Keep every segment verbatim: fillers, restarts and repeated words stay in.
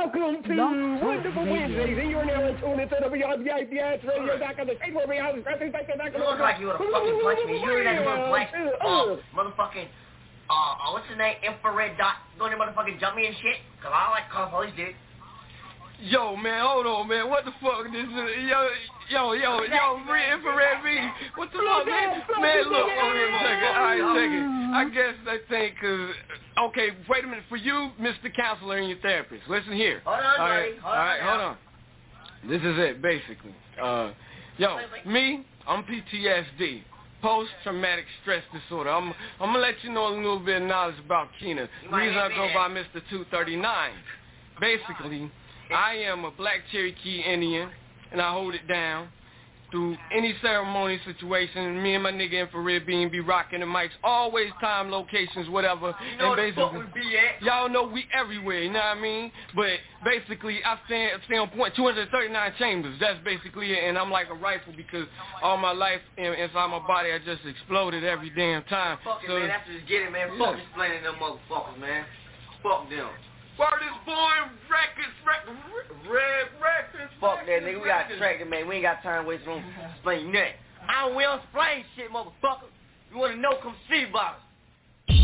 Welcome to Wonderful Wednesdays, and you're now tuned into the V I P Radio dot com, the state where we have the You look like you would have fucking punched me. You were that little black, uh, motherfucking, uh, what's his name, infrared dot, going to motherfucking jump me and shit? Cause I like call police, dude. Yo, man, hold on, man. What the fuck this is? Yo, yo, yo, yo, infrared V. What the fuck, man? Man, look, okay, check it. All right, check it. I guess I think, uh, okay, wait a minute. For you, Mister Counselor and your therapist, listen here. Hold on, all buddy. right, Hold all right, on hold on. This is it, basically. Uh, yo, me, I'm P T S D. Post-traumatic stress disorder. I'm I'm gonna let you know a little bit of knowledge about Keena. The reason I go by Mister two thirty-nine. Basically, I am a black Cherokee Indian, and I hold it down through any ceremony situation. Me and my nigga Infrared Bean be rocking the mics, always time, locations, whatever. You know and where the fuck we be at? Y'all know we everywhere, you know what I mean? But basically, I stand, stay on point, two hundred thirty-nine chambers. That's basically it, and I'm like a rifle because all my life in, inside my body, I just exploded every damn time. Fuck it, so, man. That's just get it, man. Fuck explaining them motherfuckers, man. Fuck them. Word is born, records, records, red records. Fuck that, nigga. We got tracking, man. We ain't got time to waste on explaining nothing. I don't will explain shit, motherfucker. You want to know, come see about it.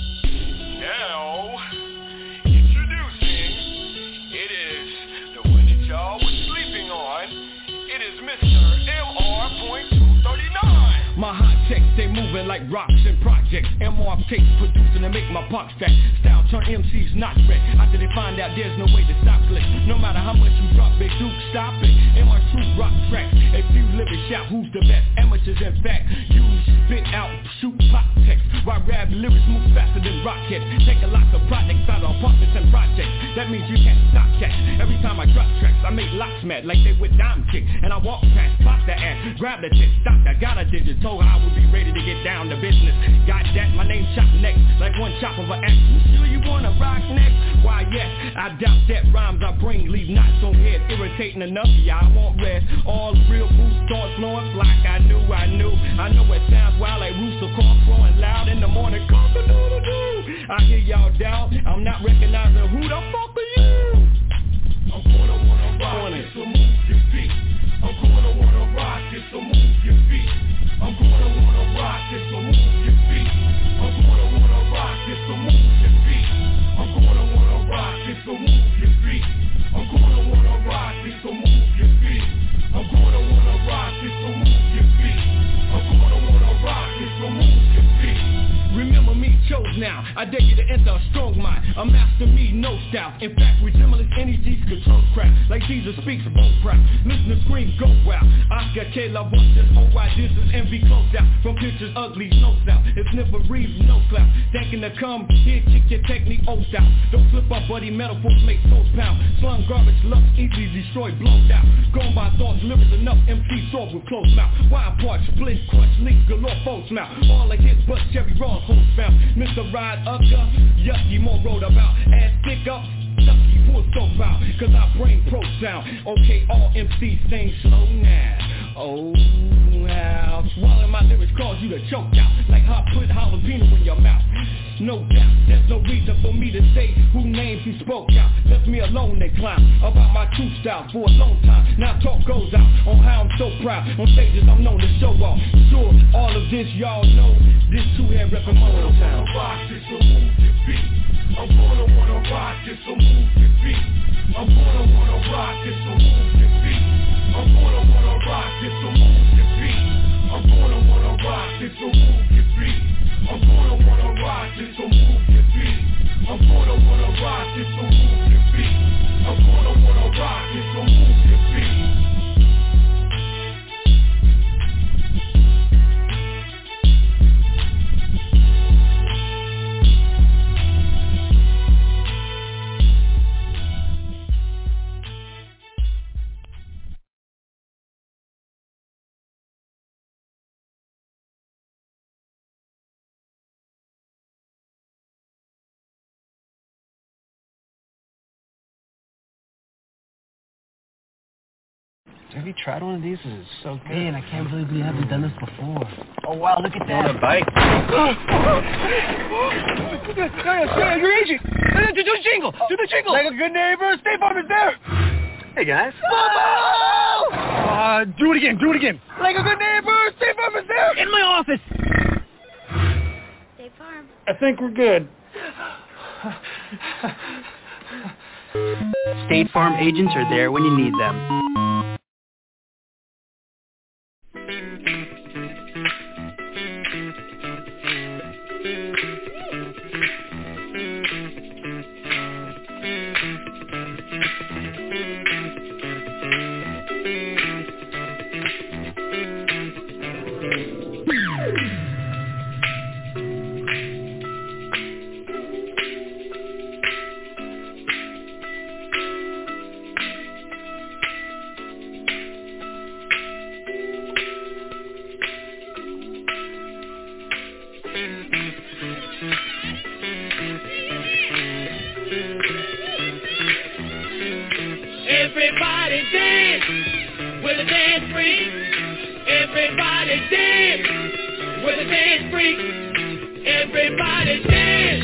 Now, introducing, it is the one that y'all was sleeping on. It is Mister M R two thirty-nine. My hot checks, they moving like rocks and projects. M R tapes producing to make my pox fat. Style turn M Cs not red. After they find out there's no way to stop click. No matter how much you drop, Big Duke, stop it. M R two rock tracks. If you live it, shout who's the best. Amateurs in fact, you spit out, shoot pop text. While rap lyrics move faster than rockets. Take a lot of projects out of apartments and projects. That means you can't stop cats. Every time I drop tracks, I make locks mad like they with dime chick. And I walk past, pop the ass, grab the chick, stop that, got a digit. Told her I would be ready to get down to business. Got that, my name chop next, like one chop of an axe. You sure you wanna rock next? Why yes, I doubt that rhymes I bring leave knots on head. Irritating enough, yeah, I won't rest. All real boost starts flowing like I knew, I knew. I know it sounds wild like rooster call crowing loud in the morning. Cock-a-doodle-doo. I hear y'all doubt, I'm not recognizing who the fuck are you? I'm gonna wanna rock it, so move your feet. I'm gonna wanna rock it, so move your feet. I'm gonna wanna rock it, so move your feet. I'm gonna wanna rock it, so move your feet. I'm gonna wanna rock it, so move your feet. I'm gonna wanna rock it, so move your feet. I'm gonna wanna rock it, so move your feet. I'm gonna wanna rock it, so move your feet. Remember me, chose now. I dare you to enter a strong mind. A master me, no style. In fact, resemblance energies control crap. Like Jesus speaks, both proud. Listeners scream, go wild. Oscar K. La Voice, oh why this is envy close out. From pictures ugly, no style. It's never breathe, no clout. Thinking to come here, kick your technique, old out. Don't slip up, buddy, metaphors make souls pound. Slung garbage, lust, easily destroyed, blown out. Gone by thoughts, lyrics enough, M C soft with closed mouth. Wild parts, split, crunch, leak, galore, folks mouth. All the hits, but Chevy Ross, host found. Mister Ride Upper, yucky, more road about. Ass stick up, sucky, full so proud. Cause I bring pro sound. Okay, all M Cs sing slow now. Oh, how swallowing my lyrics cause you to choke out. Like how I put jalapeno in your mouth. No doubt, there's no reason for me to say who names you spoke out. Left me alone and clown about my true style for a long time. Now talk goes out on how I'm so proud. On stages I'm known to show off. Sure, all of this y'all know. This two-head reppin' Moto Town. Rock this, so move your feet. I'm gonna wanna rock this, so move your feet. I'm gonna wanna rock this, so move your feet. I'm gonna wanna rock this, so move your feet. I'm gonna wanna rock this, so move your feet. I'm gonna wanna rock this, so move your feet. I'm gonna wanna rock this, so move your feet. I'm gonna wanna rock this, so move your feet. Have you tried one of these? This is so good. Man, I can't believe we haven't done this before. Oh, wow, look at that. On a bike. You're aging. Do the jingle. Do the jingle. Like a good neighbor, State Farm is there. Hey, guys. Uh, do it again. Do it again. Like a good neighbor, State Farm is there. In my office. State Farm. I think we're good. State Farm agents are there when you need them. Everybody dance with a dance freak. Everybody dance with a dance freak. Everybody dance.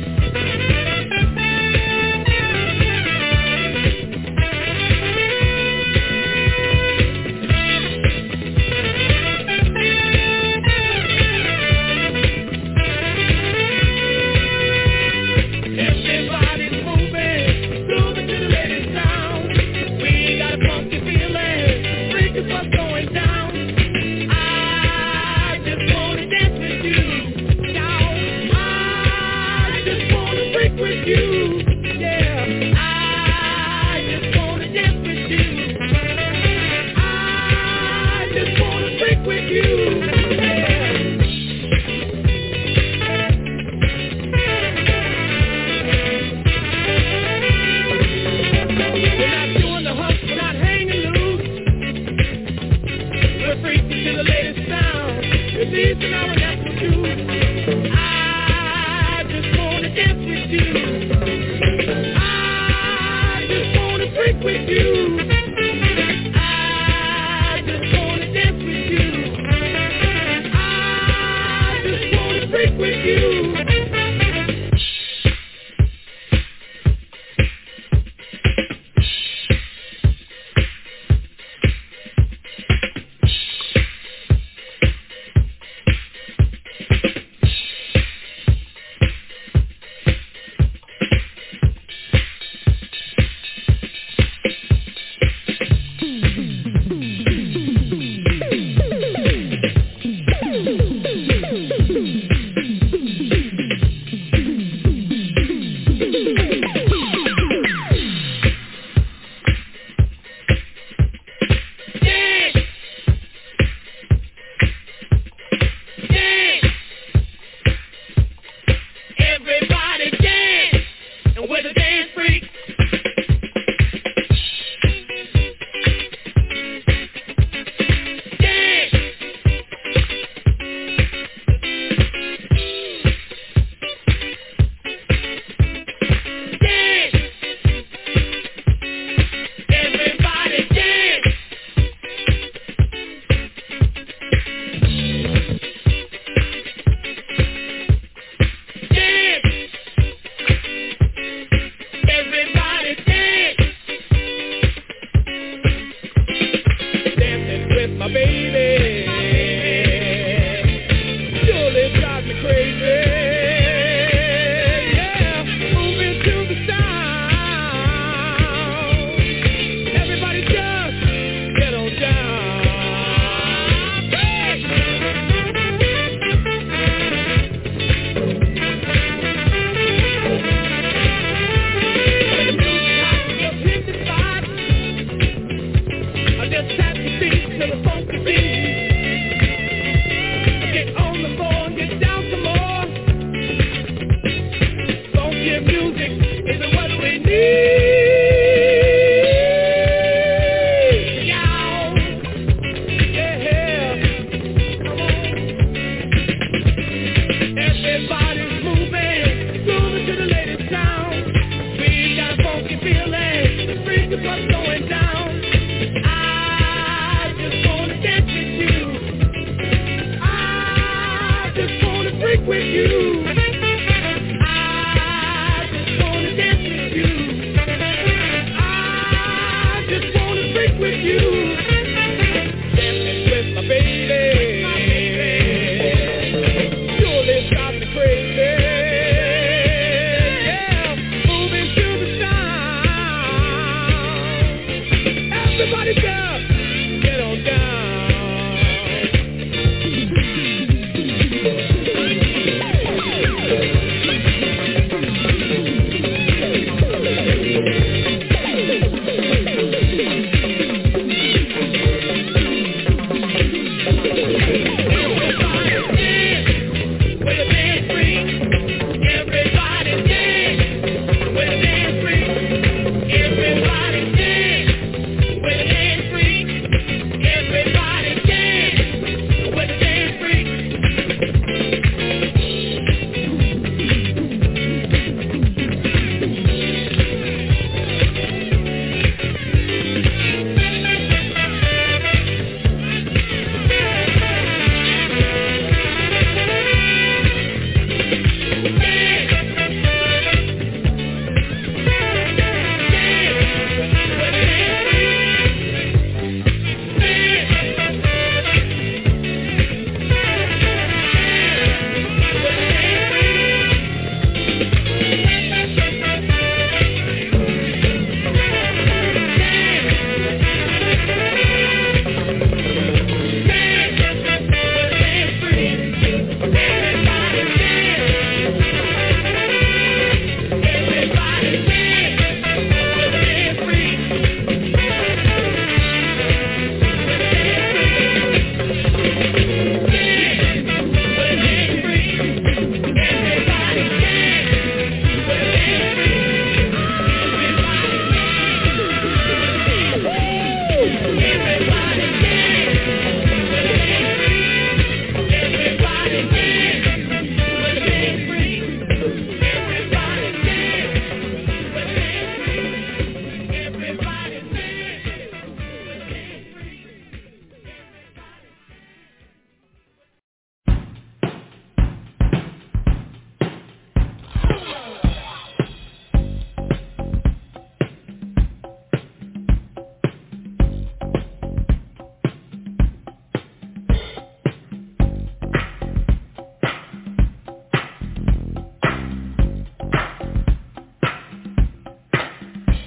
Everybody's moving, moving to the latest sound. We got a funky feeling, freak is what's going down. I just wanna dance with you, down. I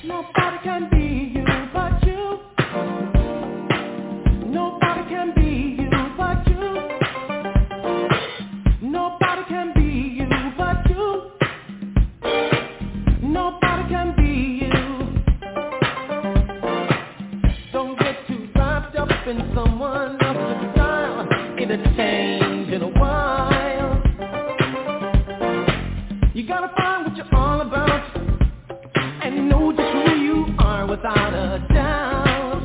Nobody can be you but you. Nobody can be you but you. Nobody can be you but you. Nobody can be you. Don't get too wrapped up in someone else's style. It'll change in a while. You gotta find what you're all about and know just who you are without a doubt.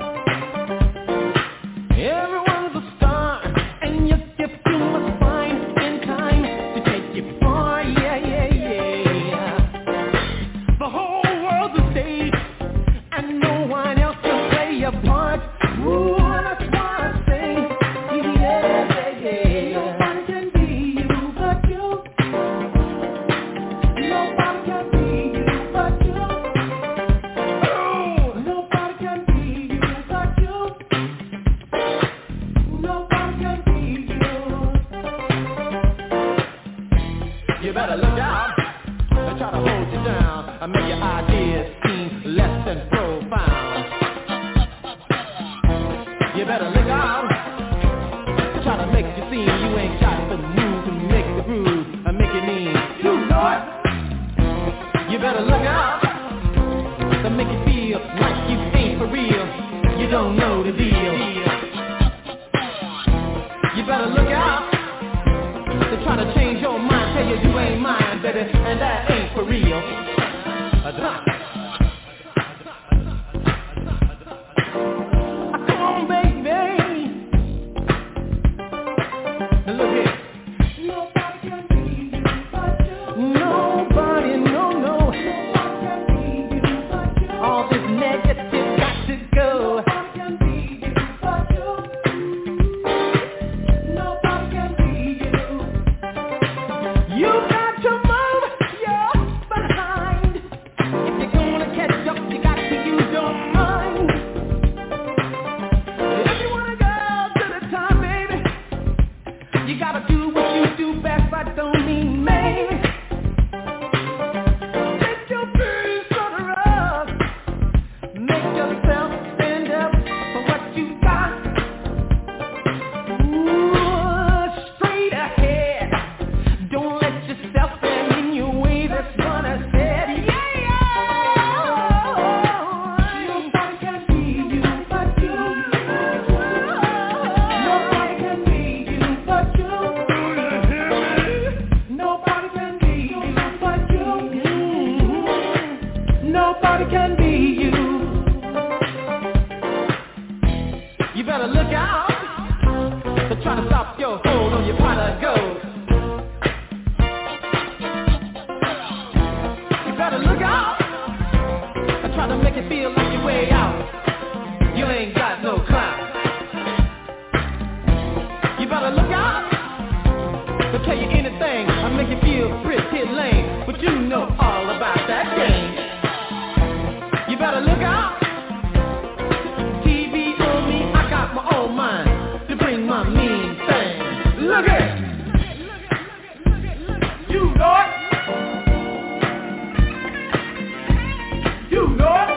Everyone's a star, and your gift you must find in time to take you far. Yeah, yeah, yeah. The whole world's a stage, and no one else can play your part. Ooh, that's why I say, yeah, yeah, yeah. Nobody can be you but you. Nobody can be you but you. Oh, nobody can be you but you. Nobody can be you. You better look out and try to hold you down and make your ideas seem less than profound. You better look out and try to make you seem you ain't got the moves to make the groove and make it mean. You know it. You better look out to make you feel like you ain't for real. You don't know the deal. You better look out to try to change your mind, tell you you ain't mine, baby, and that ain't for real. Uh, Come on, baby. Now look here. Nobody can be you but you. Nobody, no, no. Nobody can be you but you. All this negative got to go. Nobody can be you but you. Nobody can be you. You got to move your behind. If you're gonna catch up, you got to use your mind. If you wanna go to the top, baby, you gotta do what you do best. I don't mean maybe. Take your feet on the road. Make yourself stand up for what you got. Ooh, straight ahead. Don't let yourself stand in your way. That's what I said. Yeah, yeah. Nobody can be you but you. Nobody can be you but you. Nobody can be you but you. Nobody can be you. You better look out to try to stop your hold on your pot of gold. You better look out and try to make it feel like your way out. You ain't got no clout. You better look out to tell you anything and make you feel pretty lame, but you know all about that game. You better look out. T V on me, I got my own mind to bring my mean thing. Look at it. You know it. You know it.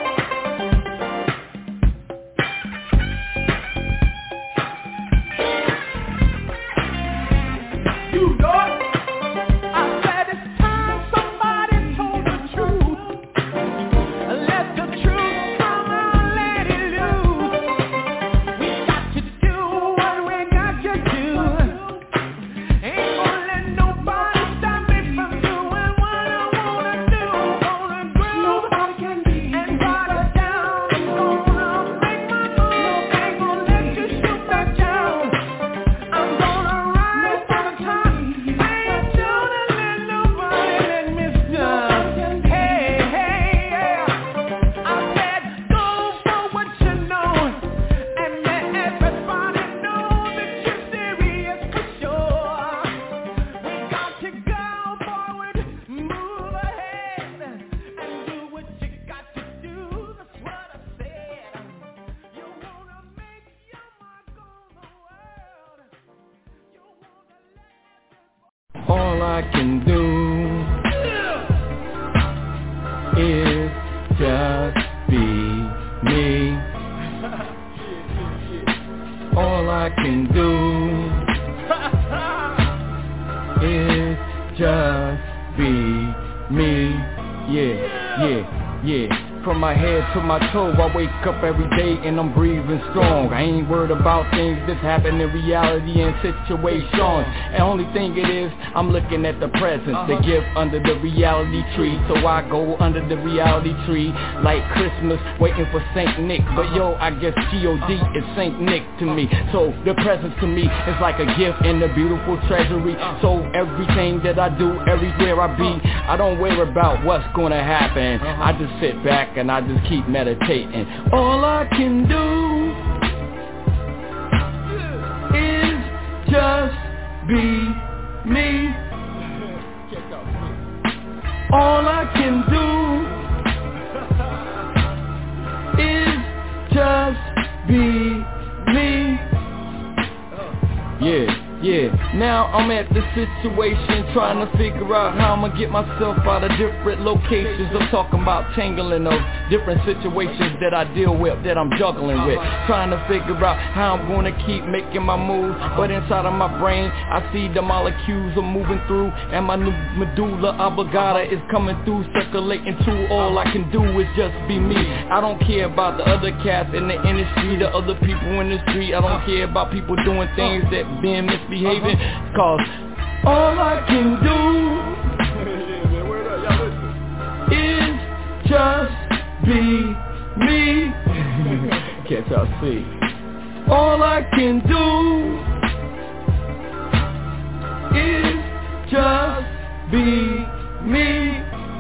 You know it. I said it's time somebody told the truth. Let the truth come on, let it loose. We got to do what we got to do. Ain't gonna let nobody stop me from doing what I wanna do. Gonna groove and ride it down. I'm gonna make my move. Ain't gonna let you shoot back down. I'm gonna ride for the top. Ain't gonna let nobody let me down. Hey, hey, yeah. I said go for what you know and let everybody know that you're serious for sure. We got to go forward, move ahead, and do what you got to do. That's what I said. You wanna make your mark on the world. You wanna let All I can do is just just be me. All I can do is just be me. Yeah, yeah, yeah. From my head to my toe, I wake up every day and I'm breathing strong. I ain't worried about things that happen in reality and situations. The only thing it is, I'm looking at the present, the gift under the reality tree. So I go under the reality tree like Christmas, waiting for Saint Nick. But yo, I guess G O D is Saint Nick to me. So the present to me is like a gift in a beautiful treasury. So everything that I do, everywhere I be, I don't worry about what's gonna happen. I just sit back and I just keep meditating. All I can do is just be me. All I can do is just be me. Yeah. Yeah, now I'm at the situation trying to figure out how I'ma get myself out of different locations. I'm talking about tangling of different situations that I deal with, that I'm juggling with. Trying to figure out how I'm gonna keep making my moves. But inside of my brain, I see the molecules are moving through, and my new medulla oblongata is coming through, circulating through. All I can do is just be me. I don't care about the other cats in the industry, the other people in the street. I don't care about people doing things that being misbehaving. Behaving, cause all I can do is just be me. Can't y'all see? All I can do is just be me.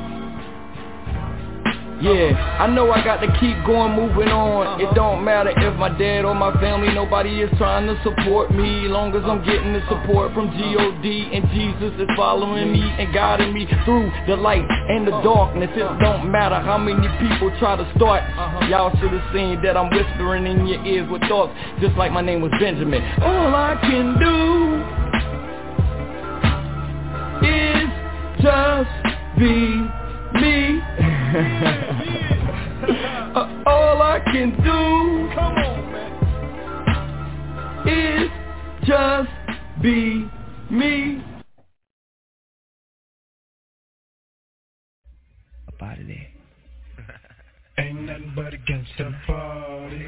Yeah, I know I got to keep going, moving on. It don't matter if my dad or my family, nobody is trying to support me. Long as I'm getting the support from G O D and Jesus is following me and guiding me through the light and the darkness. It don't matter how many people try to start. Y'all should have seen that I'm whispering in your ears with thoughts, just like my name was Benjamin. All I can do is just be me. uh, all I can do Come on, man. is just be me. Up out of there. Ain't nothing but a gangsta party.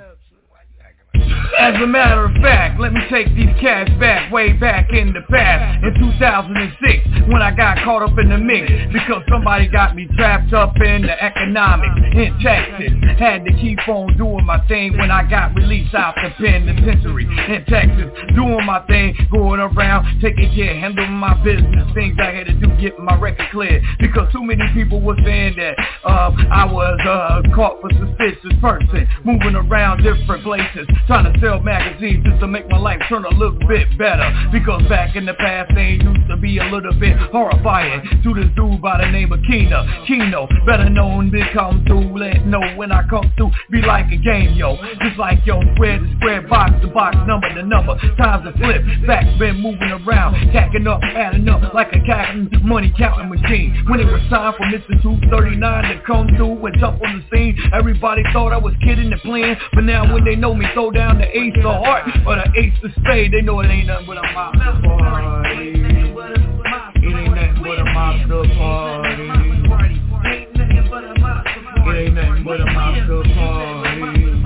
As a matter of fact, let me take these cats back, way back in the past, in two thousand six, when I got caught up in the mix, because somebody got me trapped up in the economics in Texas. Had to keep on doing my thing when I got released out the penitentiary in Texas, doing my thing, going around, taking care, handling my business, things I had to do, getting my record cleared, because too many people were saying that uh, I was uh, caught for suspicious person, moving around different places, trying to sell magazines just to make my life turn a little bit better. Because back in the past, things used to be a little bit horrifying. To this dude by the name of Keno, Keno, better known to come through, let know when I come through, be like a game, yo. Just like yo, square to square, box to box, number to number, times to flip, facts been moving around, tacking up, adding up like a counting, money counting machine. When it was time for Mister two thirty-nine to come through and jump on the scene, everybody thought I was kidding and playing, but now when they know me, throw down the ace of heart or the ace of spade, they know it ain't nothing but a mobster party. It ain't nothing but a mobster party. It ain't nothing but a mobster party.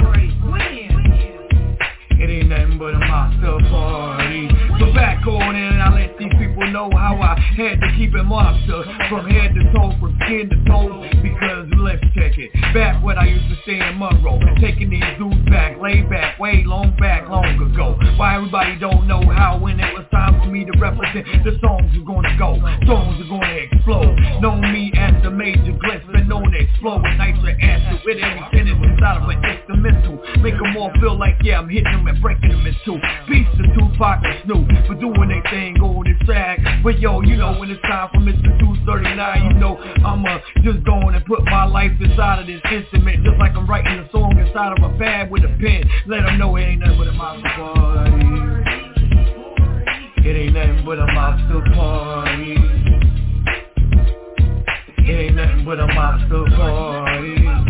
It ain't nothing but a mobster party. So back on in, I let these people know how I had to keep it mobster from head to toe, from skin to toe. Because let's check it. Back when I used to stay in Monroe, taking these dudes back, laid back, way long back, long ago. Why everybody don't know how when it was time for me to represent, the songs are gonna go, songs are gonna explode. Know me as the major glitz, been known to explode with nitrous acid with every sentence inside of an instrumental. Make them all feel like, yeah, I'm hitting them and breaking them in two. Peace to Tupac and Snoop for doing their thing on this track. But yo, you know when it's time for Mister two thirty-nine, you know I'ma just go on and put my life inside of this instrument, just like I'm writing a song inside of a pad with a pen. Let them know it ain't nothing but a mobster party. It ain't nothing but a mobster party. It ain't nothing but a mobster party.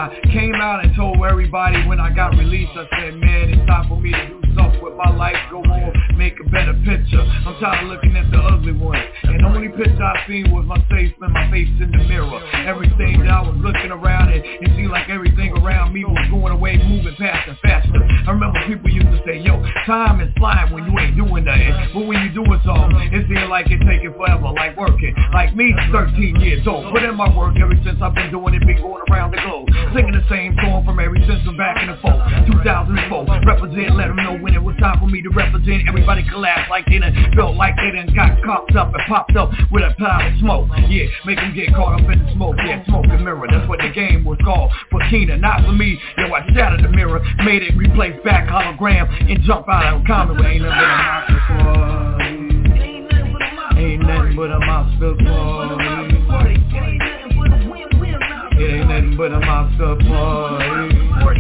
I came out and told everybody when I got released, I said, man, it's time for me to do something with my life, go on, make a better picture. I'm tired of looking at the ugly ones, and the only picture I seen was my face and my face in the mirror. Everything that I was looking around and it seemed like everything around me was going away, moving faster and faster. I remember people used to say, yo, time is flying when you ain't doing nothing, but when you doing something, it seems like it's taking forever, like working. Like me, thirteen years old, put in my work ever since I've been doing it, been going around the globe, singing the same song from every since I'm back in the fold. two thousand four, represent, let them know when it was time for me to represent. Everybody collapsed like they done felt like they done got copped up and popped up with a cloud of smoke. Yeah, make them get caught up in the smoke. Yeah, smoke and mirror, that's what the game was called. For Keena, not for me. Yo, I shattered the mirror, made it replace back hologram and jump out of common. Ain't nothing but a monster boy. Ain't nothing but a monster boy. It ain't nothing but a monster boy.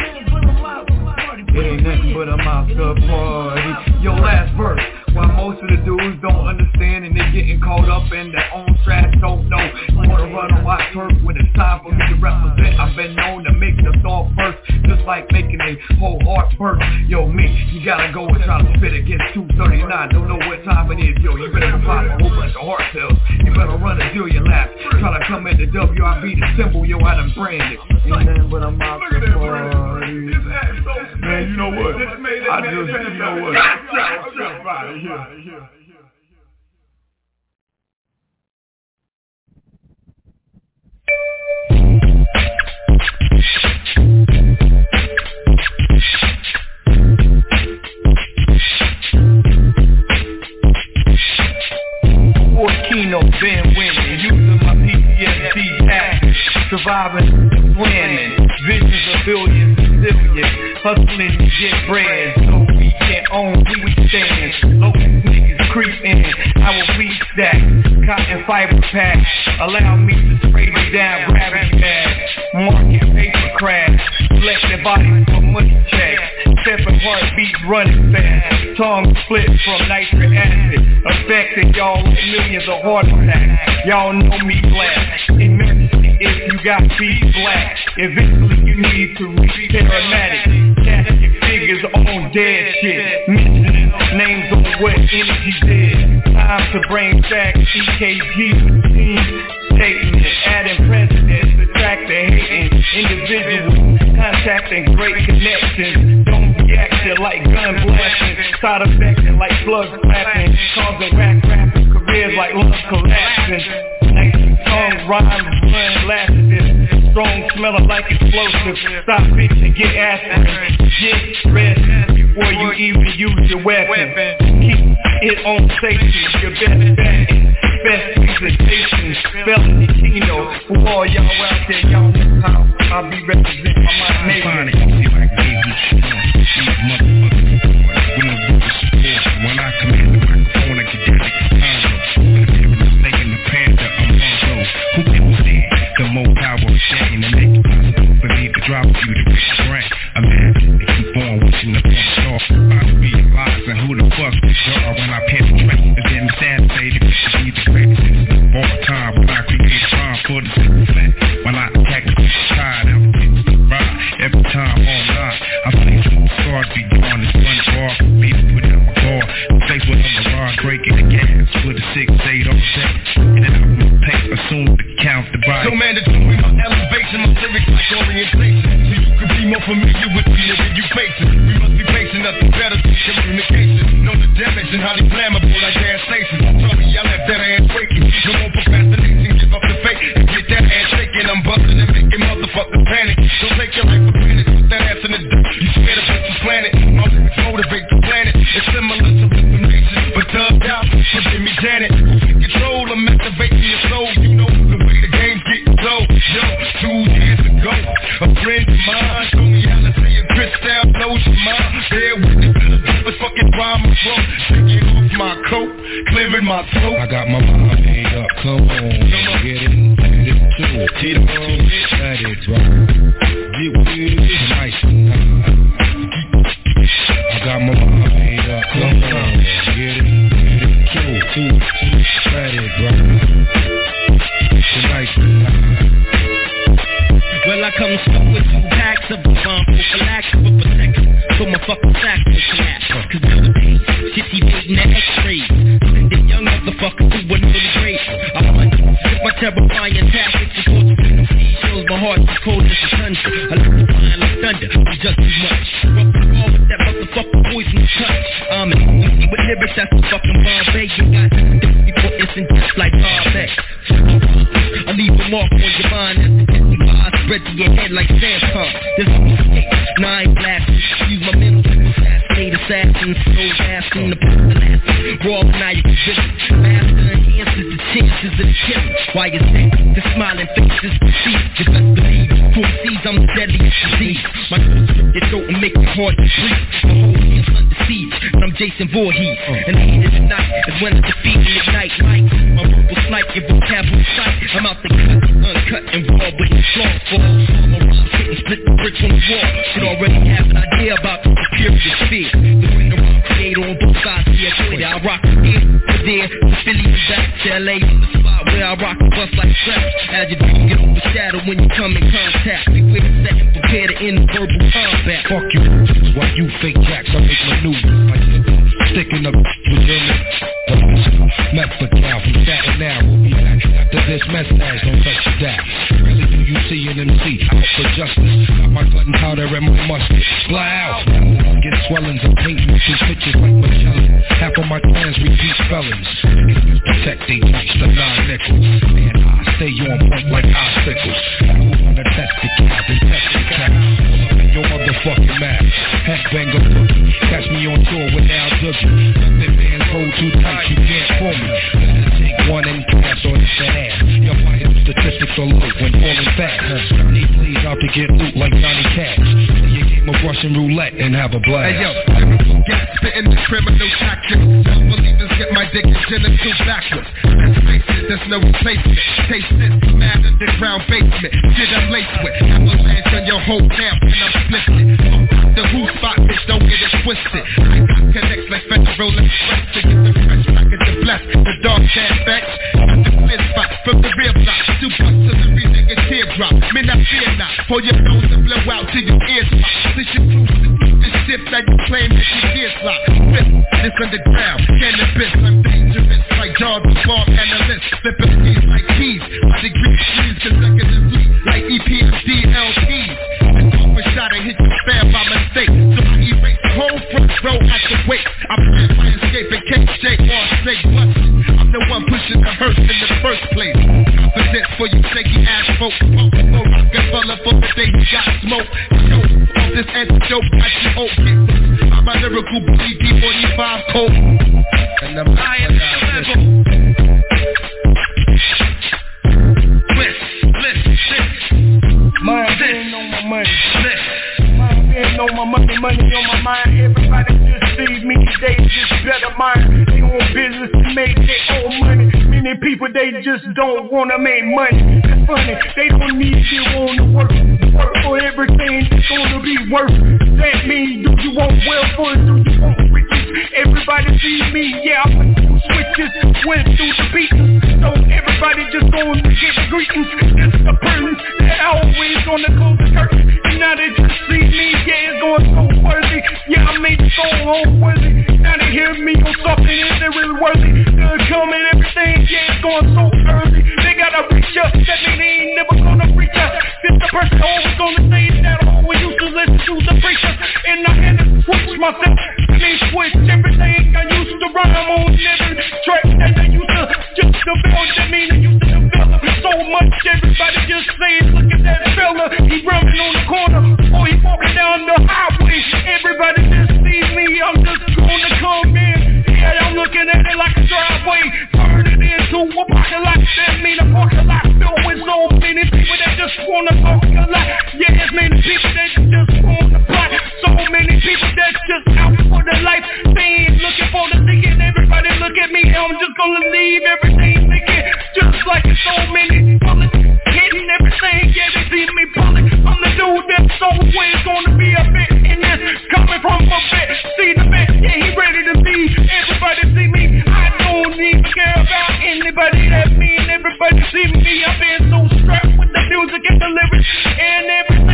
It ain't nothing but a monster party. Yo, last verse. While most of the dudes don't understand and they getting caught up in their own trash, don't know. You wanna run on my turf when it's time for me to represent. I've been known to make the thought first, just like making a whole heart burst. Yo, me, you gotta go and try to spit against two thirty-nine. Don't know what time it is, yo. You better pop a whole bunch of heart cells. You better run a zillion laps. Try to come at the W I B, the symbol, yo, I done branded. Ain't nothing but a monster party. Man, you know what? I just, you know what? Out of here. Keno, been winning, using my P T S D act, surviving, winning, visions of billions, zillions, hustling to get bread, so we can own, we stand, local niggas creep in, our weed stack, cotton fiber pack, allow me to spray you down, gravity bag, market paper crash, flex their bodies for money checks, seven heartbeats running fast, tongue split from nitric acid, affecting y'all with millions of heart attacks, y'all know me black, emergency if you got beat black, eventually you need to reach paramedic, casket figures on dead shit, mentioning names on what energy did, time to bring back E K G routine, statement, adding presidents, attract the hating individuals, contacting great connections, don't be acting like gun blasting, side effecting like blood clapping, causing rap rappers careers like love collapsing, nice tongue rhymes, blood laxatives, strong smelling like explosives, stop bitching, get aspirin, get rest before you even use your weapon, keep it on safety, your best bet, best presentation, felony Keno, for all y'all out there, y'all know how I'll be representing my neighborhood. These motherfuckers, when I come in the microphone, I get down like a condo. When I'm making the panther, I'm on road. Who people say the more power is shame and make it possible for me to drop you to reach the brain. I'm mad to keep on wishing the front door. I realize and who the fuck is y'all when I penetrate. And then the sad say that we should be the greatest. All time when I create a crime for the simple fact. When I attack the side, I'm getting the ride. Every time online, I play some stars be gone. It's one bar, beat it without my car. Face with a barrage, breaking the gas with a six eight on set. And then I will pay as soon to count the body. So mandatory, my elevation, my lyrics like orientation. So you can be more familiar with the nigga you facing. We must be patient, nothing better than communication. Know the damage and highly flammable like gas stations. Sorry, I left that ass waiting. No more procrastination, give up the fake and get that ass shaking. I'm busting and making motherfuckers panic. Don't take your life for granted. Put that ass in the dirt. You scared of what you planet. My lyrics motivate the planet. It's similar to information, but dubbed out. So give me Janet. Who's in control? I'm activating your soul. You know the way the game's getting low. Yo, two years ago, a friend of mine told me how to say a crystal blows your mind. Bear with it to the deepest fucking rhyme of flow. Taking off my coat, clearing my throat. I got my mind made up, come on, get it, get it too. Get it too, let it drop. Get with it tonight, tonight. I got my mind made up, come on, get it, get it too, too, too. Let it drop. Tonight, tonight. Well, I come I'm stuck with two packs of the bomb prophylaxis for protection. So my fucking sack will collapse. Cause nowadays, shit's evading the x-rays. Sending young motherfuckers who were nearly great. I wonder if my terrifying tactics is what you see shows my heart's as cold as the thunder. I look to flying like thunder, it's just too much. Rub the ball with that motherfucking poison touch. I'm an M C with lyrics that's the fucking Bombay. You got fifty for instant just like Bombay. I leave a mark on your mind as the fifty-five spread to your head like Santa. There's no mistake, nine blasting. Use my mental to assassinate assassins. So asking the person asking. Raw maniacal vision. Master enhances the chances of the killing. Why is that? The smiling faces deceive. You best believe. From seas, I'm the deadliest disease. My throat strip your throat and make it hard to breathe. The whole team's under siege. And I'm Jason Voorhees. And the heat of the night is when I defeat and ignite. Like my verbal snipe, your vocabulary sight. I'm out the cut, uncut and raw, but it's strong for all. I'm around, hit and split the bricks on the wall. Should already have an idea about the superior sphere. The greater rock creator on both sides of the equator. I rock from here to there, to Philly to back to L A, the spot where I rock and bust like straps. As your dream get overshadowed when you come in contact. Beware the set and prepare to end verbal combat. Fuck you, while you fake jacks, I make maneuvers like sticking up with German. Methodical from Staten Island. After this message, don't touch your dad. Really do you see an M C out for justice? Got my gun powder and my mustard. Fly out. Get swellings and paint me through pictures like Magellan. Half of my clans repeat felons. Niggas protect they touch the nine nickels. And I stay on point like icicles. Move on the testicle, then test the cat. Your motherfucking mouth. Headbanger boogie. Catch me on tour with Al Dougie. Nothing bands hold too tight, you can't fool me. Let's take one and pass on the ass. Your vital statistics are low when falling fast. Need please out to get loot like Johnny Cash. Play your game of Russian roulette and have a blast. Hey yo, lyrical gas, spitting the criminal tactics. Unbelievers get my dick and genitals backwards. Let's face it, there's no replacement. Taste this, mad underground basement. Shit I'm laced with. Avalanche on your whole camp and I'm splitting. The who spot, bitch, don't get it twisted. I got connects like Federal Express to get the fresh package to bless the dark sad facts. Got the clear spot from the rear block. Two bucks to the reason a teardrop. Men, I fear not. Pull your nose and blow out to your ears pop. This shit this shit that you claim that you ears lock. Fifth, this underground. Cannabis, I'm dangerous like Jarvis, bomb analyst. Flipping these like keys. My degree trees consecutively like E P M D L Ps. And off a shot and hit your spam by mistake. So I erase the whole front row at the wake. I plan my escape and can't shake on snake busted. I'm the one pushing the hearse in the first place. Confidence for you shaky ass folks. No Rockefeller for the day he got smoke. Show off this antidote at your old kick. I'm a lyrical B D forty-five code. And I'm I am the level. Bliss, bliss, bliss. Mind being on my money. Mind being on my money, money on my mind. Everybody just see me, they just better mind. They own business to make their own money. Many people, they just don't wanna make money. It's funny, they don't need you on the work. Work for everything that's gonna be worth. That means, do you want welfare, do you want riches? Everybody see me, yeah, I went through switches, went through the beatings. So everybody just gonna get greetings. This is the person that always gonna close the curtain. And now they just see me, yeah, it's going so worthy. Yeah, I made it so worthy. Now they hear me on something, is it really worthy? Good coming, everything, yeah, it's going so early. They gotta reach up, that mean they ain't never gonna reach up. This the person always gonna say that I always used to listen to the preacher. And I had to switch myself, I mean switch everything. I used to rhyme on every track that I used to just develop. That mean I used to develop so much. Everybody just saying, look at that fella, he running on the corner, or he walking down the highway. Everybody just see me, I'm just gonna come in. Yeah, I'm looking at it like a driveway, turn it into a parking lot. That mean a parking lot filled with so many people that just wanna talk a lot. Yeah, there's many people that just wanna plot. So many people that just out for their life. They ain't looking for the ticket. Everybody look at me, I'm just gonna leave everything thinking. Just like so many bullets hitting everything. Yeah, they see me pulling. I'm the dude that's always gonna be a bit in this. Coming from a bit, see the bit, yeah, he ready to be. Everybody see me, I don't even care about anybody that mean. Everybody see me, I've been so strapped with the music and the lyrics and everything.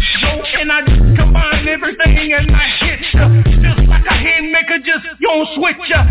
Yo, and I just combine everything and I hit ya. Just like a hitmaker, just you don't switch ya.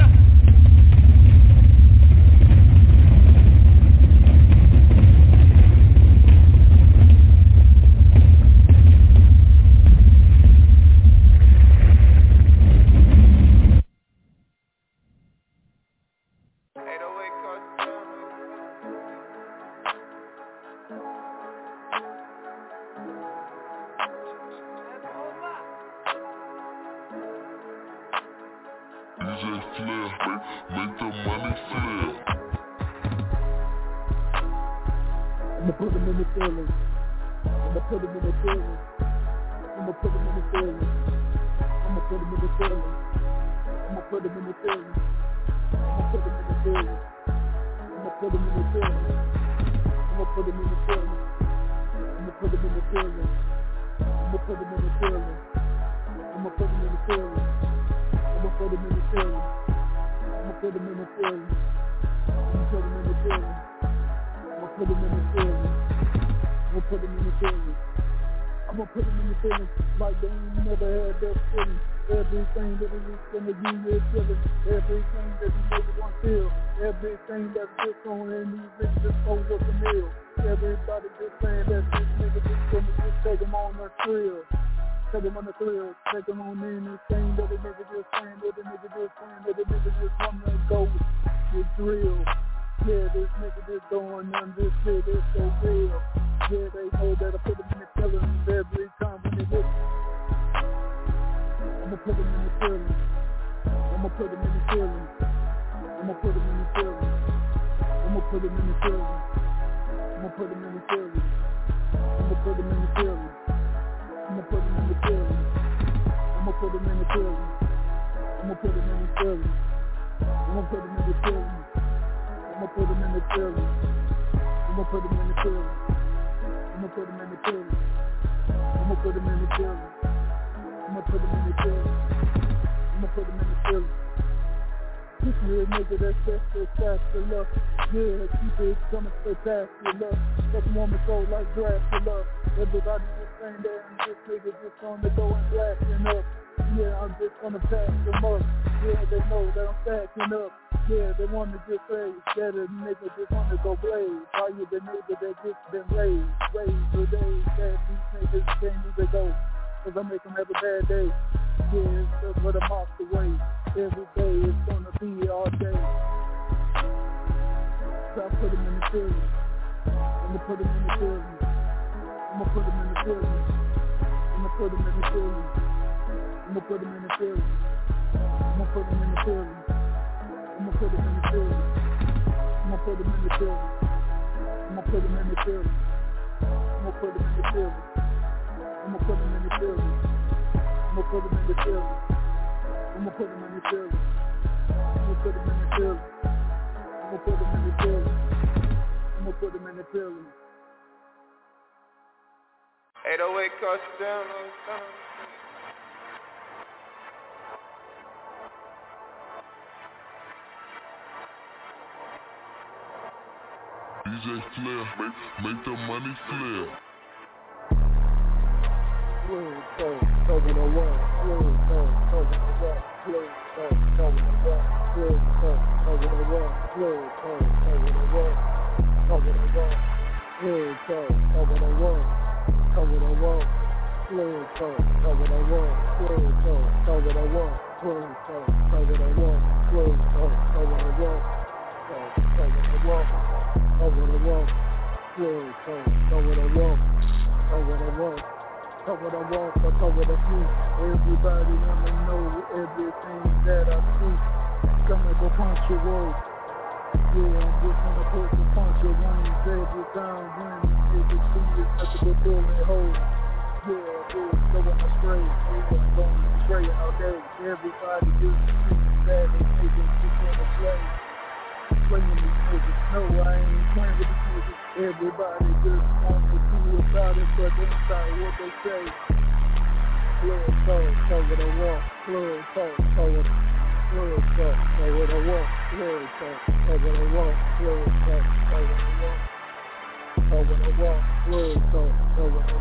eight oh eight custom. D J Flair, make, make the money flare. Blue, so, over the wall. Blue, so, over the wall. Blue, so, over the wall. Blue, so, over the wall. Blue, so, over the wall. Over the wall. Blue, so, over the wall. Over the wall. Blue, so, over the wall. Blue, so, over the wall. Blue, so, over the wall. Blue, so, over the wall. Over the wall. Over the wall, blue, so, over the wall, over the wall, over the wall, but over the feet. Everybody wanna know everything that I see. Gonna go punch your road. Yeah, I'm just gonna put the punch your wings every time when niggas see it's nothing but bullet holes. Yeah, yeah, going astray, yeah, going astray all day. Everybody just thinks that they niggas just wanna play. Playing these niggas, no, I ain't playing with these niggas. Everybody just wants to do about it, but inside what they say. Blood, soul, over the wall. Blood, soul, over the blood, soul, over the wall. Blood, soul, over the wall. Blood, soul, over the wall. Over the wall. Blood, soul, over the wall.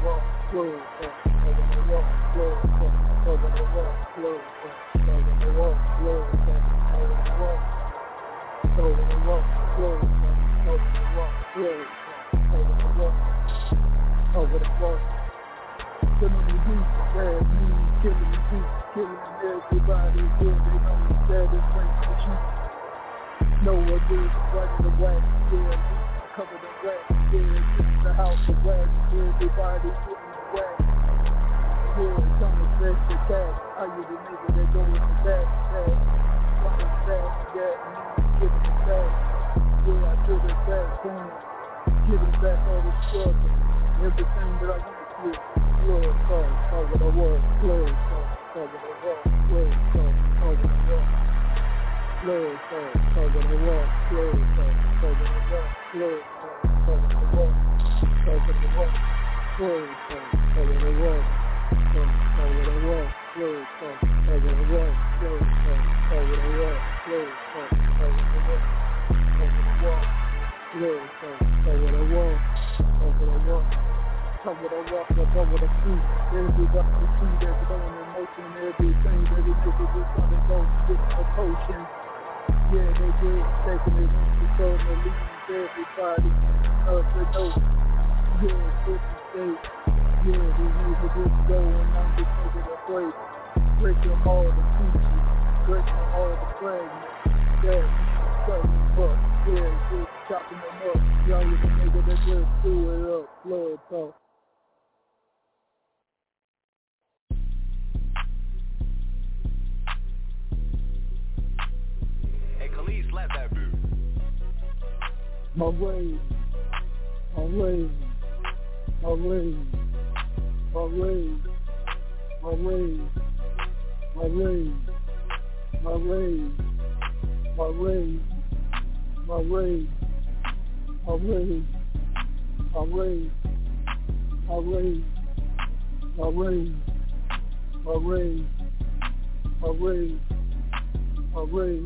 Blood talk, over the wall, blood talk, over the wall, blood talk, over the wall, blood talk, over the wall, over the wall, blood talk, over the wall, blood talk, over the wall, over the wall. Killing me deep, bad news, killing me deep, killing everybody, yeah, they know that it's brings the truth. No one did, right in the wax, yeah, cover the wax, yeah, get the house of wax, everybody getting the wax. Yeah, come and fetch the cash, how you the nigga that go in the back, cash, come and fetch that, me, give it the back, yeah, I give it back, boom, give it back all the struggle, everything that I went through. Blood talk, over the wall, blood talk, over the wall, blood talk, over the wall. Blood talk, over the wall, blood talk, over the wall, blood talk, over the wall, over the wall, blood talk, over the wall, over the wall, blood talk, over the wall, blood talk, over the wall, blood talk, over the wall, over the wall, blood talk, over the wall, over the wall. Cover the walk up over the street. Everybody can see there's going in motion. Everything that is just trying to go get a potion. Yeah, they did taking it into so to leave everybody up to know. Yeah, fifty states. Yeah, these niggas just going on this nigga to break. Break them all the pieces. Break them all the fragments. Yeah, cutting them up. Yeah, just chopping them up. Y'all with the nigga that just threw it up. Blood talk. Slap that dude. My way, my way, my way, my way, my way, my way, my way, my way, my way, my way, my way, my way, my way, my way, my way, my way.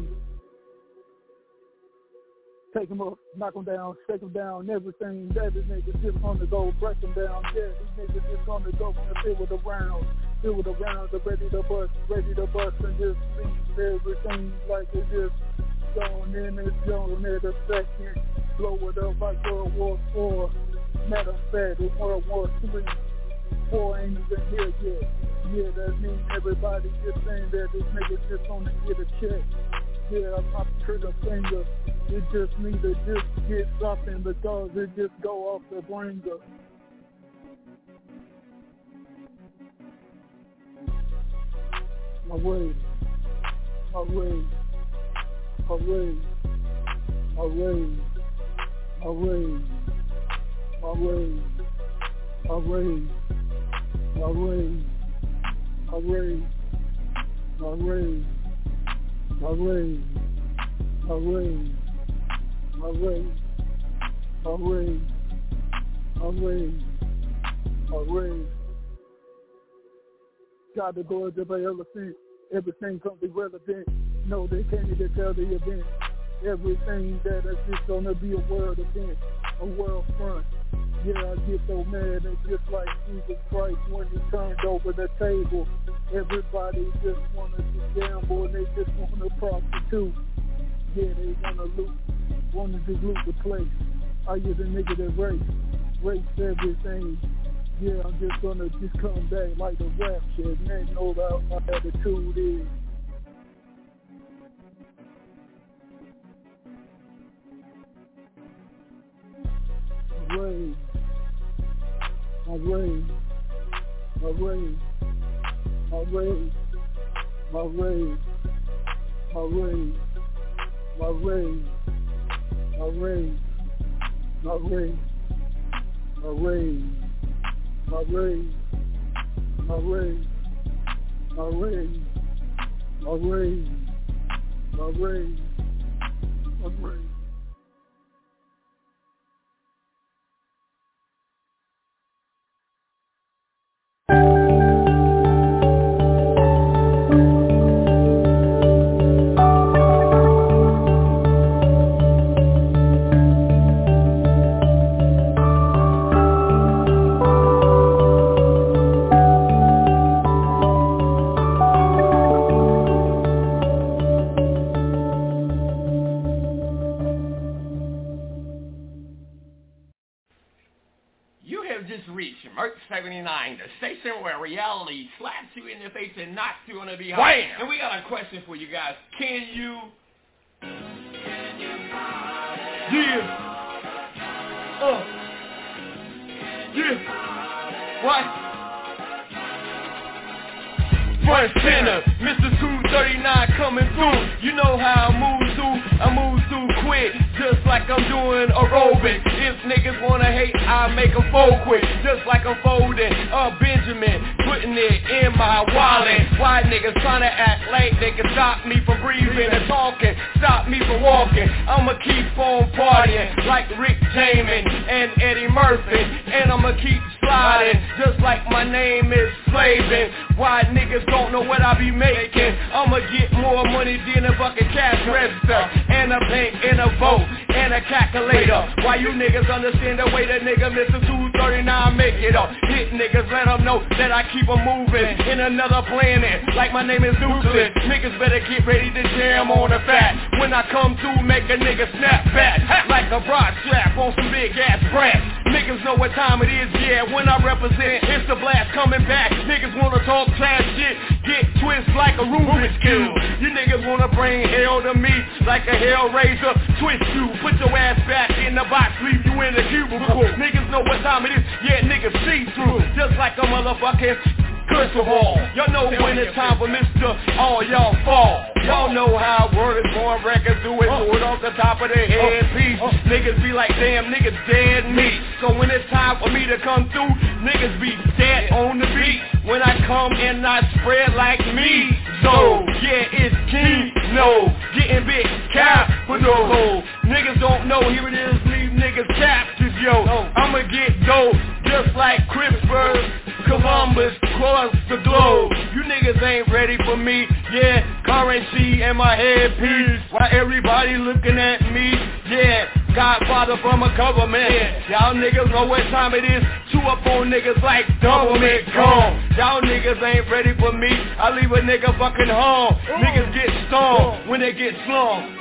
Take them up, knock them down, shake them down, everything. That these niggas just gonna go, break them down. Yeah, these niggas just gonna go and fill with the rounds. Fill with the rounds, they're ready to bust, ready to bust, and just leave everything like it just going in and going at a second. Blow it up like World War Four. Matter of fact, it's World War Three. War ain't even here yet. Yeah, that means everybody just saying that this nigga just gonna get a check. Yeah, I'm not trigger finger. It just need to just get something because it just go off the bringer. My way, my way, my way, my way, my way, my way, my way, my way, my way, my way, my way, my way. My way, my way, my way, my way. Got to go to the elephant. Everything gonna be relevant. No, they can't even tell the event. Everything that is just gonna be a world event, a world front. Yeah, I get so mad. It's just like Jesus Christ when he turned over the table. Everybody just wanted to gamble and they just want to prostitute. Yeah, they wanna loot. Wanna just loot the place. Are you the nigga that race? Race everything. Yeah, I'm just gonna just come back like the rap shit. Man, know about my attitude is. My way. My way. My way. My way. My way. My way. My way. My way, my way, my way, my way, my way, my way, my way, my way, my way. station where reality slaps you in the face and knocks you on the behind. And we got a question for you guys. Can you? Yeah. Uh. Yeah. What? Front center, Mister two thirty-nine coming through. You know how I move through, I move through quick, just like I'm doing aerobics. If niggas wanna hate, I make them fold quick, just like I'm folding a Benjamin, putting it in my wallet. Why niggas trying to act like they can stop me from breathing and talking, stop me from walking? I'ma keep on partying like Rick Jamin and Eddie Murphy, and I'ma keep sliding just like my name is Slavin. Why niggas don't know what I be making? I'ma get more money than a fucking cash register, and a bank, and a vote, and a calculator. Why you niggas understand the way that nigga Mister two thirty-nine make it up? Hit niggas, let them know that I keep them moving in another planet, like my name is Nucleus. Niggas better get ready to jam on the fat. When I come through, make a nigga snap back like a broad strap on some big ass brass. Niggas know what time it is, yeah, when I represent, it's the blast coming back. Niggas wanna talk trash shit, get twisted like a Rubik's Cube. You niggas wanna bring hell to me like a hellraiser, twist you, put your ass back in the box, leave you in the cubicle. Niggas know what time it is, yeah, niggas see through, just like a motherfucking crystal ball. Y'all know when it's time for Mister All y'all fall. Y'all know how word is born, records do it, do it off the top of their head piece. Niggas be like, damn, niggas dead meat. So when it's time for me to come through, niggas be dead on the beat. When I come and I spread like me. So, yeah, it's King, no, getting big capital. Niggas don't know, here it is, leave niggas captives, yo. I'ma get dope, just like Christopher Columbus crossed the globe. You niggas ain't ready for me, yeah, currency in my headpiece. Why everybody looking at me, yeah, Godfather from a government. Y'all niggas know what time it is, chew up on niggas like government gone. Y'all niggas ain't ready for me, I leave a nigga fucking home. Niggas get stoned when they get slung.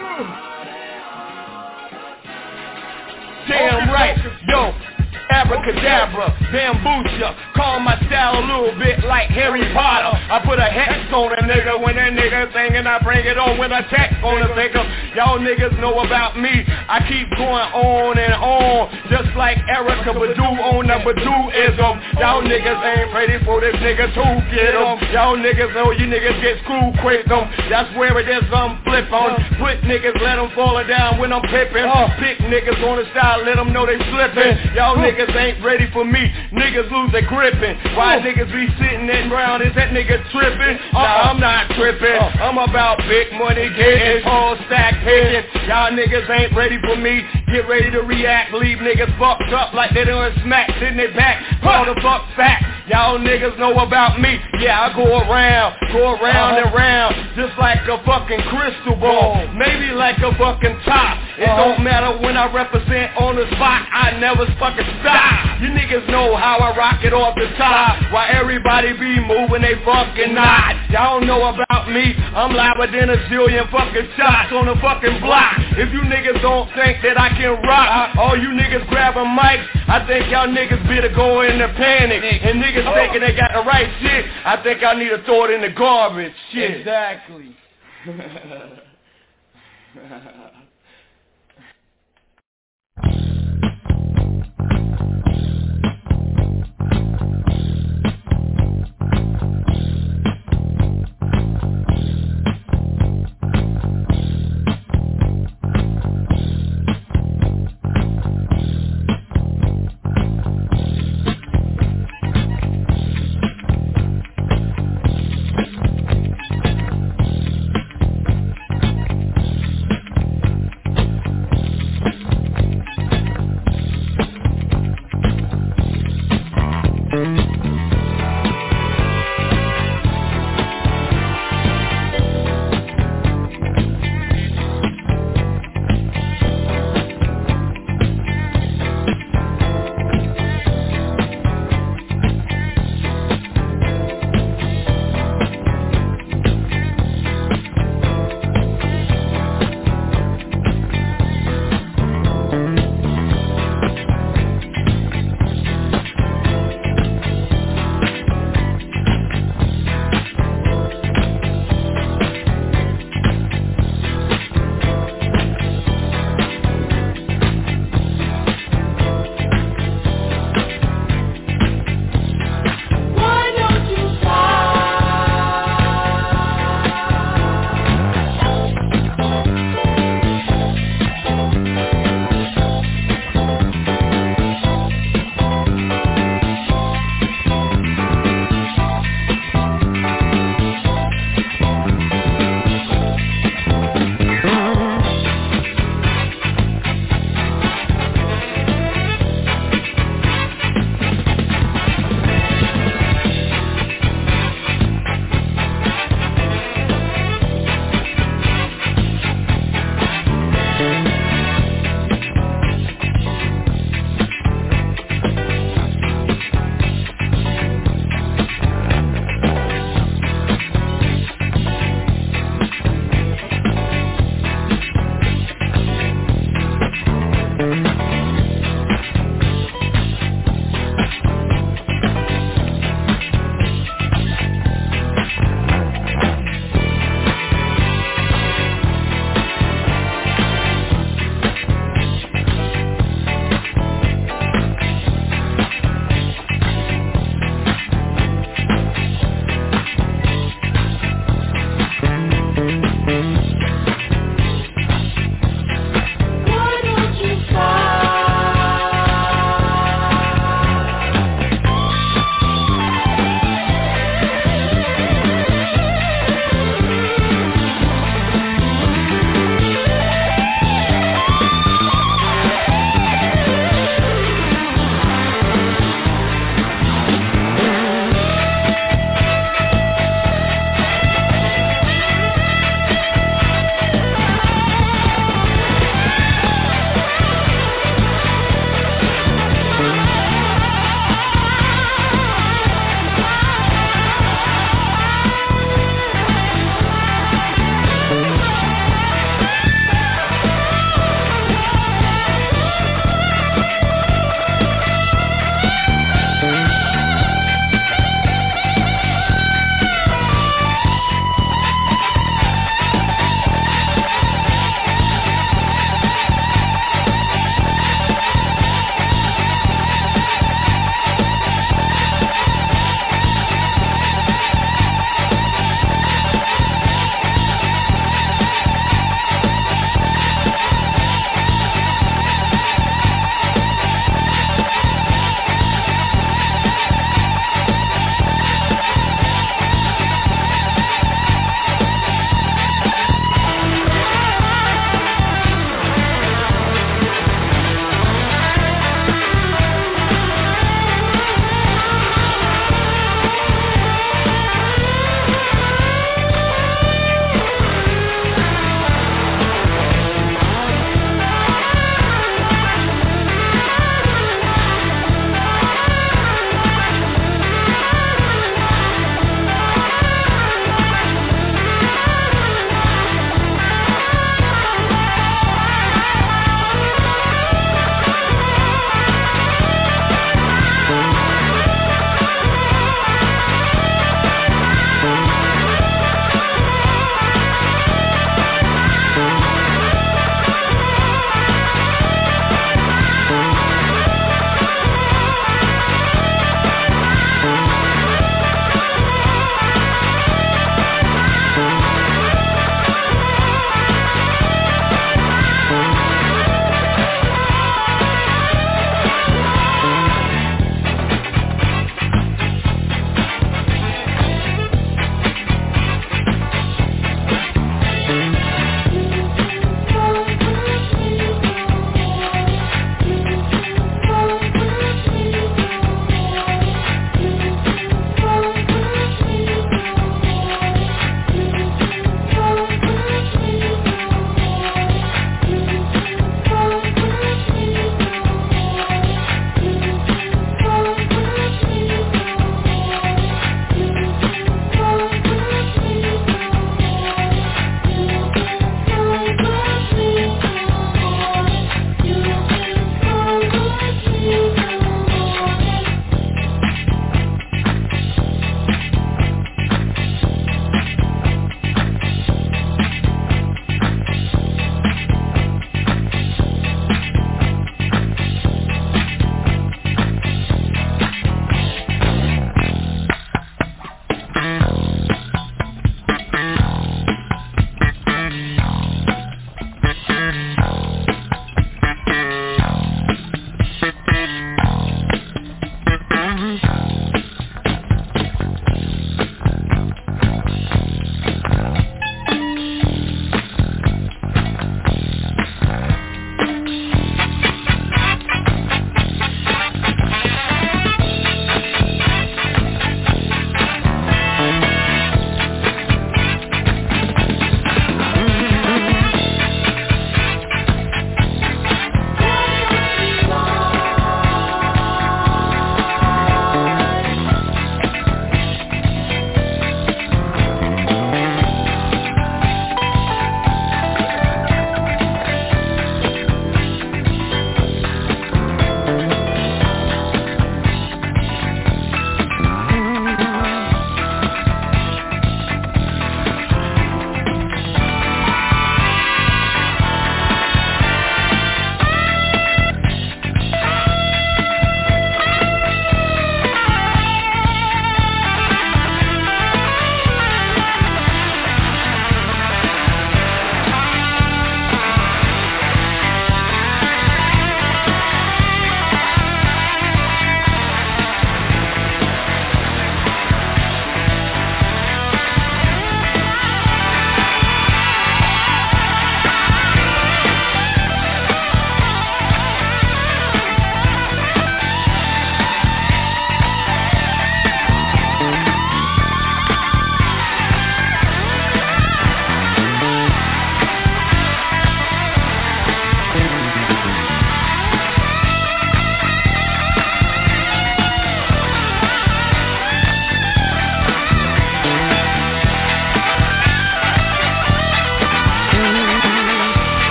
Damn right, yo. Abracadabra, bamboozler, call my style a little bit like Harry Potter. I put a hex on a nigga when that nigga singing, I bring it on when I text on a nigga. Y'all niggas know about me, I keep going on and on, just like Erica Badu on the Badu-ism. Y'all niggas ain't ready for this nigga to get em. Y'all niggas know you niggas get screwed quick em. That's where it is, I'm flip on. Put niggas, let them fall down when I'm pippin'. Pick niggas on the style, let them know they slippin'. Y'all niggas Niggas ain't ready for me, niggas lose their gripping. Why niggas be sitting that round, is that nigga tripping? Nah, I'm not tripping, I'm about big money getting, all stack picking. Y'all niggas ain't ready for me, get ready to react. Leave niggas fucked up like they done smacked in their back, call the fuck back. Y'all niggas know about me, yeah, I go around, go around and round, just like a fucking crystal ball, maybe like a fucking top. It don't matter when I represent on the spot, I never fucking stop. You niggas know how I rock it off the top, while everybody be moving they fucking knot. Y'all know about me, I'm louder than a zillion fucking shots on the fucking block. If you niggas don't think that I can rock, all you niggas grabbing mics, I think y'all niggas better go into panic. And niggas thinking they got the right shit, I think I need to throw it in the garbage. Shit. Exactly.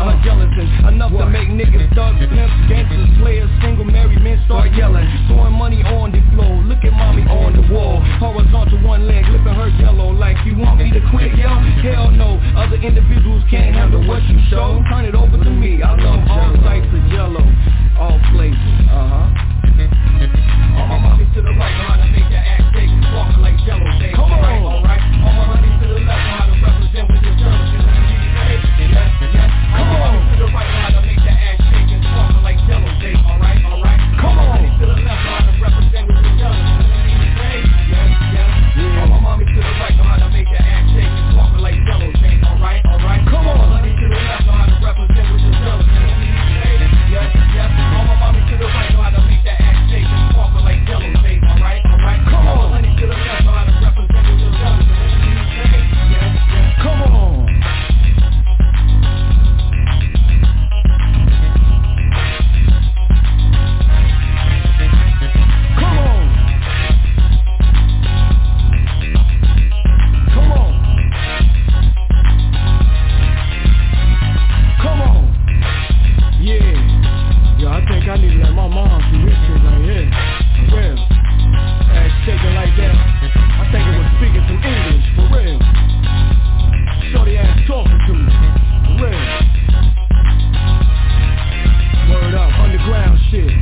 feeling like gelatin. Enough to make niggas thugs, pimps, gangsters, players, single, married men start yelling. Throwing money on the floor, look at mommy on the wall. Horizontal one leg, lipping her yellow. Like you want me to quit, yo? Hell no, other individuals can't handle what you show. Turn it over to me, I love all types of jello, all flavors, uh-huh. All my money to the right, know how to make that ass shake and sparkle like jello. Come on, alright, alright. All my money to the left, know how to represent with your jello. Yes, yes. Come on. To the right, know how to make that ass shake and sparkle like jello. Alright, alright. Come on. To the left, know how to represent with your jello. Yes, yes. All my mommy to the right, know how to make that ass shake and sparkle like jello. Alright, alright. Come on. All my money to the left, know how to represent with your jello. Yes, yes. All my mommy to the right, know how to make that ass shake and sparkle like jello. Alright, alright. Come on. All my money to the left, know how to represent with your jello. Yes, yes. Come on. I need to let my mom see this shit right here. For real. Ass shaking like that. I think it was speaking some English. For real. Shorty ass talking to me. For real. Word up. Underground shit.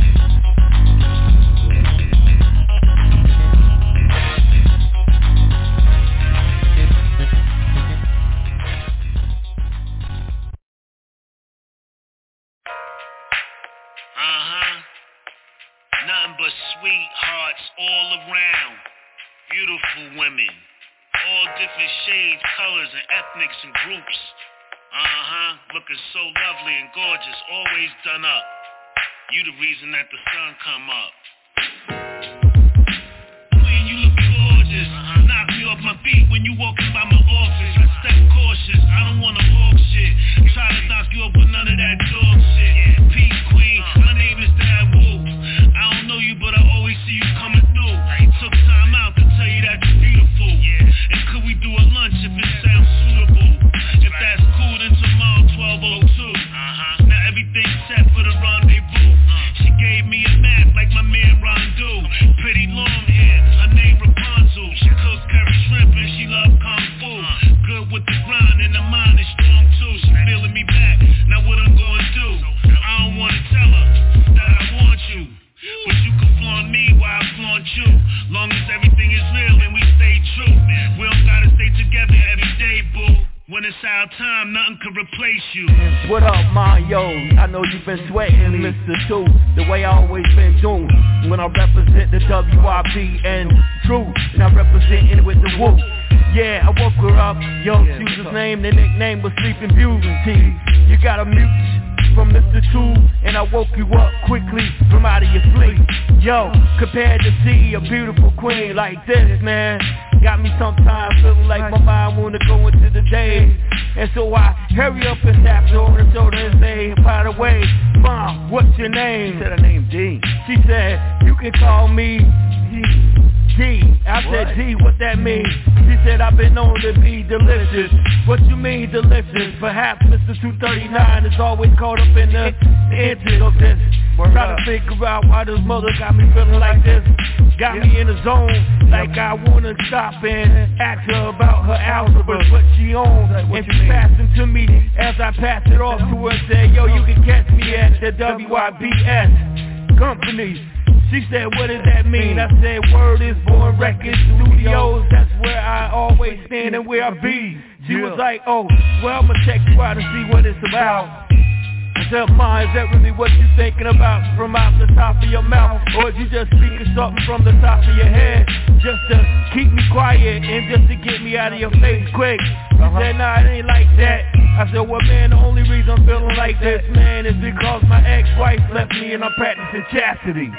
Sweethearts all around, beautiful women, all different shades, colors, and ethnics and groups. Uh-huh, looking so lovely and gorgeous, always done up. You the reason that the sun come up. Queen, you look gorgeous. Uh-huh. Knock me off my feet when you walking by my office. I step cautious, I don't wanna talk shit. Try to knock you up with none of that dog shit. Yeah. Peace, queen, my name is Dad Wu. I don't know you, but I always see you coming through. Took time out to tell you that you're beautiful. Yeah. And could we do a lunch if it sounds suitable? If that's cool, then tomorrow twelve oh two. Uh-huh. Now everything's set for the rendezvous. Uh. She gave me a map like my man Rondu. Pretty long hair, her name Rapunzel. She cooks curry shrimp and she love kung fu. Uh. Good with the grind and the mind is strong too. She feeling me back. Now what I'm gonna do? I don't wanna tell her that I want you. But you can flaunt me while I flaunt you. Long as everything is real and we stay true. We don't gotta stay together every day, boo. When it's our time, nothing can replace you. What up, my yo? I know you've been sweating, Mister Two. The way I always been doing. When I represent the W I B and True, and I represent it with the Woo. Yeah, I woke her up. Yo, she was his name. The nickname was Sleeping Beauty. You got a mute from Mister Two, and I woke you up quickly from out of your sleep. Yo, compared to see a beautiful queen like this, man, got me sometimes feeling like my mind wanna go into the day. And so I hurry up and tap her on the shoulder and say, by the way, Mom, what's your name? She said her name D. She said, you can call me D. D. I said, what? D, what that mean? She said, I've been known to be delicious. What you mean delicious? Perhaps Mister two thirty-nine is always caught up in the inches of this. Try to figure out why this mother got me feeling like this. Got yeah. me in a zone like I wanna stop and ask her about her algebra, what she owns. And she passed it to me as I passed it off to her and said, yo, you can catch me at the W I B S company. She said, what does that mean? I said, word is Born Record Studios. That's where I always stand and where I be. She was like, oh, well, I'ma check you out and see what it's about. I said, Ma, is that really what you're thinking about from out the top of your mouth? Or is you just speaking something from the top of your head just to keep me quiet and just to get me out of your face quick? She uh-huh. said, nah, it ain't like that. I said, well, man, the only reason I'm feeling like this, man, is because my ex-wife left me and I'm practicing chastity.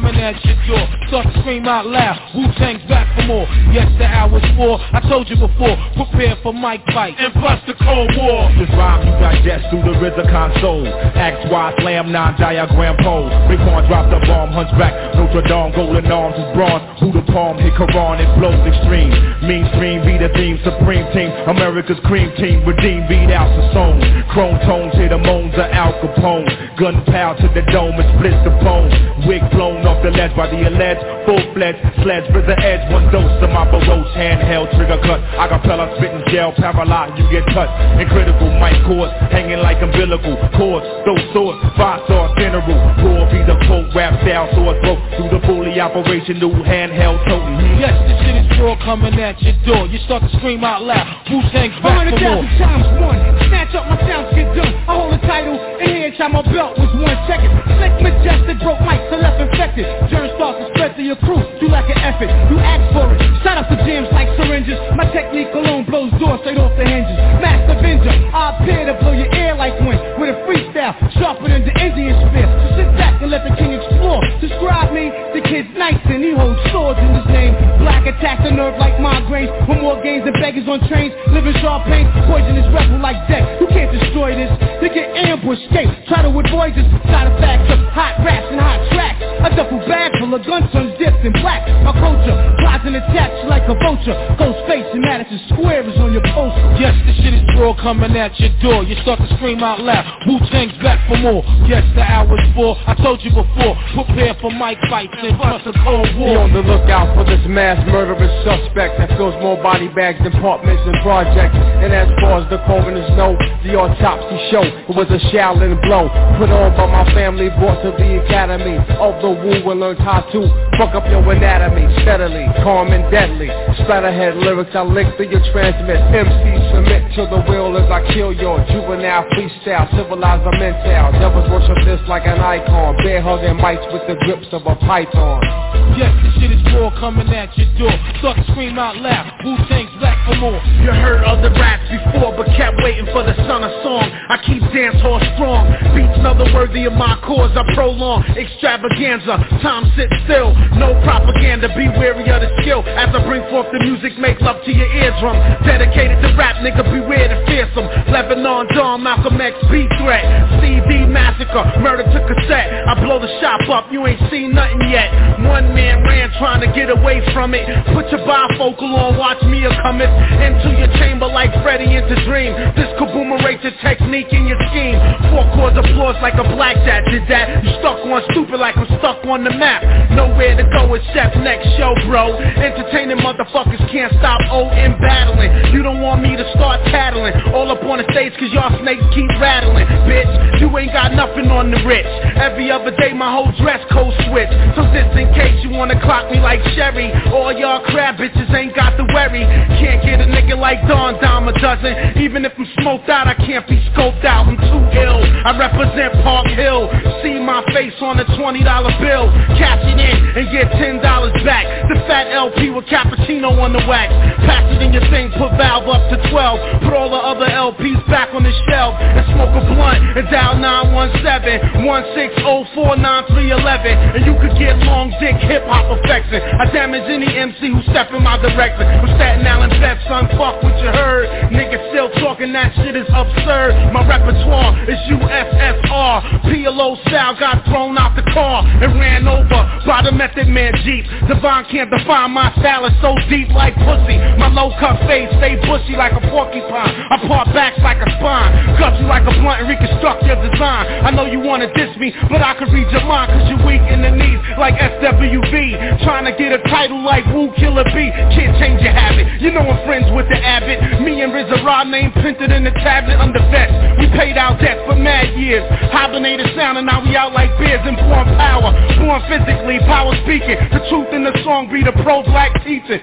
coming at your door. Start to scream out loud, Wu-Tang's back for more. Yes, the hour's four, I told you before. Prepare for mic fight and bust the Cold War. This rhyme you digest through the R Z A console. X Y slam nine diagram pole. Raekwon dropped the bomb, hunchback Notre Dame, golden arms is bronze. Who the palm hit Quran, it blows extreme. Mean stream be the theme, supreme team. America's cream team, redeem beat out the song. Chrome tones hit the moans of Al Capone. Gunpowder to the dome and splits the bone. Wig blown off the ledge by the alleged full-fledged sledge for the edge. One dose of my baroche, handheld trigger cut. Acapella spitting gel, paralyzed, you get touched. In critical mic cords, hanging like umbilical cords. Those swords, five-star general. Raw be the quote, rap style, sword throat. Through the fully operational handheld totem. Yes, this shit is raw coming at your door. You start to scream out loud, Wu-Tang's back for more. Times one, snatch up my sounds, get done. I hold the title, and here inside my belt was one second. Slick, majestic, broke mics, I left infected. Germ starts to spread to your crew, do like an effort. You ask for it, shot up the jams like syringes. My technique alone blows doors straight off the hinges. Master Avenger, I appear to blow your ear like wind. With a freestyle, sharper than the Indian spear. So sit back and let the king explore. Describe me, the kid's nice and he holds swords in his name. Black attack the nerve like migraines. With more games than beggars on trains. Living sharp pain, poisonous rebel like death. You can't destroy this, you get ambushed, escape. Try to avoid this, side effects of hot raps and hot tracks. A duffel bag full of gun tons dipped in black. My culture, flies and attacks like a vulture. Ghost face and Madison Square is on your poster. Yes, this shit is raw coming at your door. You start to scream out loud, Wu-Tang's back for more. Yes, the hour's four, I told you before. Prepare for mic fights and bust a Cold War. Be on the lookout for this mass murderous suspect that fills more body bags than apartments and projects. And as far as the coroners know, the autopsy show, it was a Shaolin blow put on by my family, brought to the academy of the Wu and learned how to fuck up your anatomy steadily, calm and deadly. Splatterhead lyrics I lick through your transmit. M C submit to the will as I kill your juvenile freestyle, civilize a mental. Devils worship this like an icon, bear hugging mics with the grips of a python. Yes, this shit is raw coming at your door. Start to scream out loud, Wu-Tang's back for more. You heard other raps before, but kept waiting for the son of song. I keep dance hall strong, beats another worthy of my cause. I prolong extravaganza, time sit still, no propaganda. Be wary of the skill as I bring forth the music, make love to your eardrum. Dedicated to rap, nigga, beware the fearsome. Lebanon Dawn, Malcolm X, B-Threat, C D Massacre, murder to cassette. I blow the shop up, you ain't seen nothing yet. One man ran trying to get away from it. Put your bifocal on, watch me a cometh into your chamber like Freddy into Dream. This kaboomerates your technique in your scheme. Four chords applause like a blackjack did that. You stuck on stupid like I'm stuck on the map. Nowhere to go except next show, bro. Entertaining motherfuckers can't stop O in battling. You don't want me to start tattling all up on the stage cause y'all snakes keep rattling. Bitch, you ain't got nothing on the rich. Every other day my whole dress code switch. So just in case you wanna clock me like Sherry, all y'all crab bitches ain't got to worry. Can't get a nigga like Don Dime a dozen. Even if I'm smoked out, I can't be scoped out, I'm too ill. I represent Park Hill. See my face on a twenty dollar bill. Cash it in and get ten dollars back. The fat L P with cappuccino on the wax. Pass it in your thing, put valve up to twelve. Put all the other L Ps back on the shelf and smoke a blunt and dial nine one seven, one six zero four nine three one one. And you could get long dick hip hop affection. I damage any M C who step in my direction. From Staten Island, Beth, son, fuck what you heard. Niggas still talking, that shit is absurd. My repertoire is U S S R. P L O style got thrown out the car and ran over by the Method Man Jeep. Devon can't define my style, it's so deep like pussy. My low cut face stay bushy like a porcupine. I part backs like a spine, gut you like a blunt and reconstruct your design. I know you wanna diss me, but I can read your mind cause you weak in the knees like S W V. Trying to get a title like Wu Killer B. Can't change your habit, you know I'm friends with the Abbott. Me and R Z A Raw name printed in the tablet under vets. We paid out debt for mad years. Hibernated sound and now we out like bears and born power. Born physically, power speaking. The truth in the song be the pro-black teaching.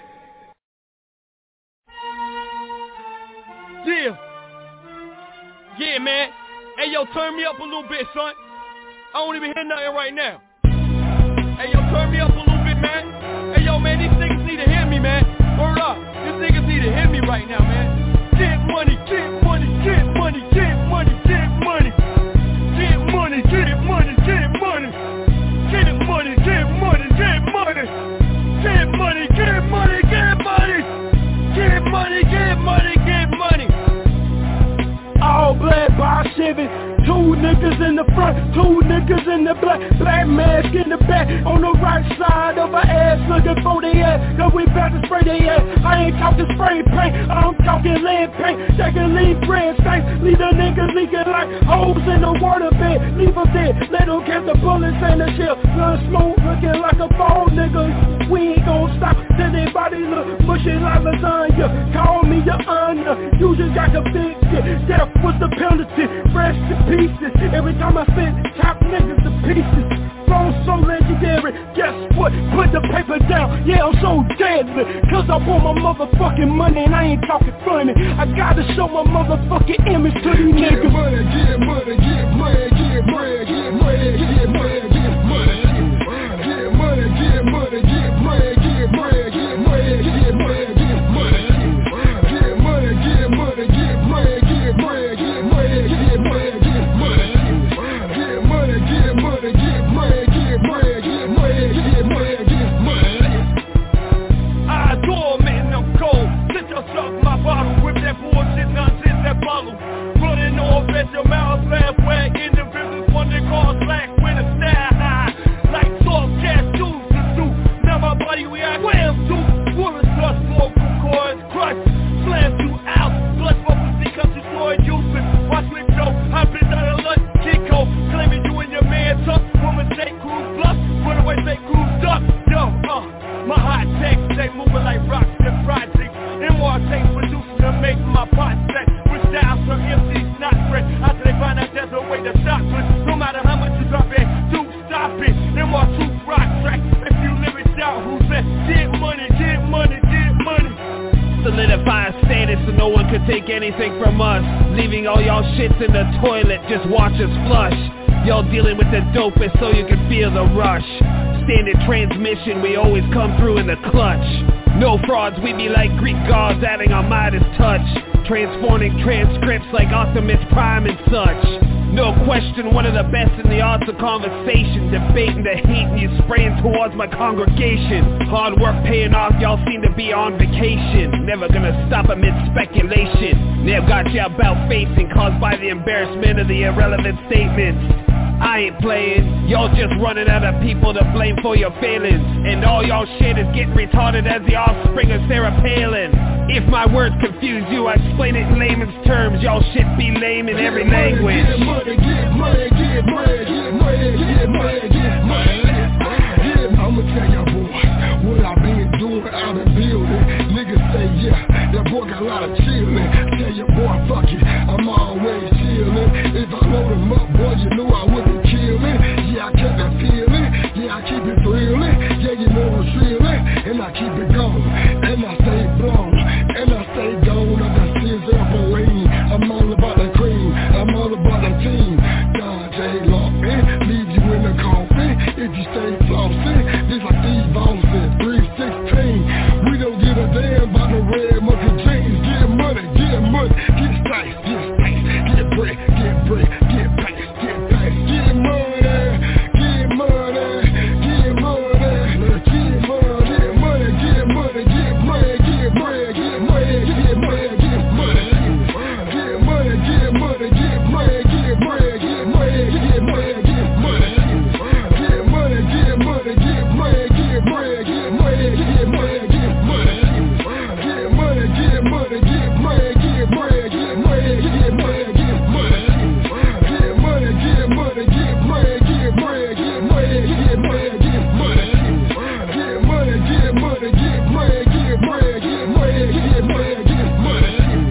Yeah. Yeah, man. Hey, yo, turn me up a little bit, son. I don't even hear nothing right now. Hey, yo, turn me up a little bit, man. Hey, yo, man, these niggas need to hear me, man. Word up. These niggas need to hear me right now, man. Get money, get money, get money, get money, get money. Get money, get money, get money. Get money, get Two niggas in the black, black mask in the back. On the right side of our ass, looking for the ass. Cause we about to spray the ass. I ain't talking spray paint, I'm talking lead paint. They can leave bread stains, leave the niggas leaking like holes in the water bed. Leave them dead, let them catch the bullets and the shell. Blood smoke looking like a phone, nigga. We ain't gon' stop till their bodies look mushy like lasagna. Call me your honor, you just got convicted. Death was the penalty, fresh to pieces. Every time I spit, top niggas to pieces. Flow so legendary, guess what? Put the paper down, yeah, I'm so deadly. Cause I want my motherfucking money and I ain't talking funny. I gotta show my motherfucking image to these niggas. Get money, get money, get money, get money, get money, get money, get money. Get money, get money, get money, get money, get money, get money, get money. Get money, get money, get money, get money, get money, get money, get money. Get money, get money, get money, get money, get money, get money, get money. I adore man, I'm cold. Sit yourself my bottle, whip that bullshit nonsense, that bottle. Running off at your mouth, laugh where individuals want to call slack with a style high. Like soft gas shoes to do. Now my body react, wham, to bullets, plus vocal cords, crush, slam you out. Blood bubbles because you saw it using. Watch me go, I've been out of lunch, Chico. Claiming you and your man tough. Woman say cruise bluff, run away say cruise up. Yo, uh, my hot takes, they moving like rocks and projects. M R takes producing to make my pot set. With styles from M Cs not fresh. After they find out there's a way to stop it. No matter how much you drop it, do stop it. M R two rock track. If you live it down, who said get money, get money, get money. Solidify status so no one can take anything from us. Leaving all y'all shits in the toilet, just watch us flush. Y'all dealing with the dopest so you can feel the rush. Standard transmission, we always come through in the clutch. No frauds, we be like Greek gods adding our Midas touch. Transforming transcripts like Optimus Prime and such. No question, one of the best in the arts of conversation. Debating the hate and you spraying towards my congregation. Hard work paying off, y'all seem to be on vacation. Never gonna stop amid speculation. Never got you about facing, caused by the embarrassment of the irrelevant statements. I ain't playing, y'all just running out of people to blame for your failings. And all y'all shit is getting retarded as the offspring of Sarah Palin. If my words confuse you, I explain it in layman's terms. Y'all shit be lame in every language. Get money, get money, get money, get money, get money, get money. I'ma tell y'all boys what I been doing out in building. Niggas say yeah, that boy got a lot of chillin'. Tell your boy fuck it, I'm always chillin'. If I load him up, boy, you knew I wouldn't kill him. Yeah, I kept that feeling, yeah, I keep it thrilling. Yeah, you know I'm thrilling, and I keep it going. And I stay blown, and I stay gone. I got scissor up and lean. I'm all about the cream, I'm all about the team. God, J. Lawson, leave you in the coffin. If you stay flossing, just like Steve Austin, three sixteen. We don't give a damn about the red monkey jeans. Get money, get money, get spice, get spice, get bread, get bread, get pace, get pace, get money, get money, get money, get money, get money, get money, get money, get bread, get money, get money, get money, get money, get money, get money, get bread, get money, get money, get money. Get money, get money, get money, get bread, get money, get money, get money. Get money, get money, get money, get bread, get money, get money, get money. Get money, get money, get money, get bread, get money, get money, get money. Get money, get money, get money, get bread, get money, get money, get money.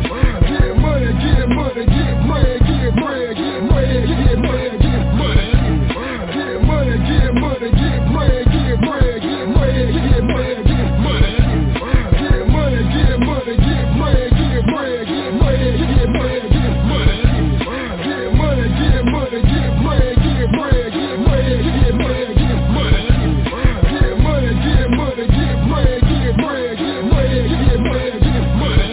Get money, get money, get money, get bread, get money, get money, get money. Get money, get money, get money, get bread, get money, get money, get money. Get money, get money, get money, get bread, get money, get money, get money. Get money, get money, get money, get bread, get money, get money, get money. Get money, get money, get money, get bread, get money, get money, get money.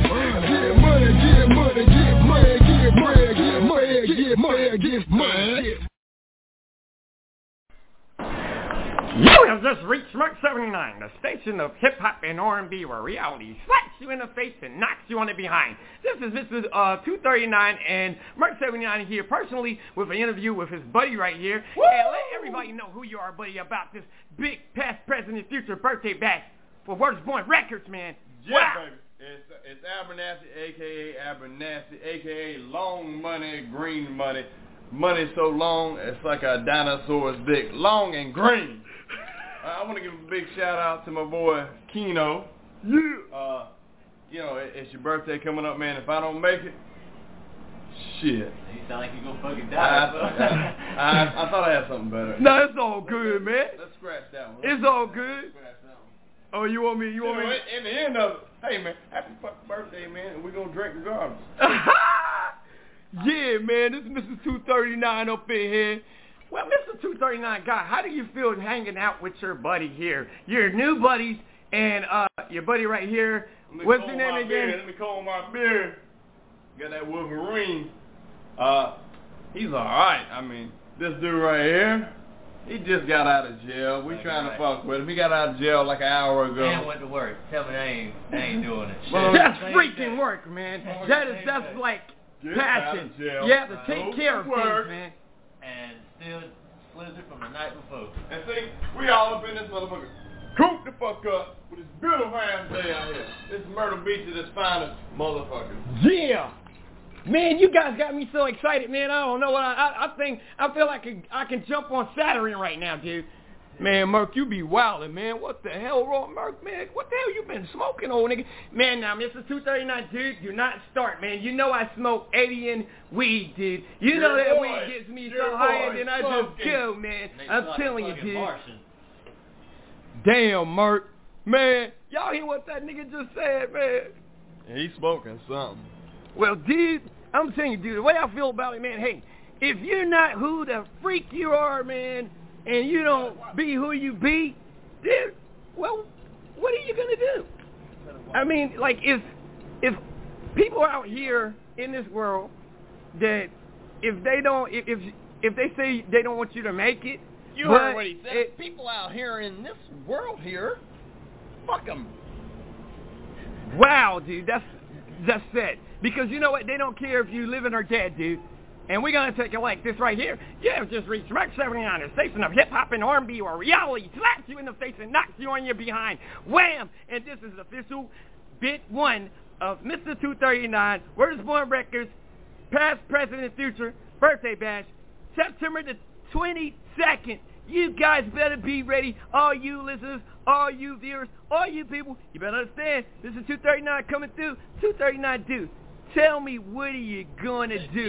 Get money, get money, get money, get bread, get money, get money, get money. You have just reached Mark seventy-nine, the station of hip-hop and R and B where reality slaps you in the face and knocks you on the behind. This is Mister Uh, two thirty-nine and Merc seventy-nine here personally with an interview with his buddy right here. Woo! And let everybody know who you are, buddy, about this big past, present, and future birthday bash for Word is Born Records, man. Yeah, wow. baby. It's, it's Abernathy, a k a. Abernathy, a k a long money, green money. Money so long, it's like a dinosaur's dick. Long and green. uh, I want to give a big shout out to my boy, Keno. Yeah. Uh, you know, it, it's your birthday coming up, man. If I don't make it, shit. You sound like you're going to fucking die. I, I, I, I thought I had something better. No, it's all good, man. Let's scratch that one. It's all good. Oh, you want me? You want you know, me? In the end of it, hey man, happy fucking birthday, man, and we gonna drink regardless. Yeah, man, this is Mister two thirty-nine up in here. Well, Mister two thirty-nine guy, how do you feel hanging out with your buddy here? Your new buddies and uh your buddy right here. What's your name again? Beard. Let me comb my beard. Got that Wolverine. Uh, he's all right. I mean, this dude right here. He just got out of jail. We trying right. to fuck with him. He got out of jail like an hour ago. And went to work. Tell me I ain't, I ain't doing it. Well, that's freaking work, man. That is that's day. like Get passion. You have to take Go care of work. things, man. And still slizzard from the night before. And see, we all up in this motherfucker. Coop the fuck up with this beautiful ass day out here. This Myrtle Beach is its finest motherfucker. Yeah. Man, you guys got me so excited, man. I don't know what I, I, I think. I feel like I can, I can jump on Saturn right now, dude. Man, Merc, you be wildin', man. What the hell wrong, Merc, man? What the hell you been smoking, old nigga? Man, now, Mister two thirty-nine, dude, do not start, man. You know I smoke eighty boy, dude. You Your know that boy, weed gets me your so high, boy and then I smoking. just go, man. I'm like telling you, dude. Martian. Damn, Merc. Man, y'all hear what that nigga just said, man? He's smoking something. Well, dude, I'm telling you, dude, the way I feel about it, man, hey, if you're not who the freak you are, man, and you don't be who you be, dude, well, what are you going to do? I mean, like, if if people out here in this world that if they don't, if if, if they say they don't want you to make it, you but heard what he said. It, people out here in this world here, fuck them. Wow, dude, that's that's it. Because you know what? They don't care if you living or dead, dude. And we're going to take it like this right here. You have just reached Merc seventy-nine, a station of hip-hop and R and B or reality. Slaps you in the face and knocks you on your behind. Wham! And this is official bit one of Mister two thirty-nine, Word is Born Records, past, present, and future, birthday bash, September the twenty-second. You guys better be ready. All you listeners, all you viewers, all you people, you better understand. This is two thirty-nine coming through. two thirty-nine, dude. Tell me, what are you gonna do?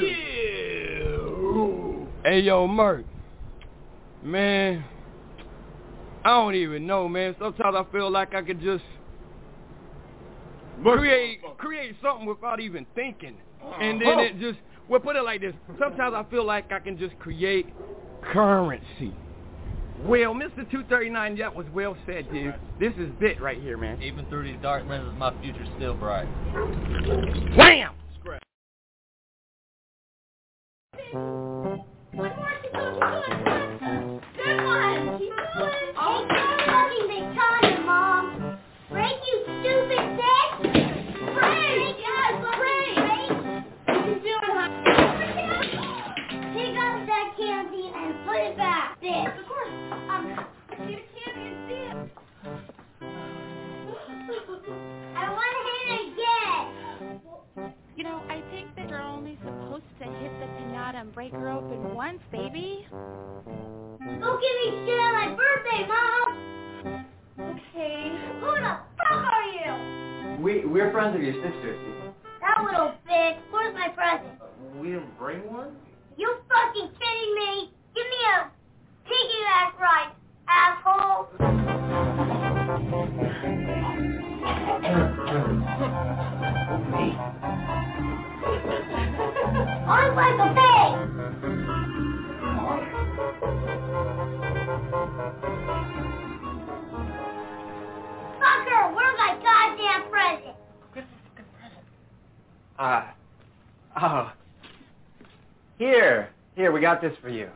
Yeah. Hey, yo, Merc. Man, I don't even know, man. Sometimes I feel like I could just create create something without even thinking. And then it just, well, put it like this. Sometimes I feel like I can just create currency. Well, Mister two thirty-nine, that was well said, dude. This is bit right here, man. Even through these dark lenses, my future's still bright. Wham! You know, I think that you're only supposed to hit the pinata and break her open once, baby. Don't give me shit on my birthday, Mom! Okay. Who the fuck are you? We, we're friends of your sister. That little bitch. Where's my present? Uh, we didn't bring one? You fucking kidding me? Give me a piggyback ride, asshole! I'm like a pig! Fucker, where's my goddamn present? Uh, oh. Here. Here, we got this for you.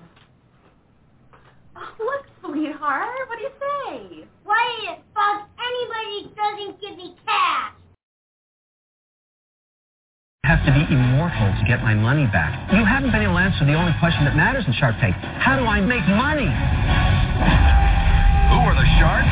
Oh, look, sweetheart. What do you say? Why the fuck anybody doesn't give me cash? have to be immortal to get my money back. You haven't been able to answer the only question that matters in Shark Tank. How do I make money? Who are the sharks?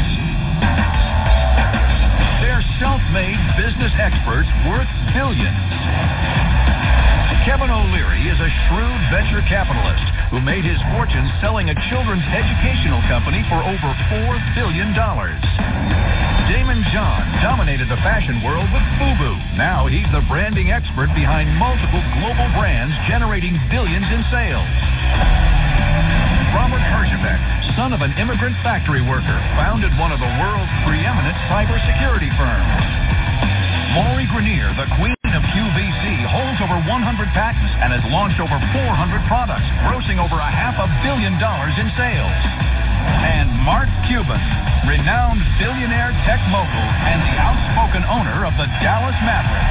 They're self-made business experts worth billions. Kevin O'Leary is a shrewd venture capitalist who made his fortune selling a children's educational company for over four billion dollars. Damon John dominated the fashion world with FUBU. Now he's the branding expert behind multiple global brands generating billions in sales. Robert Herjavec, son of an immigrant factory worker, founded one of the world's preeminent cybersecurity firms. Maury Grenier, the queen of Q V C, holds over one hundred patents and has launched over four hundred products, grossing over a half a billion dollars in sales. And Mark Cuban, renowned billionaire tech mogul and the outspoken owner of the Dallas Mavericks.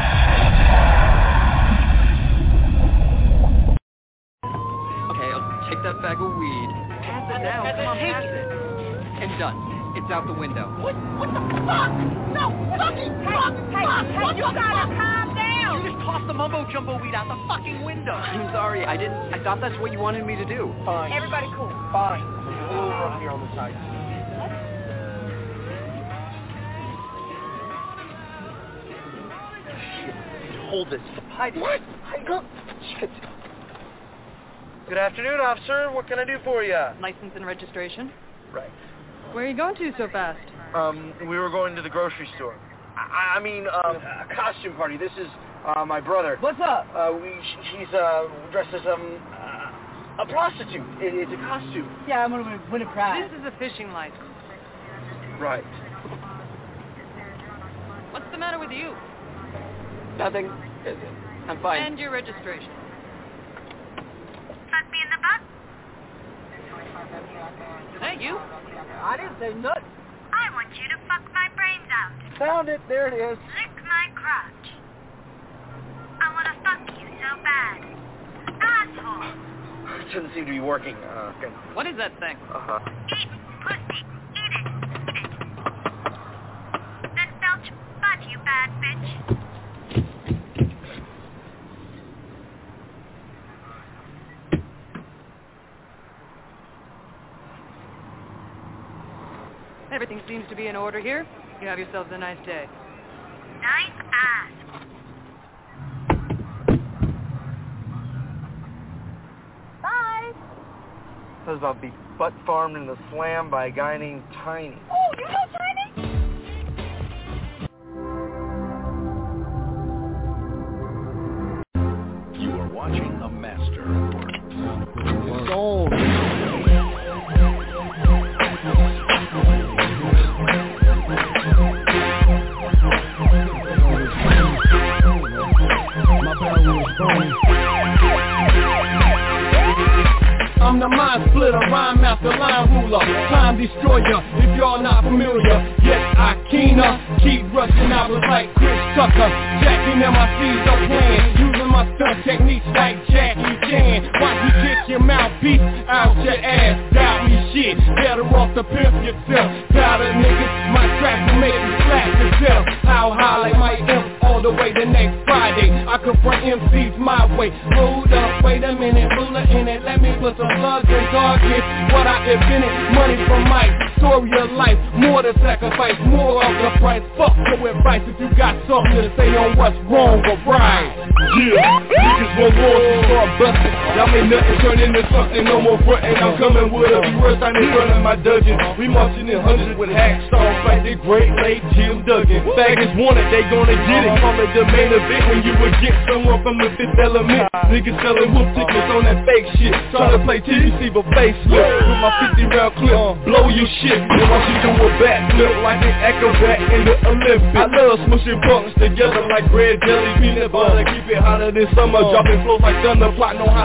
Okay, I'll take that bag of weed. Pass it down. Come on, pass it. And done. It's out the window. What? What the fuck? No, fucking fuck! Hey, fuck! Hey, what you the gotta fuck? Calm down! You just tossed the mumbo jumbo weed out the fucking window. I'm sorry, I didn't. I thought that's what you wanted me to do. Fine. Everybody cool. Fine. A little rough here on the side. Shit. Hold this. Hide it. What? Go. Shit. Good afternoon, officer. What can I do for you? License and registration? Right. Where are you going to so fast? Um, we were going to the grocery store. I, I mean, um, a costume party. This is uh, my brother. What's up? Uh, we, sh- she's uh, dressed as um, uh, a prostitute. It, it's a costume. Yeah, I'm going to win a prize. This is a fishing license. Right. What's the matter with you? Nothing. I'm fine. And your registration. Fuck me in the butt? Hey, you. I didn't say nothing. I want you to fuck my brains out. Found it. There it is. Lick my crotch. I want to fuck you so bad. Asshole. It doesn't seem to be working. Uh, can... What is that thing? Uh-huh. Eat pussy. Eat it. Eat it. Then belch butt, you bad bitch. Everything seems to be in order here. You have yourselves a nice day. Nice ass. Bye. I was about to be butt farmed in the slam by a guy named Tiny. Oh, you know Tiny? You are watching a master. Soul. I'm the mind splitter, rhyme master, line ruler, time destroyer, if y'all not familiar. Yes, I keener, keep rushing out like Chris Tucker, jacking in my C's up playing, using my stunt techniques like Jackie Chan. Watch me kick your mouthpiece out your ass, doubt me shit, better off to pimp yourself. Doubt a niggas, my track will make you slap yourself. How high like my imp all the way the next Friday. I confront M Cs my way. Hold up, wait a minute, ruler in it, let me put some slugs and targets. What I invented, money from Mike, story of life, more to sacrifice, more of the price. Fuck your advice if you got something to say on what's wrong or right. Yeah, niggas want more to start busting. Y'all ain't nothing turn into something, no more frontin'. I'm coming with a few words I'm in front of my dungeon. We marching in hundreds with hacksaws like the great late Jim Duggan. Faggots want it, they gonna get it. Call it the main event when you would get someone from the fifth element. Niggas selling whoop tickets on that fake shit. Trying to play till you see a facelift. With my fifty round clip, blow your shit. And watch you do a backflip like an acrobat in the Olympics. I love smushing punks together like bread, jelly, peanut butter. Keep it hotter than summer, dropping flows like thunder, plotting on how to make money.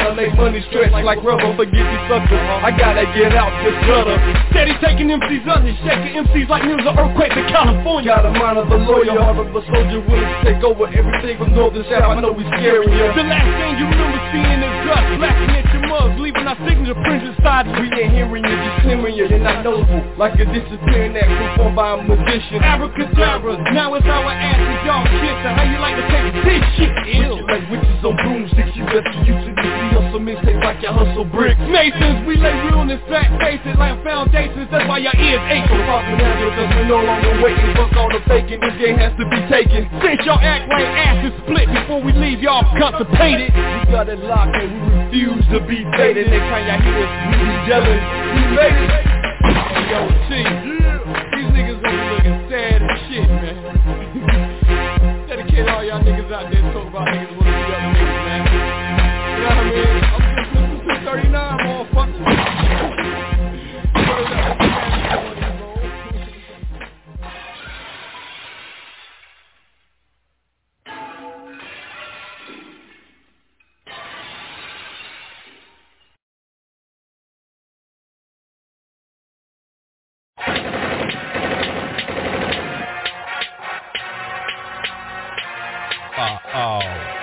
money stretch like rubber, forget these suckers. I gotta get out this gutter. Steady taking M Cs under, shaking M Cs like news of earthquake in California. Got a mind of a lawyer, heart of a soldier, willing to take over everything from north to south. I know we scary. The last thing you remember seeing is us blasting at your mugs, leaving our signature prints inside. We ain't hearing you, just clearing you. You're not noticeable, like a disappearing act performed by a magician. Abracadabra, now it's our asses, y'all kids. How you like to take this shit? Ew. Like witches on broomsticks, you better use it. We hustle mixtapes like you hustle bricks. Masons, we lay realness, fat faces like foundations. That's why your ears ache. So poppin' out because we're no longer waiting. Fuck all the faking, this game has to be taken. Since y'all act like asses split before we leave, y'all constipated. We got it locked and we refuse to be baited. Next time y'all hear us, we be yelling, we made it. Yo, T, these niggas gonna be looking sad as shit, man. Dedicate all y'all niggas out there talk about niggas wanna be other niggas, man. You know what I mean? I'm just listening to thirty-nine, motherfucker. Uh-oh.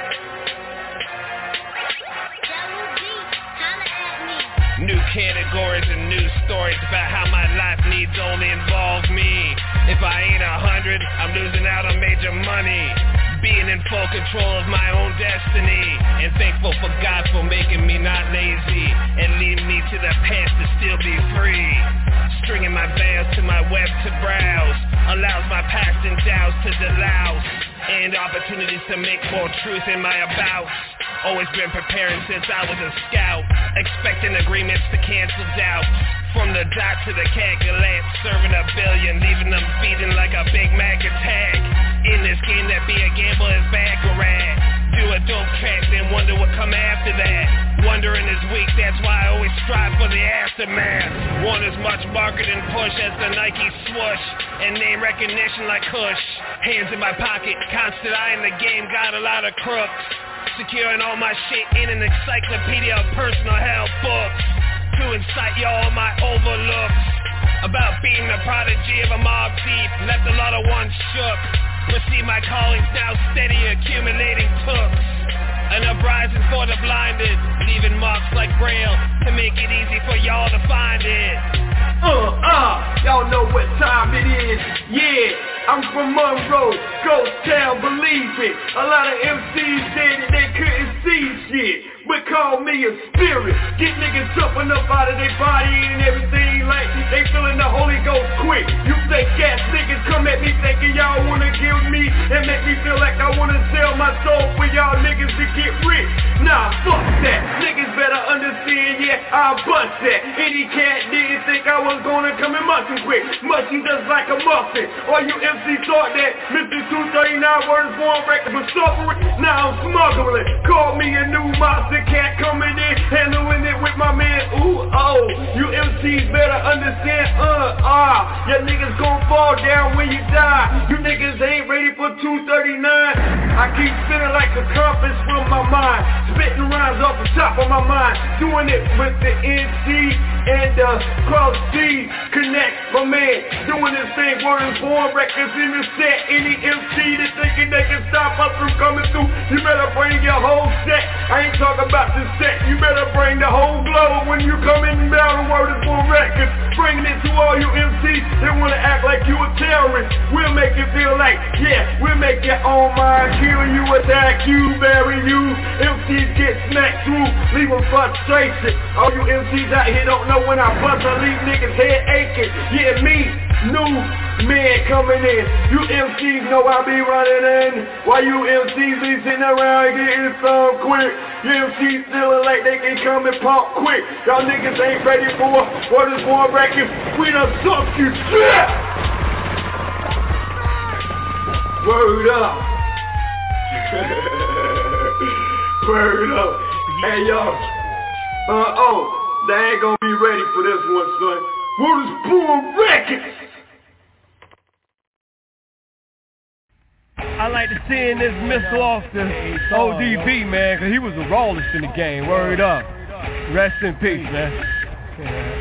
New categories and new stories about how my life needs only involve me. If I ain't a hundred, I'm losing out on major money. Being in full control of my own destiny. And thankful for God for making me not lazy and leading me to the past to still be free. Stringing my veils to my web to browse allows my past and doubts to delouse. And opportunities to make more truth in my abouts. Always been preparing since I was a scout. Expecting agreements to cancel doubt. From the dot to the calculate, serving a billion, leaving them feeding like a Big Mac attack. In this game that be a gamble is baccarat. Do a dope track, then wonder what come after that. Wondering is weak, that's why I always strive for the aftermath. Want as much marketing push as the Nike swoosh, and name recognition like Kush. Hands in my pocket, constant eye in the game, got a lot of crooks. Securing all my shit in an encyclopedia of personal health books. To incite y'all my overlooks. About being the prodigy of a mob thief, left a lot of ones shook. Receive my callings now steady accumulating tooks. An uprising for the blinded, leaving marks like Braille to make it easy for y'all to find it. Uh, uh, y'all know what time it is, yeah, I'm from Monroe, Ghost Town, believe it. A lot of M Cs said that they couldn't see shit, but call me a spirit. Get niggas jumping up out of their body and everything like they feeling the Holy Ghost quick. You fake ass niggas come at me thinking y'all wanna kill me and make me feel like I wanna sell my soul for y'all niggas to get rich. Nah, fuck that. Niggas better understand, yeah, I'll bust that. Any cat didn't think I was gonna come in muscle quick. Mushy just like a muffin. All you M Cs thought that Mister two thirty-nine words born record was suffering. Now I'm smuggling. Call me a new monster cat coming in, handling it with my man. Ooh, oh, you M Cs better understand. Uh, ah, your niggas gon' fall down when you die. You niggas ain't ready for two thirty-nine. I keep spinning like a compass from my mind, spitting rhymes off the top of my mind, doing it with the N C and the Cross C Connect, my man, doing this thing, word is born records in the set. Any M C that thinking they can stop us from coming through, you better bring your whole set. I ain't talking about the set, you better bring the whole globe when you come in down. Word is born records, bringing it to all you M Cs that wanna act like you a terrorist. We'll make it feel like, yeah, we'll make your own mind kill you, attack you, bury you. M Cs get smacked through, leave them frustration. All you M Cs out here don't know when I bust, I leave niggas head aching. Yeah, me, new man coming in. You M Cs know I be running in. Why you M Cs be sitting around getting some quick? You M Cs feeling like they can come and pump quick. Y'all niggas ain't ready for what is born record. We done suck you. Yeah! Word up. Word up. Hey, y'all. Uh, oh, they ain't gonna be ready for this one, son. What is born record? I like to send this missile off to O D B, man, because he was the rawest in the game. Word up. Rest in peace, man. Yeah.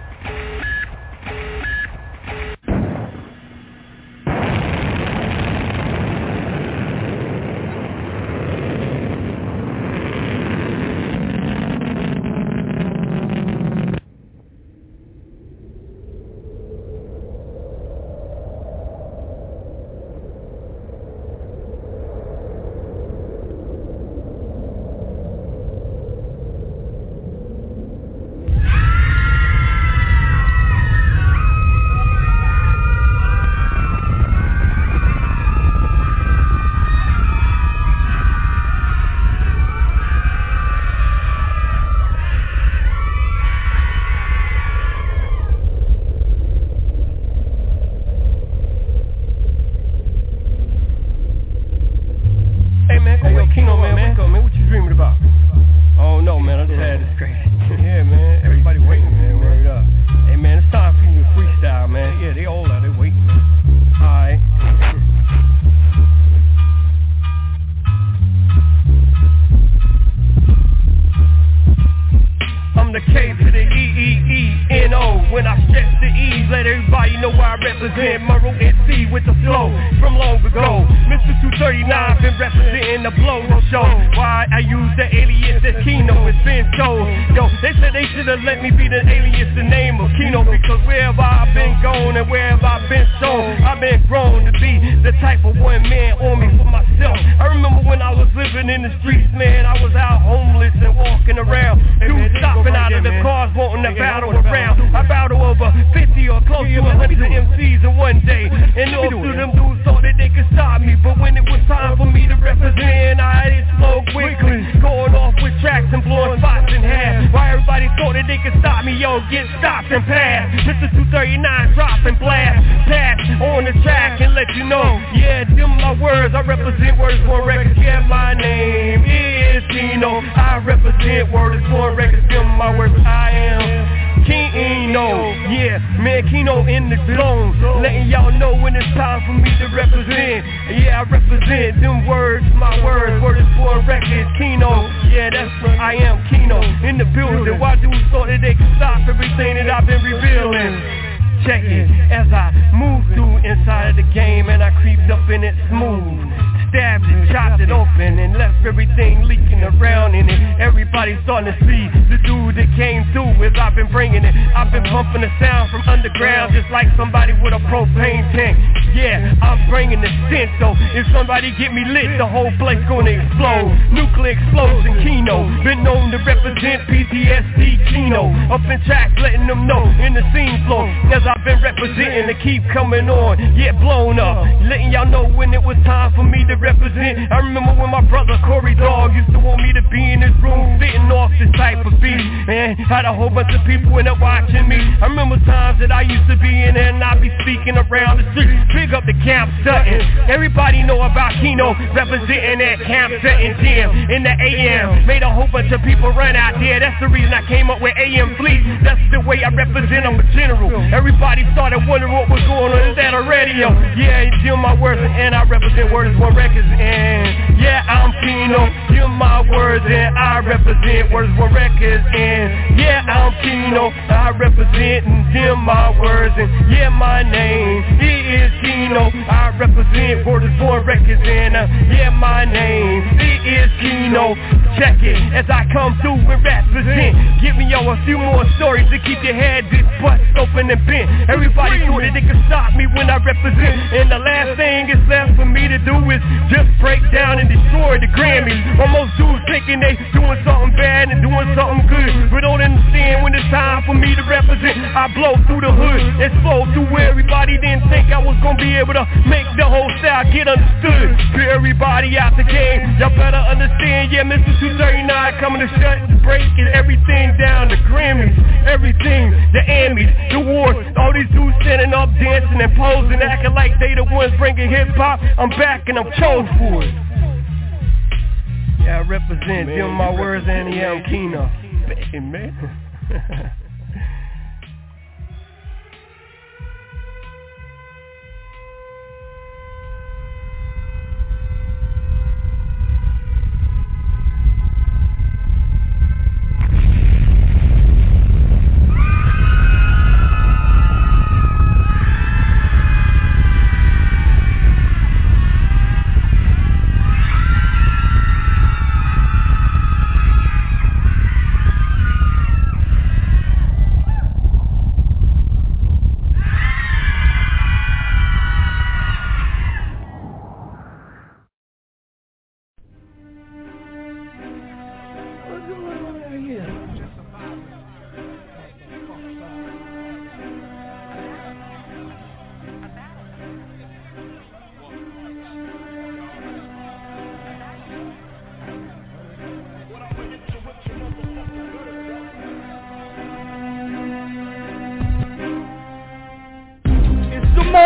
Get me lit, the whole place gonna explode. Nuclear explosion, Kino. Been known to represent P T S D, Kino. Up in tracks, letting them know in the scene flow. As I've been representing to keep coming on, yet blown up. Letting y'all know when it was time for me to represent. I remember when my brother Corey Dog used to want me to be in his room, spitting off this type of beat. And had a whole bunch of people in there watching me. I remember times that I used to be in there and I'd be speaking around the street. Big up the Camp Sutton. Everybody know about Kino, representing that Camp Sutton gym in the A M. Made a whole bunch of people run out there. That's the reason I came up with A M Fleet. That's the way I represent, I'm a general. Everybody started wondering what was going on. Is that a radio? Yeah, it's Jim my words and I represent Words One Records. And yeah, I'm Kino. Jim my words and I represent Words One Records. And yeah, I'm Kino. I represent Jim my words. And yeah, my name it is Kino. I represent Words One Records. And uh, yeah, my name it is Kino. Check it as I come through and represent. Give me y'all a few more stories to keep your head this butt open and bent. Everybody thought that they could stop me when I represent. And the last thing is left for me to do is just break down and destroy the Grammys. Almost dudes thinking they doing something bad and doing something good, but don't understand when it's time for me to represent. I blow through the hood, explode through where everybody didn't think I was gonna be able to make the whole style get understood. To everybody out the game, y'all better understand. Yeah, Mister two thirty-nine coming to shut and breaking everything down. The Grammys, everything, the Emmys, the awards. All these dudes standing up, dancing and posing, acting like they the ones bringing hip hop. I'm back and I'm chose for it. Yeah, I represent them my words and the Young Kino. Man, man.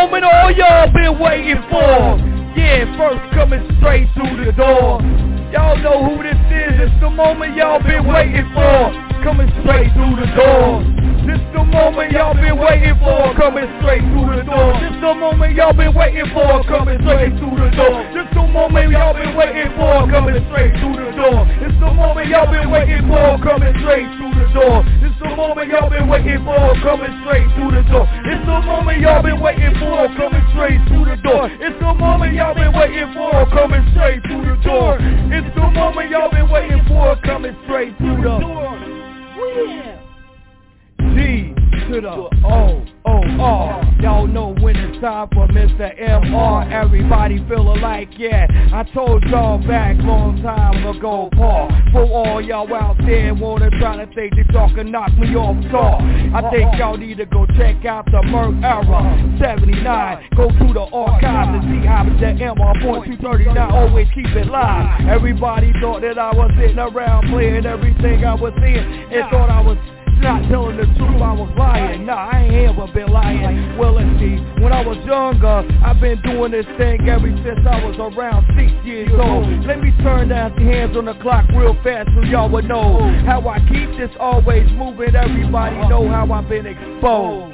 moment all y'all been waiting for. Yeah, first coming straight through the door. Y'all know who this is. It's the moment y'all been waiting for. Coming straight through the door. This the moment y'all been waiting for. Coming straight through the door. This the moment y'all been waiting for. Coming straight through the door. This the moment y'all been waiting for. Coming straight through the door. It's the moment y'all been waiting for. Coming straight through the door. It's the moment y'all been waiting for. Coming straight through the door. It's the moment y'all been waiting for. Coming straight through the door. It's the moment y'all been waiting for. Coming straight through the door. It's the moment y'all been waiting for. Coming straight through the door. G to the O, O, R. Y'all know when it's time for Mister M R. Everybody feeling like, yeah, I told y'all back long time ago, Paul. For all y'all out there wanna try to think that y'all can knock me off tall, I think y'all need to go check out the Merc Era seventy-nine. Go to the archives and see how the M R point two thirty-nine always keep it live. Everybody thought that I was sitting around playing everything I was seeing and thought I was not telling the truth, I was lying. Nah, I ain't ever been lying. Well, let's see, when I was younger, I've been doing this thing ever since I was around six years old. Let me turn down the hands on the clock real fast so y'all would know how I keep this always moving. Everybody know how I've been exposed.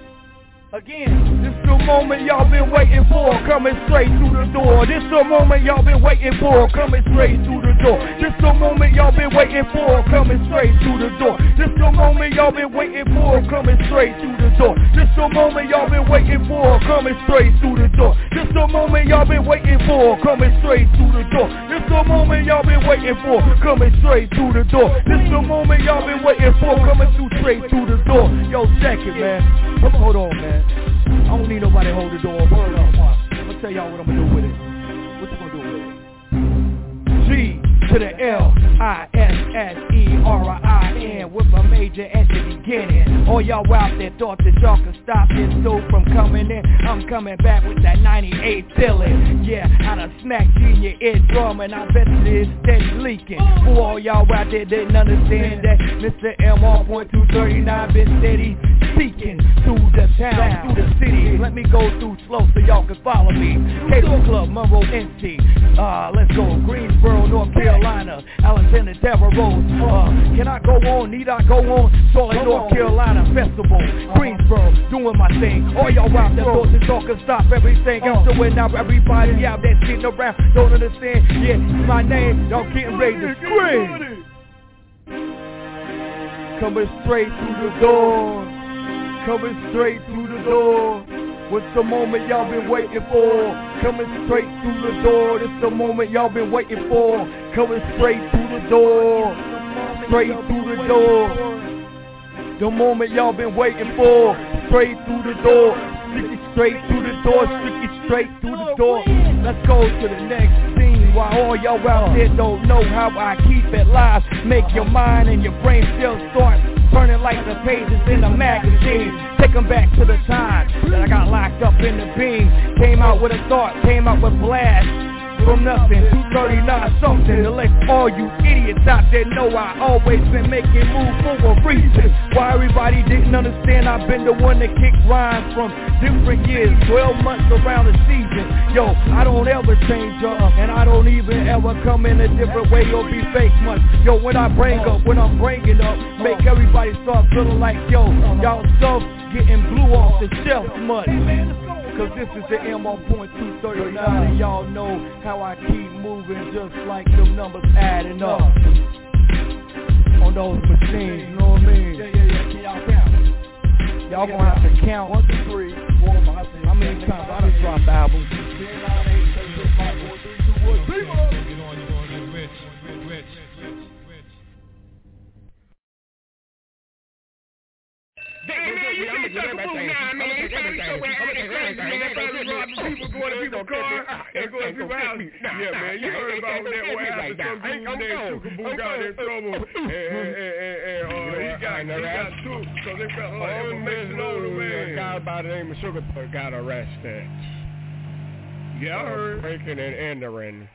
Again, this the moment y'all been waiting for, coming straight through the door. This the moment y'all been waiting for, coming straight through the door. This the moment y'all been waiting for, coming straight through the door. This the moment y'all been waiting for, coming straight through the door. This the moment y'all been waiting for, coming straight through the door. This the moment y'all been waiting for, coming straight through the door. This the moment y'all been waiting for, coming straight through the door. This the moment y'all been waiting for, coming through straight through the door. Yo, check it, man. Hold on, man. I don't need nobody to hold the door. Word up. I'm gonna tell y'all what I'm gonna do with it. What you gonna do with it? G to the L I S S E R I N with a major at the beginning. All y'all out there thought that y'all could stop this dude from coming in. I'm coming back with that ninety-eight feeling. Yeah, I done smacked you in your eardrum and I bet it is steady leaking. For all y'all out there didn't understand that Mister M R point two thirty-nine been steady speaking through the town, through the city. Let me go through slow so y'all can follow me. Cato Club, Monroe, N C. Uh, let's go. Greensboro, North Carolina. Alexander Devereaux. Uh, can I go on? Need I go on? Charlotte, North Carolina Festival. Greensboro, doing my thing. All y'all out there thought that y'all can stop everything. I'm doing now. Everybody out there sitting around don't understand. Yeah, my name. Y'all getting ready to scream. Coming straight through the door. Coming straight through the door. What's the moment y'all been waiting for? Coming straight through the door. This the moment y'all been waiting for. Coming straight through the door. Straight through the door. The moment y'all been waiting for. Straight through the door. Sticky straight through the door. Sticky straight through the door. Let's go to the next scene. While all y'all out there don't know how I keep it live. Make your mind and your brain still start turning like the pages in a magazine. Take them back to the time that I got locked up in the beam. Came out with a thought, came out with blast. From nothing, two thirty-nine something. To let all you idiots out there know I always been making moves for a reason. Why everybody didn't understand, I've been the one that kicked rhymes from different years, twelve months around the season. Yo, I don't ever change up, and I don't even ever come in a different way or be fake much. Yo, when I bring up, when I'm bringing up, make everybody start feeling like, yo, y'all stuff getting blew off the shelf much. Cause this is the M R point two thirty-nine and y'all know how I keep moving just like them numbers adding up on those machines, you know what I mean? Yeah, yeah, yeah, y'all count. Y'all gonna have to count one, two, three, four, five, six, how many times I done dropped albums? I'm gonna take everything. I'm gonna take everything. I'm gonna take everything. People going to people's car and going to people's house. Yeah, man, you heard about that what happened to some dude named Chukaboo got in trouble. And, and, and, and uh, he got, he got took because they felt like information on the man. A guy by the name of Sugar got arrested. Yeah, I heard. Breaking and entering.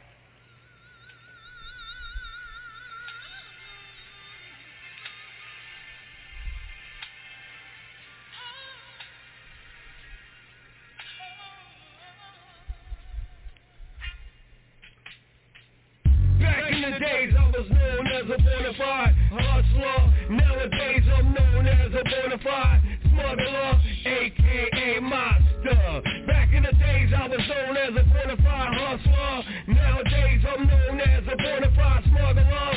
days I was known as a bona fide hustler. Nowadays I'm known as a bona fide smuggler, aka monster. Back in the days I was known as a bona fide hustler. Nowadays I'm known as a bona fide smuggler,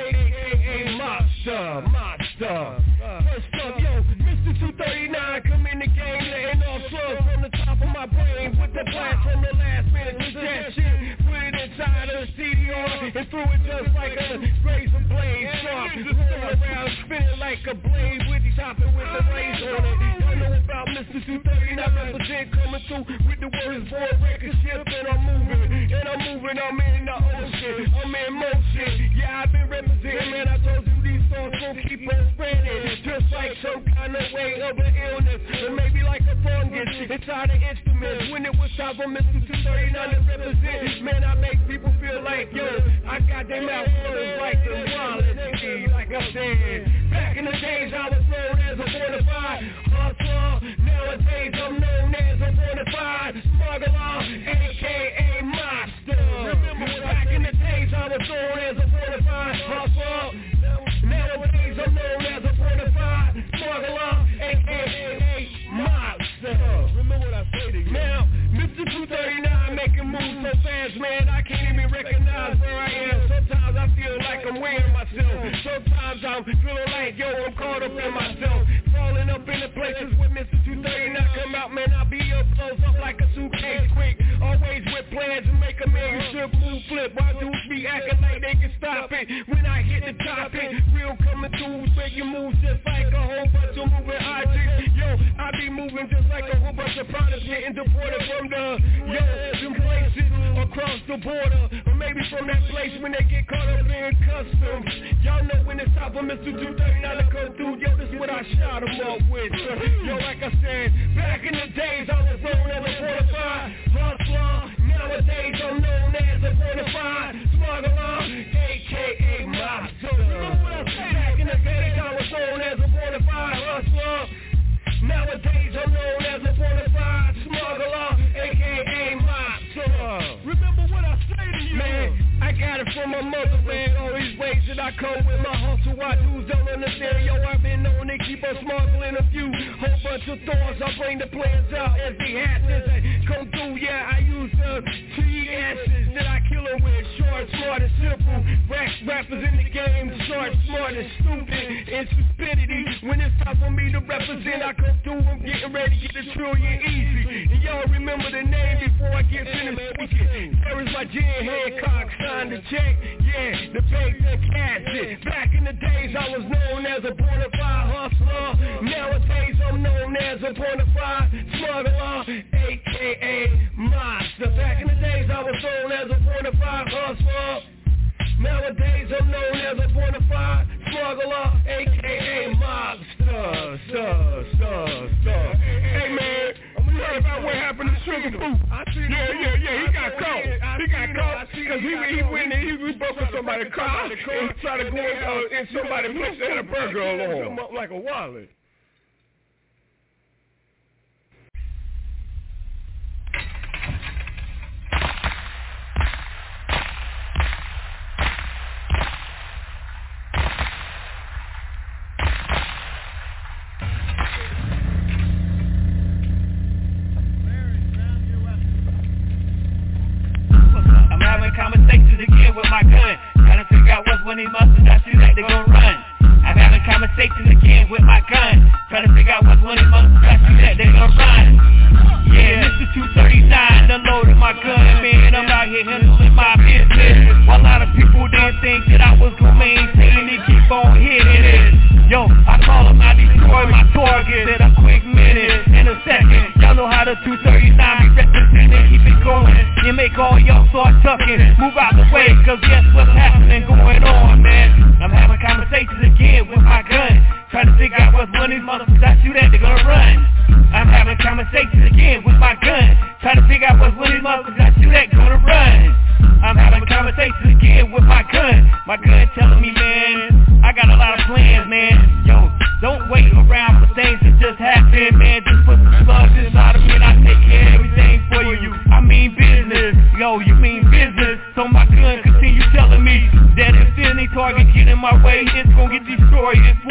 aka monster, monster. First up, yo, Mister two thirty-nine come in the game, letting off slugs from the top of my brain with the blast from the last minute. Just that shit, put it inside of the C D R and threw it just like a razor blade sharp. Roll around, spinning like a blade with the topping with the razor on it. Y'all know about Mister two thirty-nine, represent coming through with the words for a record ship, and I'm moving, and I'm moving, I'm in the ocean, I'm in motion. Yeah, I've been representing, man, I told you these songs gon' keep on spreading, just like some kind of way of an illness, or maybe like a fungus inside the instruments. When it was time for Mister two thirty-nine to represent, man, I make people feel like, yo, I got them out feeling like the quality, like I said. Back in the days I was known as a bona fide hustler. Nowadays I'm known as a bona fide smuggler, aka monster. Remember back in the days I was known as a bona fide hustler. Nowadays I'm known as a bona fide smuggler, aka monster. Remember what I say to you. Now, Mister two thirty-nine making moves so fast, man, I can't even recognize where I am. Sometimes I feel like I'm wearing myself. Sometimes I'm feeling like, yo, I'm caught up in myself. Falling up in the places where Mister two thirty-nine come out, man, I be up close up like a suitcase quick. Always with plans to make a man strip, move, flip. Why dudes be acting like they can stop it? When I hit the top, it real coming through, making moves just like a whole bunch of moving objects. Yo, I be moving just like a whole bunch of products getting deported from the, yo, them places across the border. Or maybe from that place when they get caught up in customs. Y'all know when it's time for Mister two thirty-nine to come through, yo, this is what I shot him up with. Yo, like I said, back in the days I was known as a bona fide hustler. Nowadays I'm known as a bona fide smuggler, aka monster. Back in the days I was known as a bona fide hustler. Nowadays I'm known as a bona fide smuggler, aka monster. Remember what I say to you, man. I got it from my mother, man. All these ways that I come with my hustle, why dudes don't understand. Yo, I've been known to keep on smuggling a few whole bunch of thorns. I bring the plans out as the hatches come through. Yeah, I use the T S's that I kill them with. Short, smart, and simple. Rap, rappers in the game, short, smart, and stupid, and stupidity. When it's time for me to represent, I come through. I'm getting ready to get the trillion easy. And y'all remember the name before I get finished speaking. There is my Jen Hancock. The check, yeah, the pay the cash it. Back in the days I was known as a bona fide hustler. Nowadays I'm known as a bona fide smuggler, aka monster. Back in the days I was known as a bona fide hustler. Nowadays I'm known as a bona fide smuggler, aka monster. Star, star, star. Hey man, you heard about what happened to Sugar Pooh? Yeah, yeah, yeah, he got caught. He got caught because he, he went and he, he broke up somebody's car and tried to go uh, in somebody's place that had a burger along. Like a wallet. Conversations again with my gun, trying to figure out what's when these monsters I shoot at, they gon' run. I'm having conversations again with my gun, trying to figure out what's when these monsters I shoot at, they gon' run. Yeah, Mister two thirty-nine, unloaded my gun, man, I'm out here handling my business. While a lot of people didn't think that I was gon' maintain it, keep on hitting it. Yo, I call them, I destroy my targets in a quick minute, in a second. Y'all know how the two thirty-nine be representing, keep it going. You make all y'all start tucking, move out the way, cause guess what's happening going on, man. I'm having conversations again with my gun, trying to figure out what's when these motherfuckers I shoot at, they're gonna run. I'm having conversations again with my gun, trying to figure out what's when these motherfuckers I shoot at, gonna run. I'm having conversations again with my gun, my gun telling me, man, I got a lot of plans, man. Yo, don't wait around for things to just happen, man. Just put some slugs inside of me and I take care of everything for you. I mean business, yo, you mean business. So my gun continue to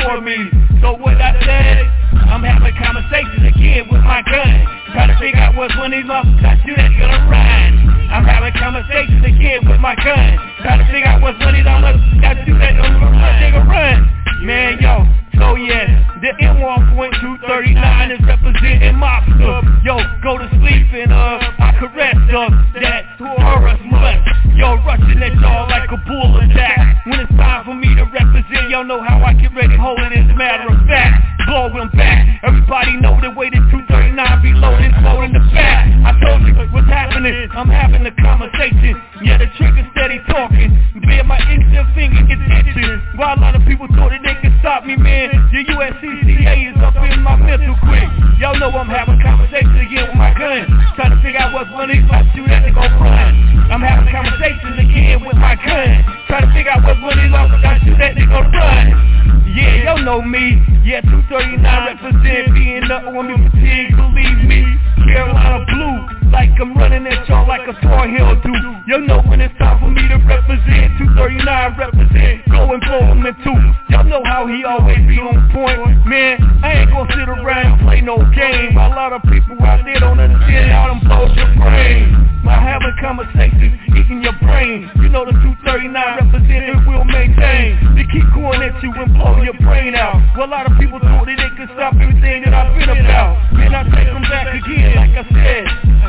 for me. So what I said, I'm having conversations again with my gun, trying to figure out what's one of these motherfuckers you that's gonna run. I'm having conversations again with my gun, trying to figure out what's one of these motherfuckers you that's gonna run. run. Man, yo, so yeah, the M one point two thirty-nine is representing mobster. Yo, go to sleep and uh, I caress uh, that Taurus month. Yo, rushing at y'all like a bull attack. When it's time for me to represent, y'all know how I get ready, hold it as a matter of fact. Blow them back. Everybody know the way that two thirty-nine be loaded, loading the fat. I told you what's happening. I'm having a conversation. Yeah, the trigger steady talking. Man, my index finger gets itching. While a lot of people thought that they could stop me, man. The U S C C A is up in my mental quick. Y'all know I'm having conversations again with my gun, trying to figure out what's one of these I shoot at they gon' run. I'm having conversations again with my gun, trying to figure out what's one of these I shoot at they gon' run. Yeah, y'all know me. Yeah, two thirty-nine represent being up on me fatigue, believe me. Carolina blue, like I'm running at y'all like a Tar Heel do. Y'all know when it's time for me to represent. two thirty-nine represent, go and blow him in two. Y'all know how he always be on point. Man, I ain't gonna sit around and play no game. A lot of people out there don't understand how them blows your brain. My having conversations, eating your brain. You know the two thirty-nine representative will maintain. They keep going at you and blowing your brain out. Well, a lot of people thought that they could stop everything that I've been about. Man, I take them back again, like I said.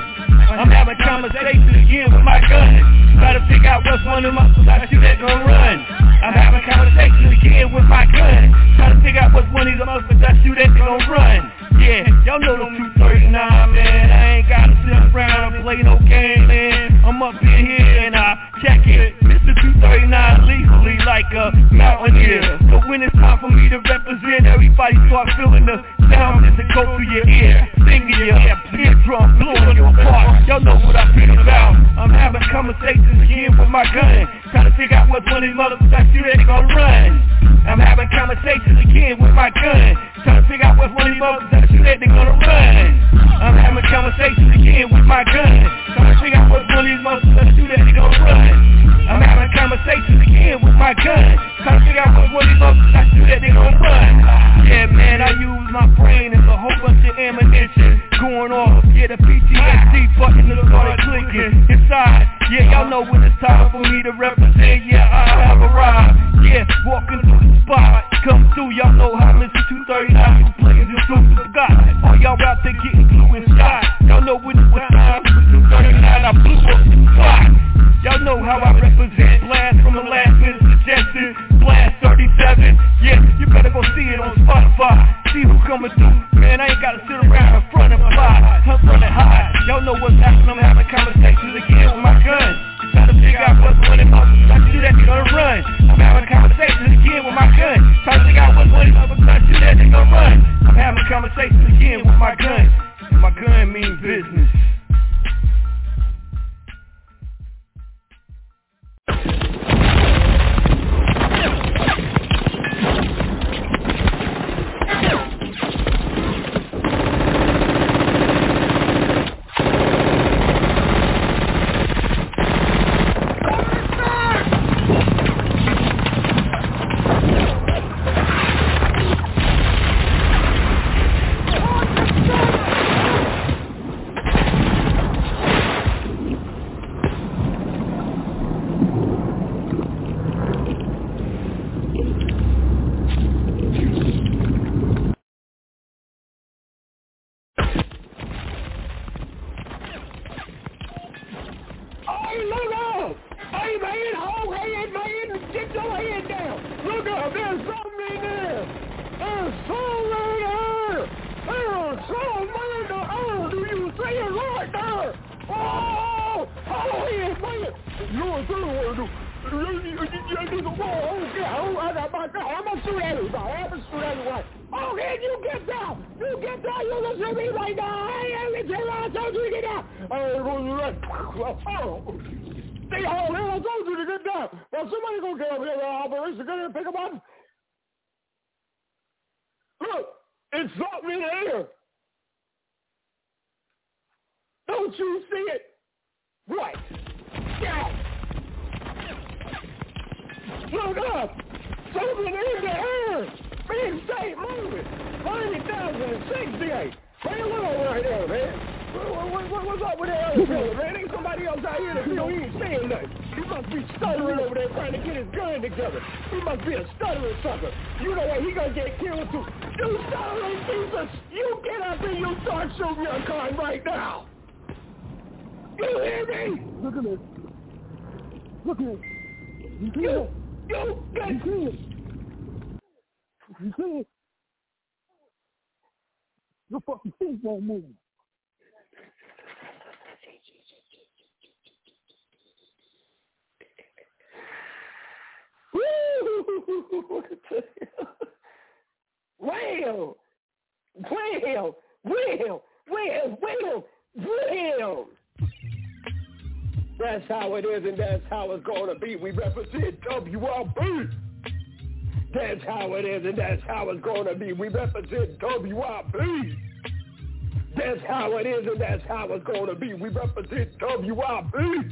I'm having conversations again with my gun, try to figure out what's one of my I shoot that gon' run. I'm having conversations again with my gun, trying to figure out what's one of these motherfuckers I shoot that gon' run. Yeah, y'all know the two thirty-nine, man. I ain't gotta sit around and play no game, man. I'm up in here and I check it, Mister two thirty-nine legally like a mountaineer. So when it's time for me to represent, everybody start feeling the sound as it go through your ear, singing your eardrum, blowing your apart. Y'all know what I've been about. I'm having conversations again with my gun, trying to figure out what's one of these motherfuckers I shoot at they gon' run. I'm having conversations again with my gun, trying to figure out what's one of these motherfuckers I shoot at they gonna run. I'm having conversations again with my gun, trying to figure out what's one of these motherfuckers I shoot at they gonna run. I'm having conversations again with my gun, trying to figure out what's one of these motherfuckers I shoot at they gonna run. Yeah, man, I use my brain as a whole bunch of ammunition going off. Yeah, the P T S D button that started clicking inside. Yeah, y'all know when it's time for me to represent. Yeah, I have arrived. Yeah, walking through the spot, come through. Y'all know how Mister two thirty-nine is playing this super God. All y'all out there getting blue and shot. Y'all know when it's time for two thirty-nine, I blew up the spot. Y'all know how I represent. Blast from the last minute suggestion. Blast thirty-seven. Yeah, you better go see it on Spotify. See who coming through. Man, I ain't gotta sit around in front and fly. I'm running high. Y'all know what's happening. I'm having conversations again with my gun, trying to figure out what's one of them motherfuckers I shoot at they gonna run. I'm having conversations again with my gun, trying to figure out what's one of them motherfuckers I shoot at they gonna run. I'm having conversations again with my gun, and my gun means business. Don't you see it? Right. Yeah. Look up. Something in the air. Big state moving. ninety thousand sixty-eight. Say hello right there, man. What, what, what, what's up with that other fella, man? Ain't somebody else out here that feel he ain't saying nothing. He must be stuttering over there trying to get his gun together. He must be a stuttering sucker. You know what? He gonna get killed too. You stuttering Jesus! You get up and you start shooting your gun right now. You hear me? Look at this. Look at it. You see you, it? You get You see it? You see it? Your fucking feet won't move. Woo! Well, well, well, well, well, well. That's how it is, and that's how it's gonna be. We represent W R B. That's how it is, and that's how it's gonna be. We represent W R B. That's how it is, and that's how it's gonna be. We represent W R B.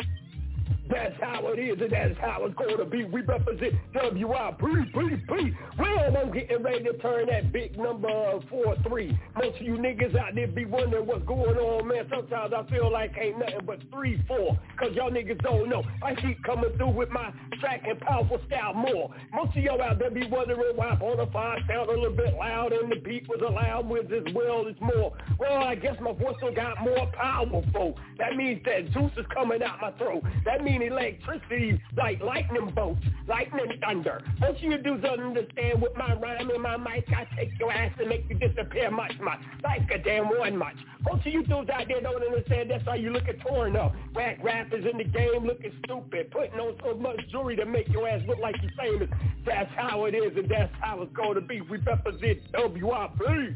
That's how it is, and that's how it's going to be. We represent W I P, P, P. Well, I'm getting ready to turn that big number four three. Most of you niggas out there be wondering what's going on, man. Sometimes I feel like ain't nothing but three four, because y'all niggas don't know. I keep coming through with my track and powerful style more. Most of y'all out there be wondering why Bonafide sound a little bit loud and the beat was allowed with as well as more. Well, I guess my voice done got more powerful. That means that juice is coming out my throat. That means electricity like lightning bolts, lightning thunder. Most of you dudes don't understand with my rhyme and my mic, I take your ass and make you disappear much, much, like a damn one much. Most of you dudes out there don't understand, that's why you looking torn up. Whack rappers in the game looking stupid, putting on so much jewelry to make your ass look like you're famous. That's how it is, and that's how it's going to be. We represent W I P.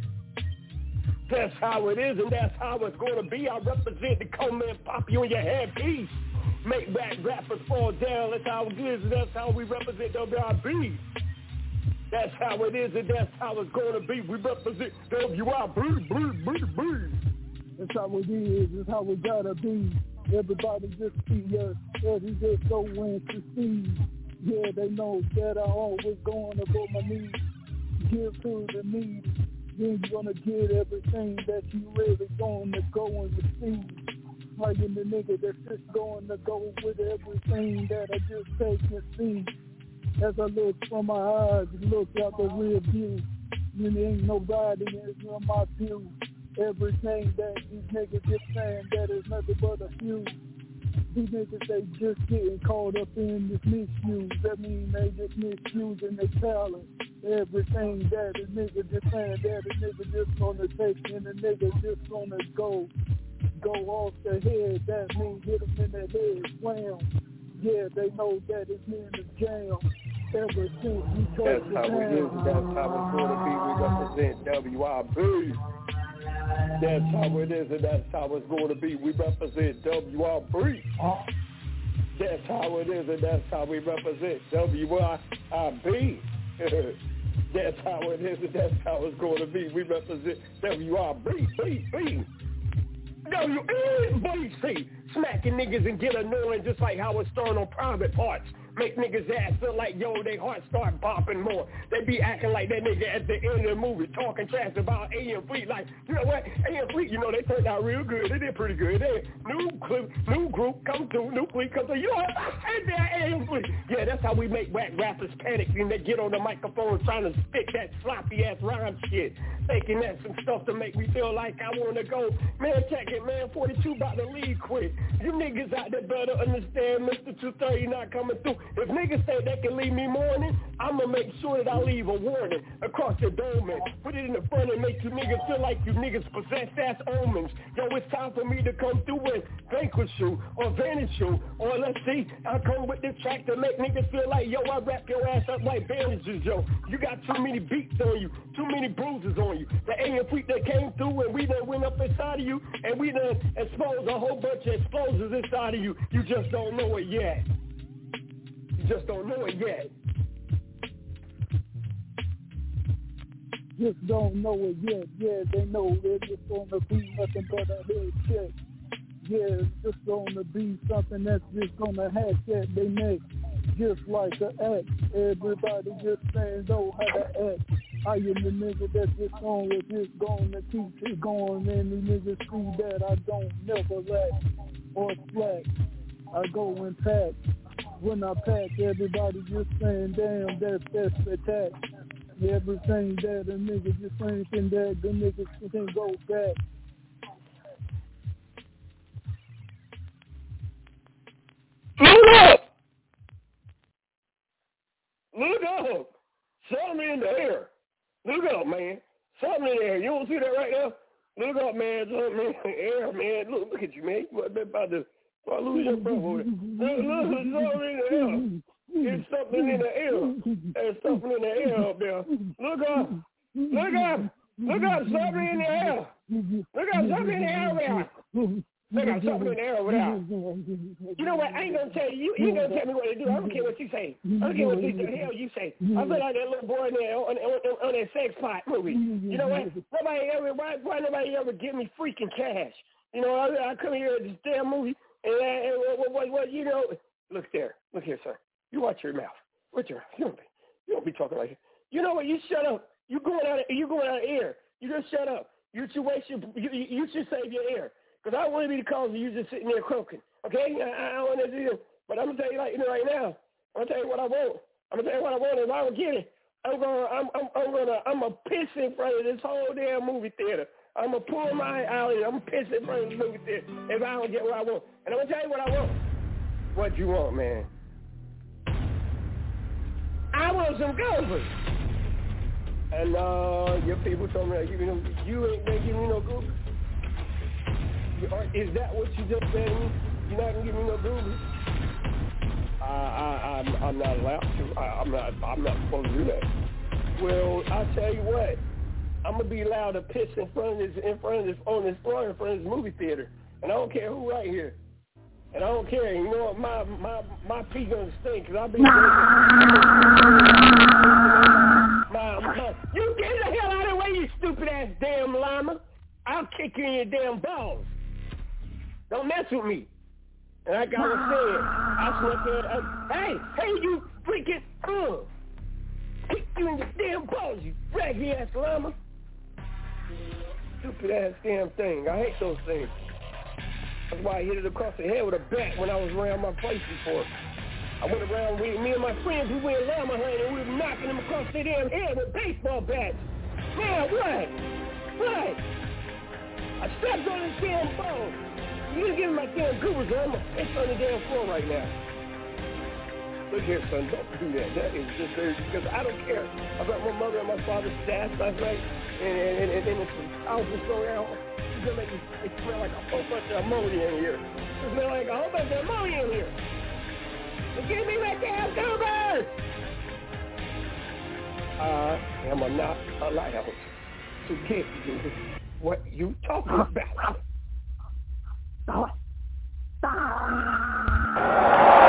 That's how it is, and that's how it's going to be. I represent the come and pop you in your headpiece. Make back rappers fall down. That's how it is, and that's how we represent W I B. That's how it is, and that's how it's going to be. We represent W I B, B, B, B. That's how it is. That's how it gotta be. Everybody just see us. Every just go in to see. Yeah, they know that I always going above my knees. Give to the needy. Then you're gonna get everything that you really gonna go and receive. Like in the nigga that's just going to go with everything that I just take and see. As I look from my eyes and look out the rear view, and there ain't nobody in my view. Everything that these niggas just saying, that is nothing but a few. These niggas, they just getting caught up in this misuse. That means they just misusing their talent. Everything that a nigga just saying, that a nigga just gonna take, and a nigga just gonna go. Go off the head, that means hit them in the head, slam. Yeah, they know that it's in the jam. Ever since we That's how it is, that's how it's going to be. We represent W I B. That's how it is, and that's how it's going to be. We represent W I B. That's how it is, and that's how we represent W I B. That's how it is, and that's how it's going to be. We represent W I B, B, B. W N B C, smacking niggas and get annoying just like how it's thrown on private parts. Make niggas ass feel like, yo, they heart start bopping more. They be acting like that nigga at the end of the movie, talking trash about A M Fleet. Like, you know what, A M Fleet, you know, they turned out real good. They did pretty good. They new clip, new group, come through, new fleet, come through. You know what, I said that A M Fleet. Yeah, that's how we make whack rappers panic and they get on the microphone trying to spit that sloppy ass rhyme shit. Thinking that's some stuff to make me feel like I want to go. Man, check it, man, forty-two about to leave quick. You niggas out there better understand Mister two thirty not coming through. If niggas say they can leave me morning, I'm going to make sure that I leave a warning across the dome and put it in the front and make you niggas feel like you niggas possess ass omens. Yo, it's time for me to come through and vanquish you or vanish you. Or let's see, I come with this track to make niggas feel like, yo, I wrap your ass up like bandages, yo. You got too many beats on you, too many bruises on you. The A M Fleet that came through and we done went up inside of you and we done exposed a whole bunch of explosives inside of you. You just don't know it yet. You just don't know it yet. Just don't know it yet. Yeah, they know it's just gonna be nothing but a head check. Yeah, it's just gonna be something that's just gonna hatch at their neck, just like an act. Everybody just saying know how to act. I am the nigga that just on with this going to keep it going, and the niggas see that I don't never lack or slack. I go and pack. When I pack, everybody just saying, damn, that's that's attack. Everything that a nigga just anything that the niggas can go back. Look up! Look up! Something in the air. Look up, man. Something in the air. You don't see that right now? Look up, man. Something in the air, man. Look, look at you, man. You about to, about to lose your breath over there. Look, look, something in the air. There's something in the air. There's something in the air up there. Look up. Look up. Look up. Something in the air. Look up. Something in the air over there. Look up. Something in the air over there. You know what? I ain't going to tell you. You ain't going to tell me what to do. I don't care what you say. I don't care what you, the hell you say. I feel like that little boy in there on, on, on that sex pot movie. You know what? Nobody ever, why, why nobody ever give me freaking cash? You know, I, I come here at this damn movie and, and what, what, what, you know. Look there. Look here, sir. You watch your mouth. Watch your mouth. You don't be, you don't be talking like that. You know what? You shut up. You going out. Of, you going out of air. You just shut up. You should waste your. You, you should save your air. Because I don't want to be the cause of you just sitting there croaking. Okay? I, I don't want to do it. But I'm gonna tell you like you know right now. I'm gonna tell you what I want. I'm gonna tell you what I want. If I don't get it, I'm gonna. I'm. I'm, I'm gonna. I'm gonna piss in front of this whole damn movie theater. I'm gonna pull my out and I'm gonna piss in front of the movie theater if I don't get what I want. And I'm gonna tell you what I want. What you want, man? I want some goobers. And uh, your people told me, like, you, know, you ain't gonna give me no goobers. Is that what you just said to me? You're not gonna give me no goobers? I, I, I'm, I'm not allowed to. I, I'm not. I'm not supposed to do that. Well, I tell you what. I'm gonna be allowed to piss in front of this, in front of this, on this floor, in front of this movie theater, and I don't care who right here. And I don't care. You know what? My my my pee gonna stink because I've been. my, my, you get the hell out of the way, you stupid ass damn llama! I'll kick you in your damn balls. Don't mess with me. And like I was saying, I slept there. I, hey, hey, you freaking uh, kick you in your damn balls, you raggy ass llama! Stupid ass damn thing. I hate those things. That's why I hit it across the head with a bat when I was around my place before. I went around with me and my friends, we went llama hunting, and we were knocking them across their damn head with baseball bats. Man, what? What? I stepped on this damn ball. You gonna give me my damn goobers, or I'm gonna piss on the damn floor right now. Look here, son, don't do that. That is just very, because I don't care. I got my mother and my father's staff last night, and, and, and, and it's, I was just going out. It's gonna make it smell like a whole bunch of ammonia in here. It smells like a whole bunch of ammonia in here. So give me my damn goobers! I am not allowed to give you what you talking about. Stop. Stop.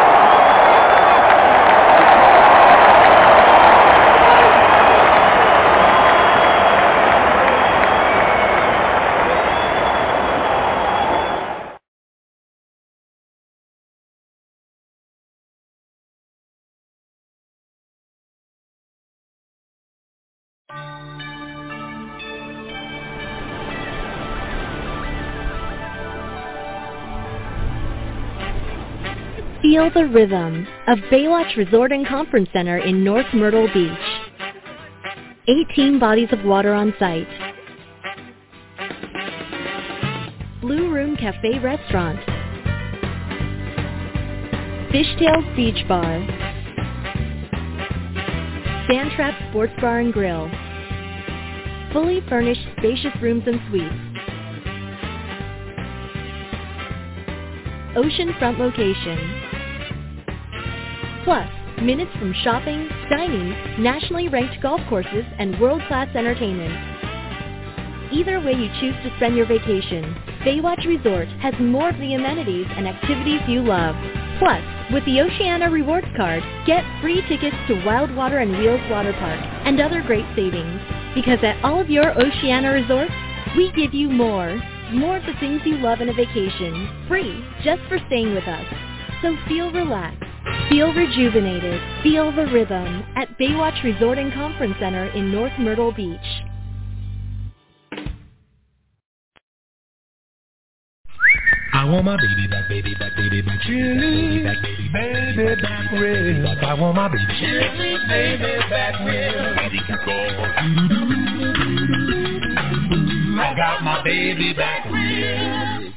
Feel the rhythm of Baywatch Resort and Conference Center in North Myrtle Beach. eighteen bodies of water on site. Blue Room Cafe Restaurant. Fishtails Beach Bar. Sandtrap Sports Bar and Grill. Fully furnished spacious rooms and suites. Oceanfront location. Plus, minutes from shopping, dining, nationally ranked golf courses, and world-class entertainment. Either way you choose to spend your vacation, Baywatch Resort has more of the amenities and activities you love. Plus, with the Oceana Rewards Card, get free tickets to Wild Water and Wheels Water Park and other great savings. Because at all of your Oceana resorts, we give you more. More of the things you love in a vacation, free, just for staying with us. So feel relaxed. Feel rejuvenated. Feel the rhythm at Baywatch Resort and Conference Center in North Myrtle Beach. I want my baby back, baby back, baby back, baby back, baby back, baby back real. I want my baby, baby back real. I got my baby back real.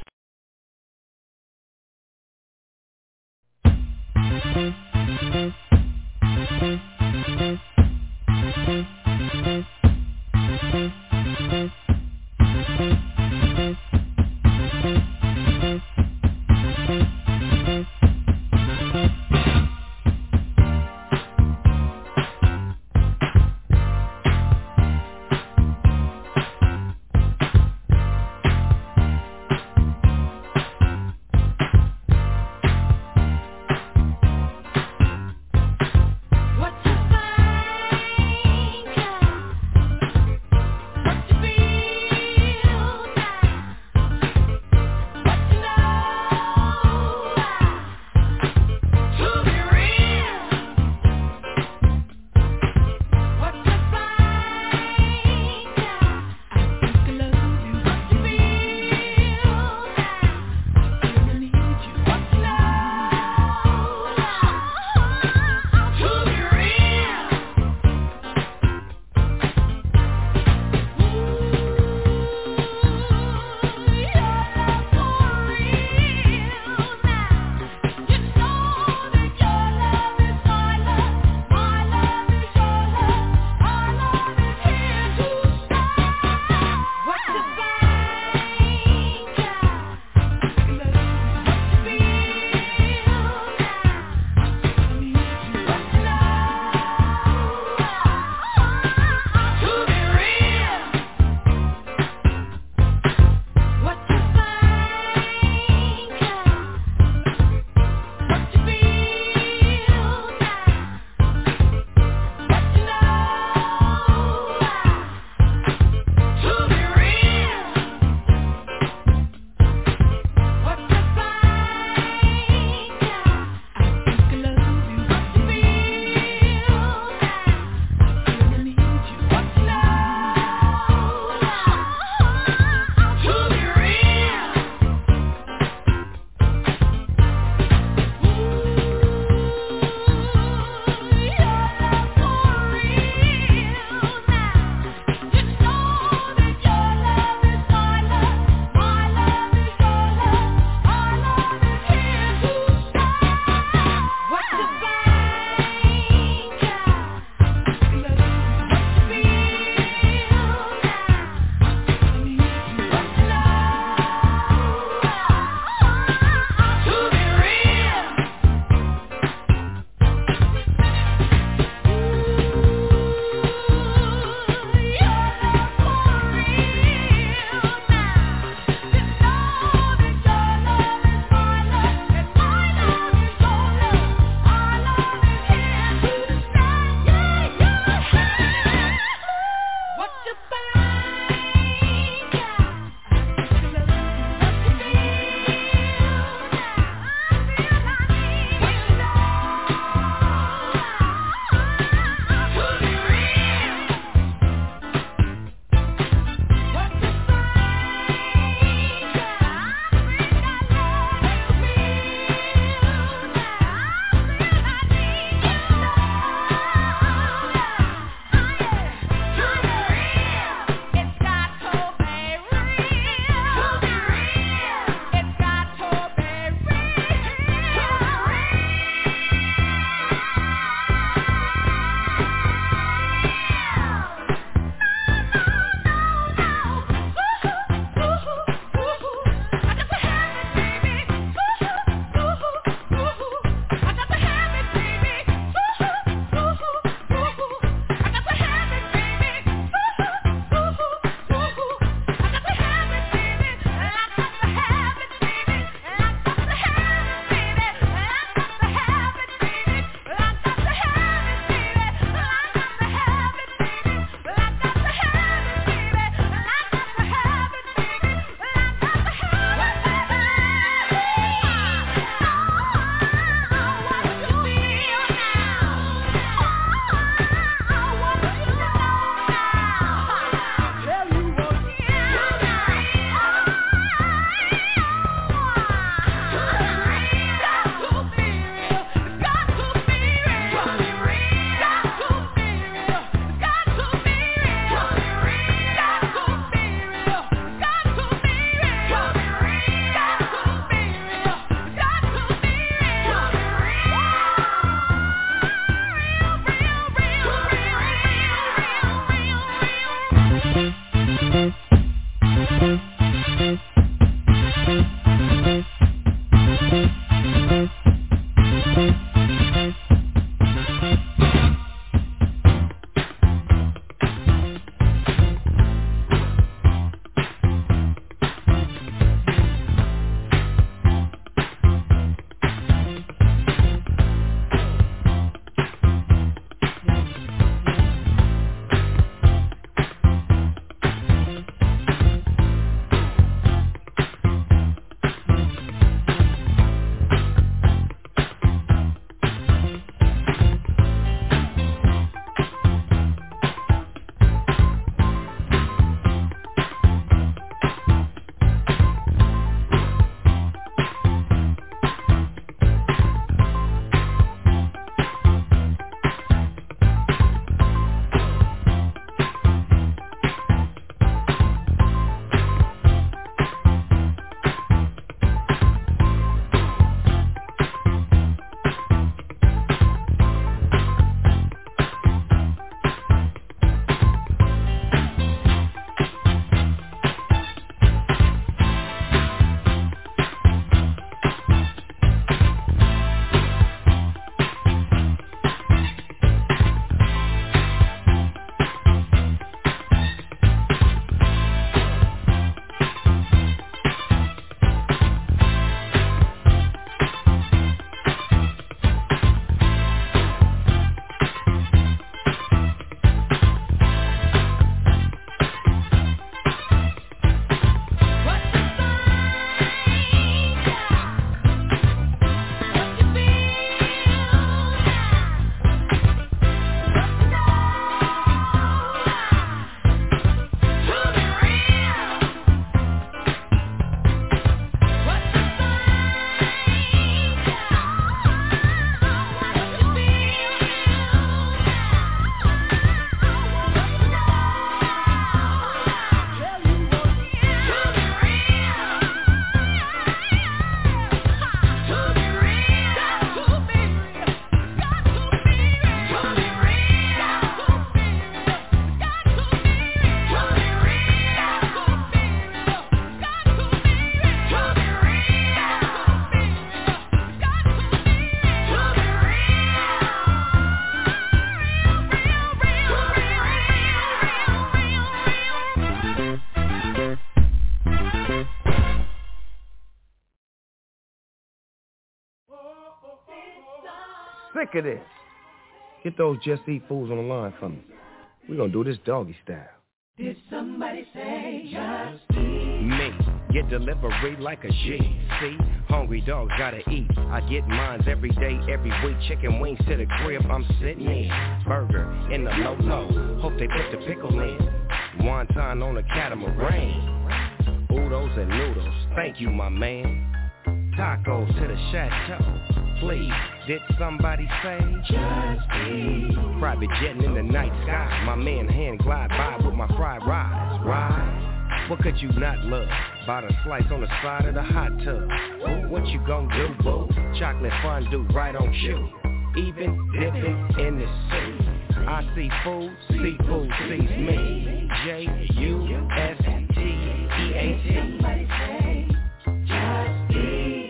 sick of this. Get those Just Eat fools on the line for me. We're gonna do this doggy style. Did somebody say just eat? Me, get delivery like a G. See, hungry dogs gotta eat. I get mines every day, every week. Chicken wings to the crib, I'm sitting in. Burger in the low-low, hope they put the pickle in. Wonton on a catamaran. Oodles and noodles, thank you, my man. Tacos to the chateau, please. Did somebody say just eat? Private jetting in the night sky. My man hand glide by with my fried rice. Right? What could you not love? Bought a slice on the side of the hot tub. Ooh, what you gon' do, boo? Chocolate fondue right on cue. Even dipping in the sea. I see food, seafood sees me. J U S T E A T. Just eat.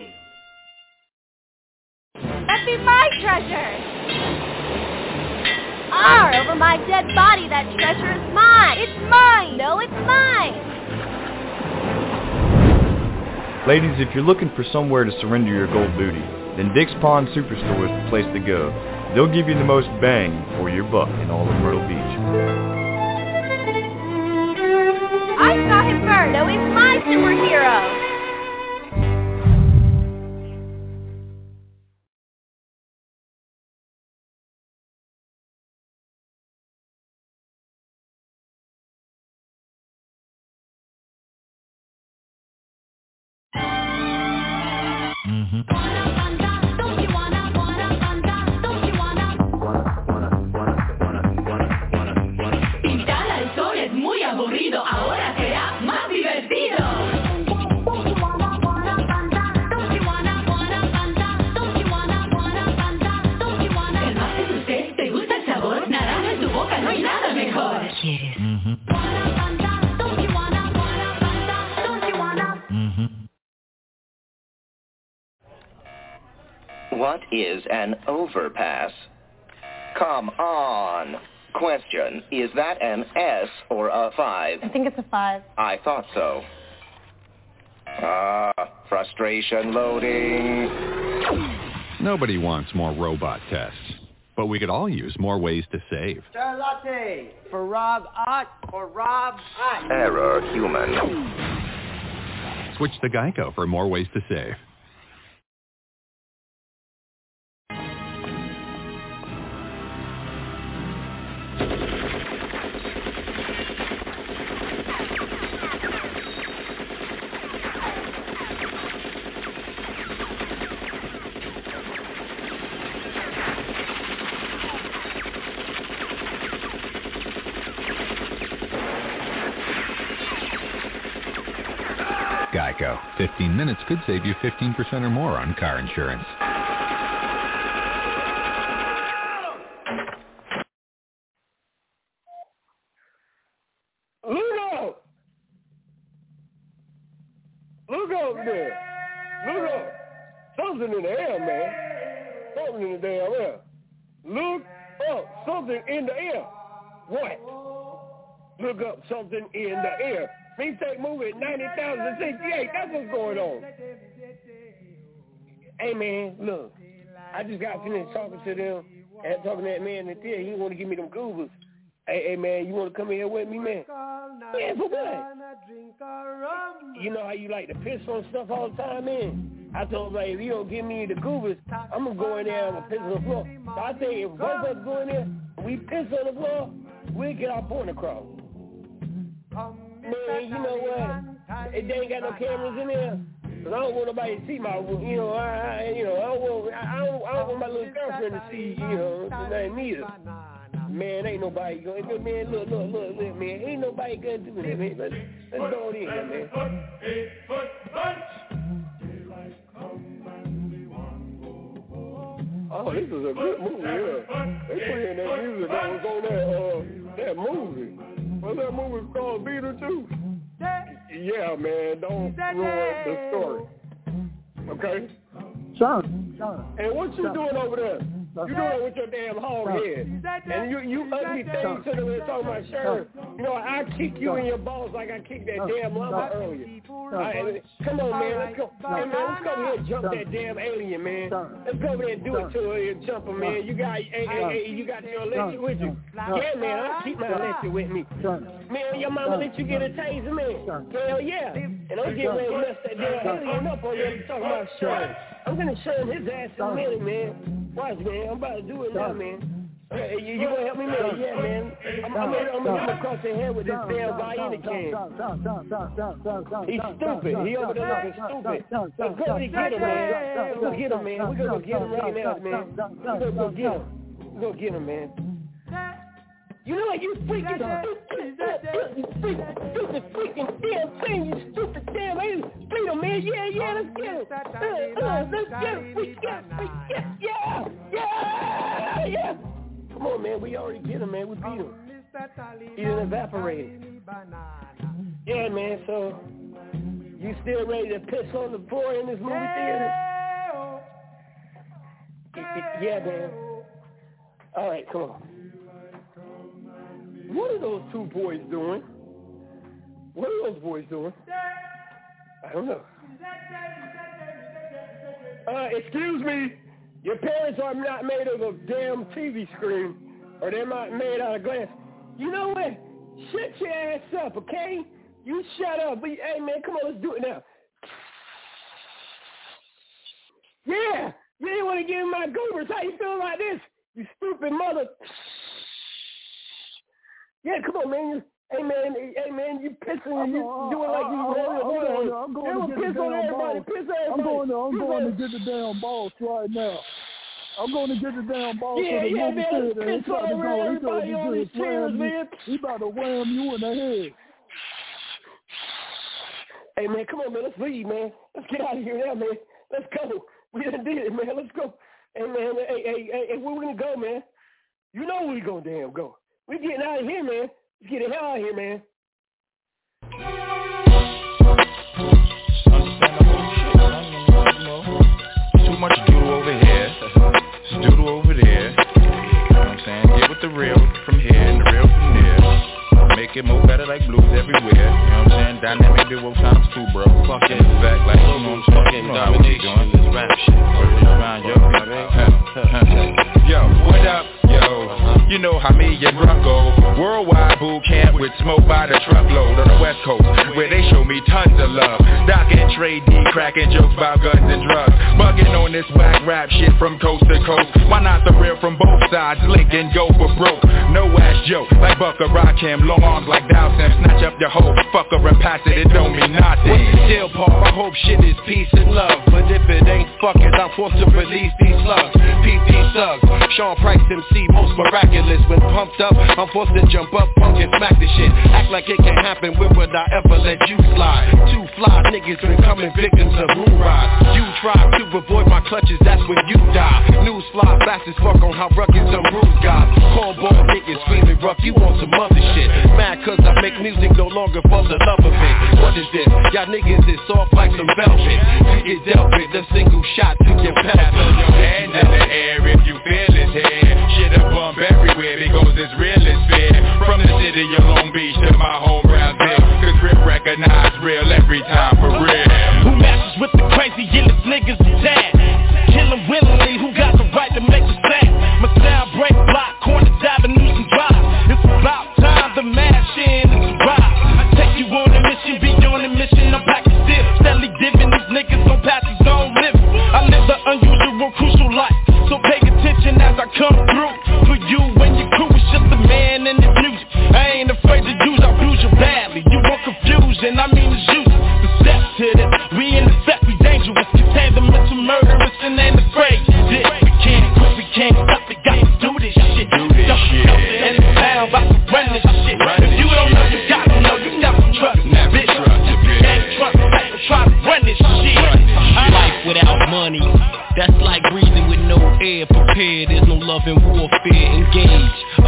That be my treasure! R, over my dead body, that treasure is mine! It's mine! No, it's mine! Ladies, if you're looking for somewhere to surrender your gold booty, then Dick's Pawn Superstore is the place to go. They'll give you the most bang for your buck in all of Myrtle Beach. I saw him first! No, he's my superhero! What is an overpass? Come on. Question, is that an S or a five? I think it's a five. I thought so. Ah, frustration loading. Nobody wants more robot tests, but we could all use more ways to save. Star latte for Rob Ott or Rob Ott. Error human. Switch to Geico for more ways to save. Geico. fifteen minutes could save you fifteen percent or more on car insurance. Look out! Look over there! Look up! Something in the air, man. Something in the damn air. Look up! Something in the air. What? Look up! Something in the air. Me take movie at ninety thousand sixty-eight. That's what's going on. Hey, man, look. I just got finished talking to them and talking to that man in the theater. He want to give me them goobers. Hey, hey, man, you want to come in here with me, man? Yeah, for what? You know how you like to piss on stuff all the time, man? I told him, like, if you don't give me the goobers, I'm going to go in there and piss on the floor. So I think if both of us go in there and we piss on the floor, we'll get our point across. Man, you know what? They ain't got no cameras in there. Cause I don't want nobody to see my, you know, I, I you know, I don't want, I don't, I don't want my little girlfriend to see, you know, nothing neither. Man, ain't nobody going, man, look, look, look, look, man, ain't nobody gonna do that, man. Let's, let's go in here, man. Oh, this is a good movie, yeah. They playing that music that was on that, uh, that movie. What's that movie called, Beetlejuice? Yeah, man, don't ruin the story. Okay? Sean, Sean. And what you Sean. doing over there? You doing it with your damn hog Sean. head. And you, you ugly things to them and talking about Sharon. You know, I kick you in your balls like I kicked that damn llama earlier. Right, come on, man. Let's go. Hey, man, let's go over here and jump that damn alien, man. Let's go over there and do it to her and jump her, man. You got, hey, hey, hey, you got your electric with you. Yeah, man, I'll keep my electric with me. Man, your mama let you get a taser, man. Hell yeah. And I'm getting ready to mess that damn alien up on there talking about shit. I'm gonna show him his ass in a minute, man. Watch, man. I'm about to do it now, man. Yeah, you, you gonna help me, man? Yeah, man. I'm, I'm, gonna, I'm gonna hit him across the head with this damn Vienna can. He's stupid. He over there looking stupid. Let's go and get him, man. Let's go get him, man. We're gonna go get him right now, man. We're gonna go get him. We're gonna get him, man. You know what, you freaking stupid, you freaking, stupid freaking damn thing, you stupid damn alien. Beat him, man. Yeah, yeah, let's get him. Uh, uh, let's get him. We get him. We get him. Yeah, yeah, yeah. Come on, man. We already get him, man. We beat him. He didn't evaporate. Yeah, man. So, you still ready to piss on the floor in this movie theater? Yeah, man. All right, come on. What are those two boys doing? What are those boys doing? I don't know. Uh, excuse me. Your parents are not made of a damn T V screen, or they're not made out of glass. You know what? Shut your ass up, okay? You shut up. But, hey, man, come on, let's do it now. Yeah. You didn't want to give me my goobers. How you feel like this? You stupid mother. Yeah, come on, man. You, hey, man. Hey, man, you pissing. You doing like you want. I'm going to get the damn balls. I'm going to, I'm going to get the damn balls right now. I'm going to get the damn balls yeah, to the yeah, movie man, theater. He's about to go. He's about to get chairs, man. He's about to wham you in the head. Hey, man, come on, man. Let's leave, man. Let's get out of here now, man. Let's go. We done did it, man. Let's go. Hey, man, hey, hey, hey, hey where we going to go, man? You know where we going to damn go. We getting out of here, man. Let's get the hell out of here, man. Too much doodle over here, doodle over there. You know what I'm saying? Get with the real from here and the real from there. Make it more better like blues everywhere. You know what I'm saying? Dynamic duo times two, bro. Fuck it, back like you know what I'm saying? You know how we doing this rap shit. Around your Yo, what up? Yo, you know how me and Rucko worldwide boot camp with smoke by the truckload on the west coast, where they show me tons of love. Doc and Trey D cracking jokes about guns and drugs, bugging on this whack rap shit from coast to coast. Why not the real from both sides? Link and go for broke. No ass joke like Bucker Rakim, long arms like Dowson. Snatch up your hoe, fucker and pass it. It don't mean nothing. What's the deal, Paul? I hope shit is peace and love, but if it ain't fucking, I'm forced to release these slugs. P P thugs, Sean Price M C, most miraculous. When pumped up, I'm forced to jump up, punk and smack the shit. Act like it can happen, when would I ever let you slide? Two fly niggas been coming victims of moon rides. You try to avoid my clutches, that's when you die. News fly fast as fuck on how rugged some rules guys. Cornball niggas screaming rough, you want some other shit. Mad cause I make music no longer for the love of it. What is this? Y'all niggas is soft like some velvet. You get dealt with a single shot to your pelvis. Throw your hands in the air if you feel it here. Shit a bump everywhere because it's real as fair. From the city of Long Beach to my home Brownsville, cause Rip recognize real every time for real. Who matches with the crazy illest niggas in town? Kill 'em willingly, who got the right to make the sound? My style break block, corners, avenues and drives. It's about time the mash in and survive. I take you on a mission, be on a mission, I'm packing stiff. Steadily giving these niggas on patches on living. I live the unusual, crucial life, so pay attention as I come through. For you and your crew, it's just a man and his music. I ain't afraid to use, I'll bruise you badly. You want confusion, I mean it's you. The steps to this, we in the set, we dangerous. Contain the mental murderers and ain't afraid. This, we can't quit, we can't stop, we got to do this shit. Do this shit. And it's down, about to run this shit. If you don't know, you gotta know, you never trust. Never bitch. Trust a bitch. Can't trust, try to run this shit. Life without money, that's like breathing with no air. Prepared, there's no love in warfare. Engage, a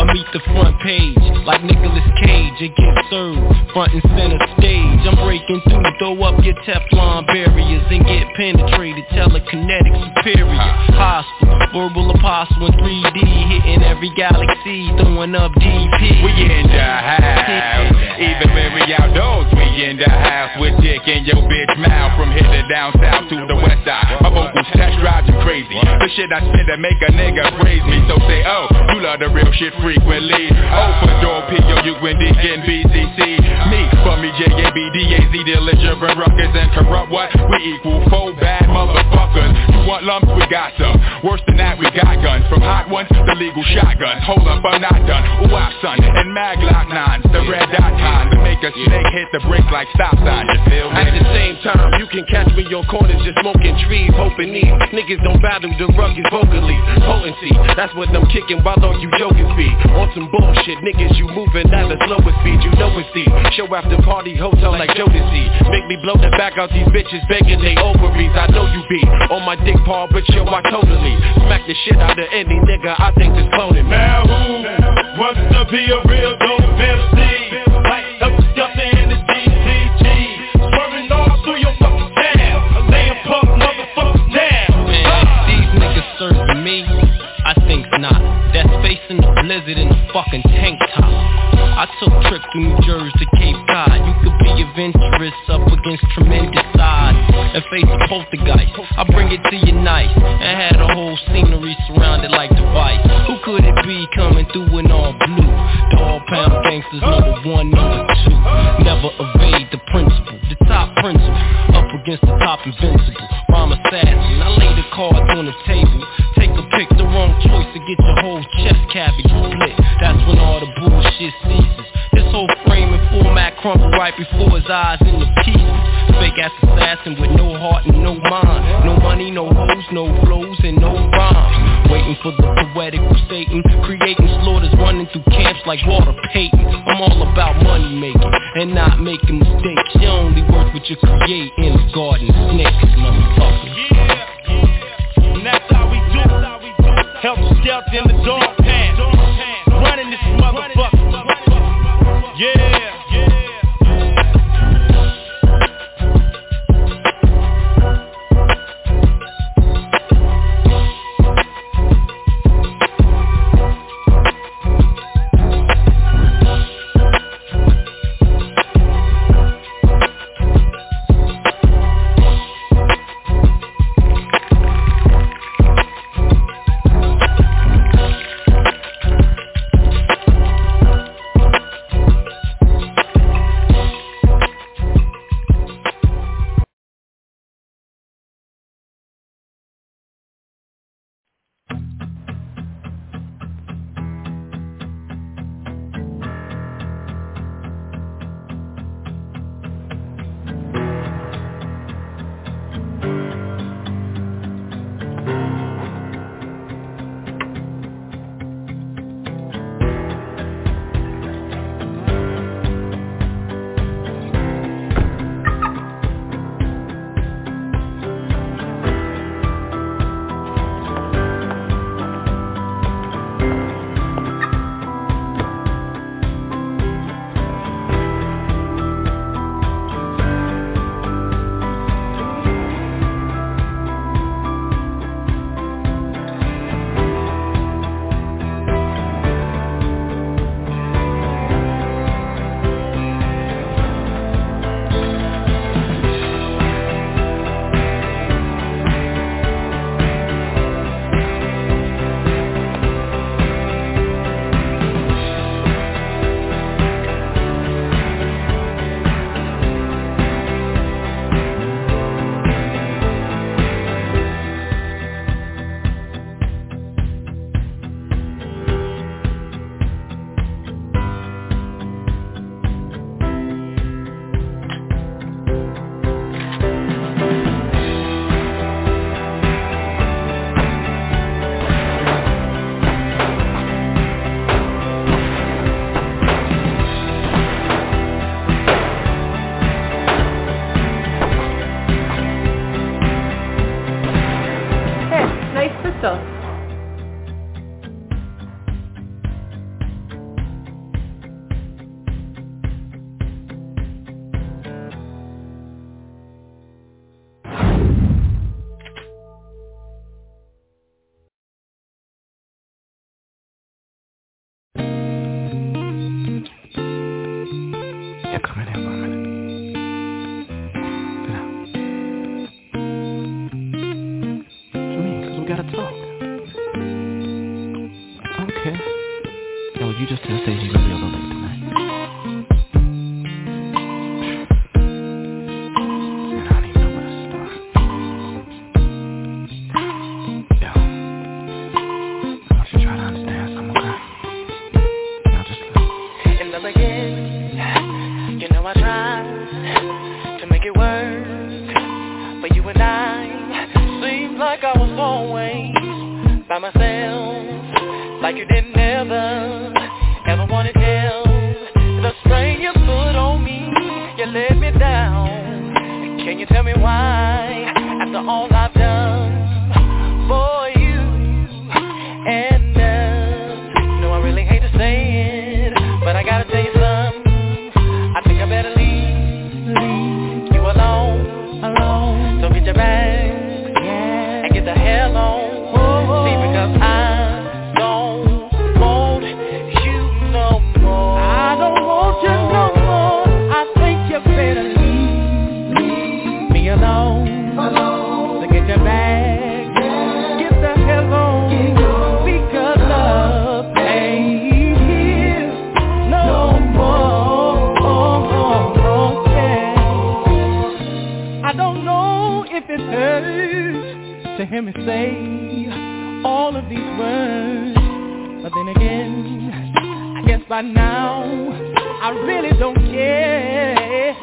I meet the front page, like Nicolas Cage, it gets served, front and center stage. I'm breaking through, throw up your Teflon barriers and get penetrated, telekinetic superior. Hostile, verbal apostle in three D, hitting every galaxy, throwing up D P. We in the house, even when we outdoors, we in the house with dick in your bitch mouth, from here to down south to the west side. My vocals test drives you crazy. The shit I spit to make a nigga praise me. So say, oh, you love the real shit frequently. O for door, P O U N D N B C C. Me, for me, J A B D A Z, Dillinger and Ruckus and corrupt what? We equal four bad motherfuckers. You want lumps? We got some. Worse than that, we got guns. From hot ones to legal shotguns. Hold up, I'm not done. Ooh, I son, and Maglock nines, the red dot kind to make a snake hit the brakes like stop signs. You feel me? At the same time, you can catch me on corners just smoking trees, hoping these niggas don't battle the ruckus vocally. Potency, that's what I'm kicking while on you joking speed. On some bullshit, niggas, you moving at the slowest speed. You know it's the show after party hotel like Jodeci. Make me blow the back out these bitches begging they ovaries. I know you be on my dick paw, but yo, I totally smack the shit out of any nigga I think is cloning me. Now who wants to be a real dope M C? Like up stuff in the D C G, swerving all through your fucking town, laying punk motherfuckers down. Man, these niggas serving me? I think not. That's facing the blizzard in a fucking tank top. I took trips through New Jersey to Cape Cod. You could be adventurous up against tremendous odds and face a poltergeist. I bring it to you nice and had a whole scenery surrounded like device. Who could it be coming through in all blue? Dog pound gangsters number one, number two. Never evade the principle, the top principle. Up against the top invincible. Rhyme assassin, I lay the cards on the table. Take a pick, the wrong choice to get your whole chest cavity split. That's when all the bullshit ceases. This whole frame and format crumble right before his eyes in the pieces. Fake ass assassin with no heart and no mind. No money, no hoes, no flows and no rhymes. Waiting for the poetical Satan, creating slaughters, running through camps like Walter Payton. I'm all about money making and not making mistakes. You only work what you create in the garden of snakes, motherfucker. Yeah, and that's how we do it. Help skelter in the dog pants, running this motherfucker. Yeah. we gotta talk. Okay. Yo, you just tell Stacey to be a little late tonight. Man, I don't even know where to start. Yo. I want you to try to understand something, okay? Yo, just listen. In the beginning, you know I tried to make it work, but you and I seemed like I was always by myself, like you didn't ever, ever want to tell the strain you put on me, you let me down. Can you tell me why, after all I've done for you? And uh, no, I really hate to say it, but I gotta tell you something. I think I better leave, leave you alone, alone. So get your bag, yeah, and get the hell on. Oh, see, because I don't want you no more. I don't want you no more. I think you better leave, leave me alone, alone. So get your bag, yeah, get the hell on, get because love ain't here no more. Yeah. I don't know if it hurts to hear me say all of these words, but then again, I guess by now I really don't care.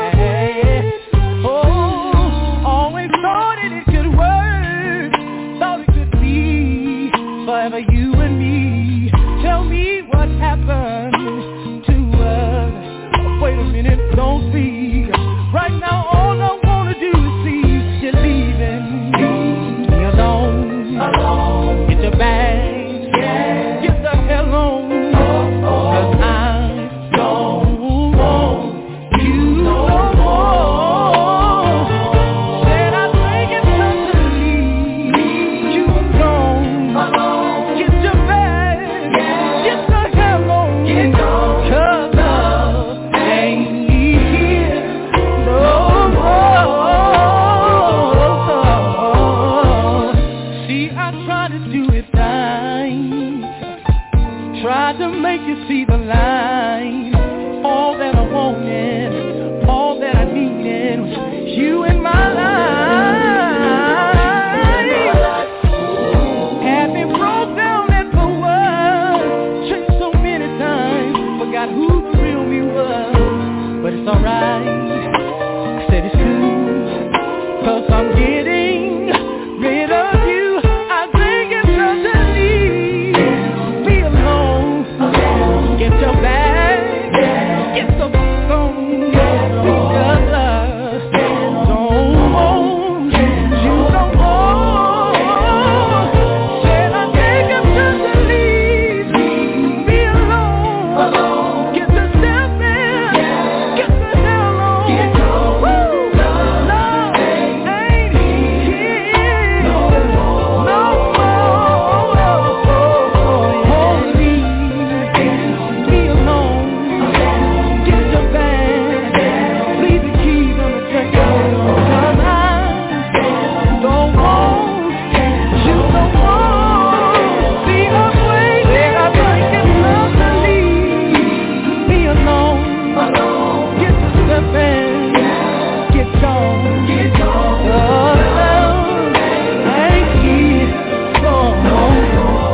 Oh, always thought that it could work, thought it could be forever you and me. Tell me what happened to us. Wait a minute, don't speak. Right now all I wanna do is see you leaving me alone, alone. Get your bag, yeah, get the hell on, oh, oh. Cause I don't want you no more. Said I think it's time to leave, leave you alone, alone. Get your bag, yeah, get the hell on, get on. Cause love ain't here no more. See, I try to do it right, try to make you see the line. All that I wanted, all that I needed was you in my life. Had me broke down at the world, changed so many times, forgot who the real me was. But it's alright, I said it's cool, cause I'm getting rid of you. I think it's time to leave me alone. Get your bag, get the fuck on, because I don't want you no more. Said I think it's time to leave me alone. Get the step in, get the hell on. Woo! Love ain't here no more. Oh, leave me alone. Get your bag, leave the keys on the dresser. Cause I don't want you no more. See, I'm waiting, I think it's time to leave me alone. Get the step in, get gone, get gone. Love ain't here no more.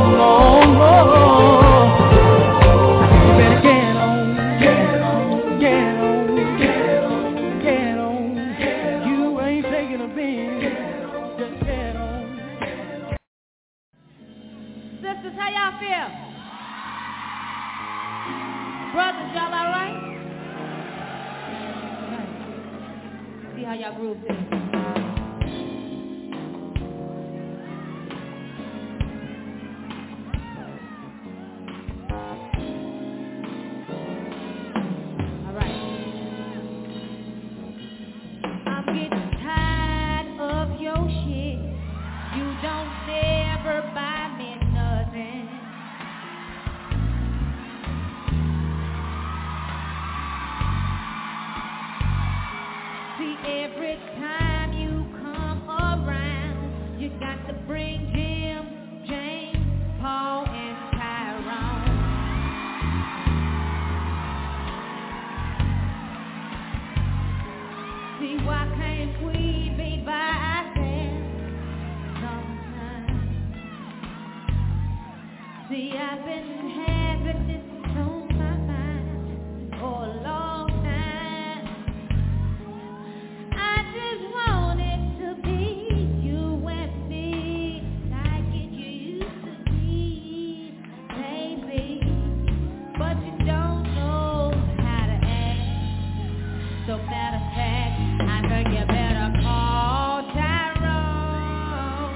You better get on, get on, get on, get on, get on. You ain't taking a beat, just get on. Sisters, how y'all feel? Brothers, y'all alright? See how y'all groove is. Alright. I'm getting tired of your shit. You don't never buy me nothing. See, every time See, I've been having this on my mind for a long time. I just want it to be you and me, like it used to be, baby. But you don't know how to act. So matter of fact, I think you better call Tyrone.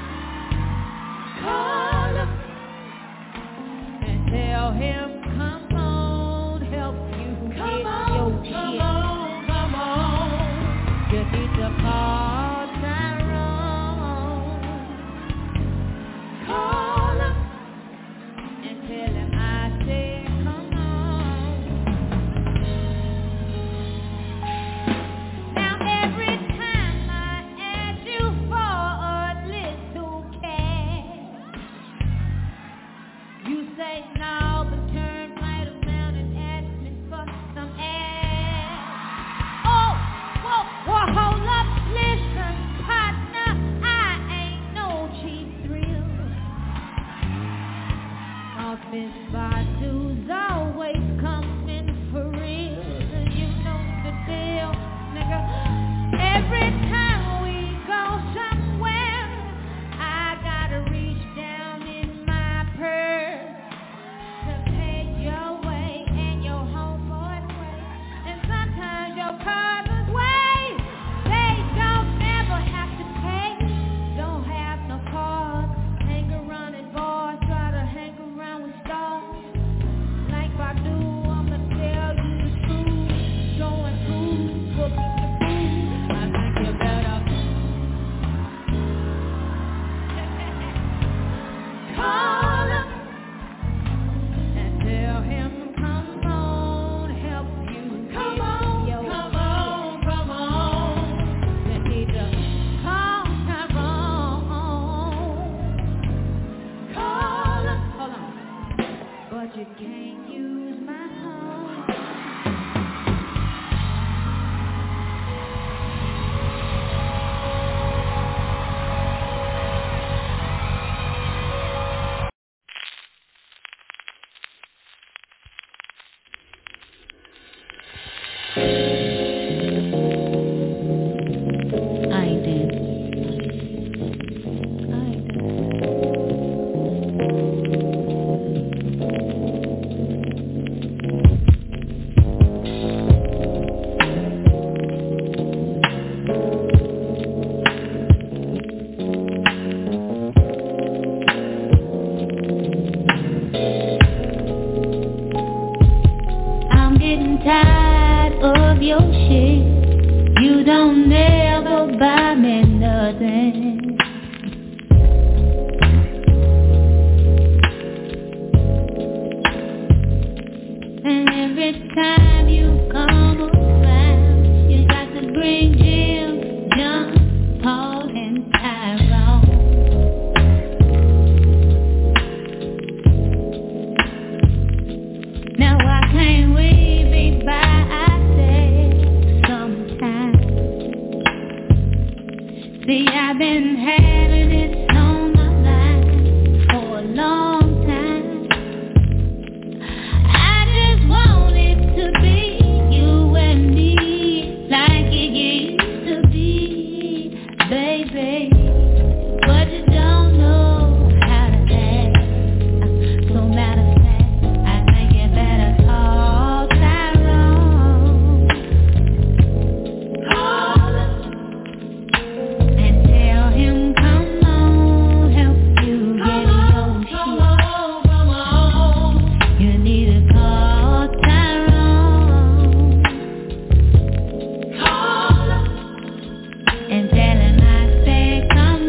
Call him and tell him, come on, help you come get on, your come shit. On, come on. You need to call Tyrone. Call him and tell him I said, come on. Now every time I ask you for a little cash, you say no, but turn right around and ask me for some ass. Oh, whoa, whoa, hold up, listen, partner, I ain't no cheap thrill. 'Cause Miss Batu's always coming for real. You know the deal, nigga. Every time we go somewhere, I gotta reach down in my purse to pay your way and your homeboy's way, and sometimes your cousin's way. They don't never have to pay, don't have no cars, hang around and bars, try to hang around with stars. Like Badu, I'ma tell you the truth, going through, booking the food. I think you better call him and tell him, come on, help you come get on, your come on, come on. You need to call Tyrone. Call him, hold on, but you can't use my phone. I did. I did. I'm getting tired of your shit. You don't never buy me nothing. And every time you come around, you got to bring Jim, John, Paul, and Tyrone. Now why can't we be by ourselves sometime? See, I've been having it on my mind for a long time. I just want it to be you and me, like it used to be, baby. But you don't know how to act. So matter of fact, I think you better call Tyrone. Call him and tell him, come on, help you get your shit. Come on. You need to call Tyrone. Call him and tell him I say, come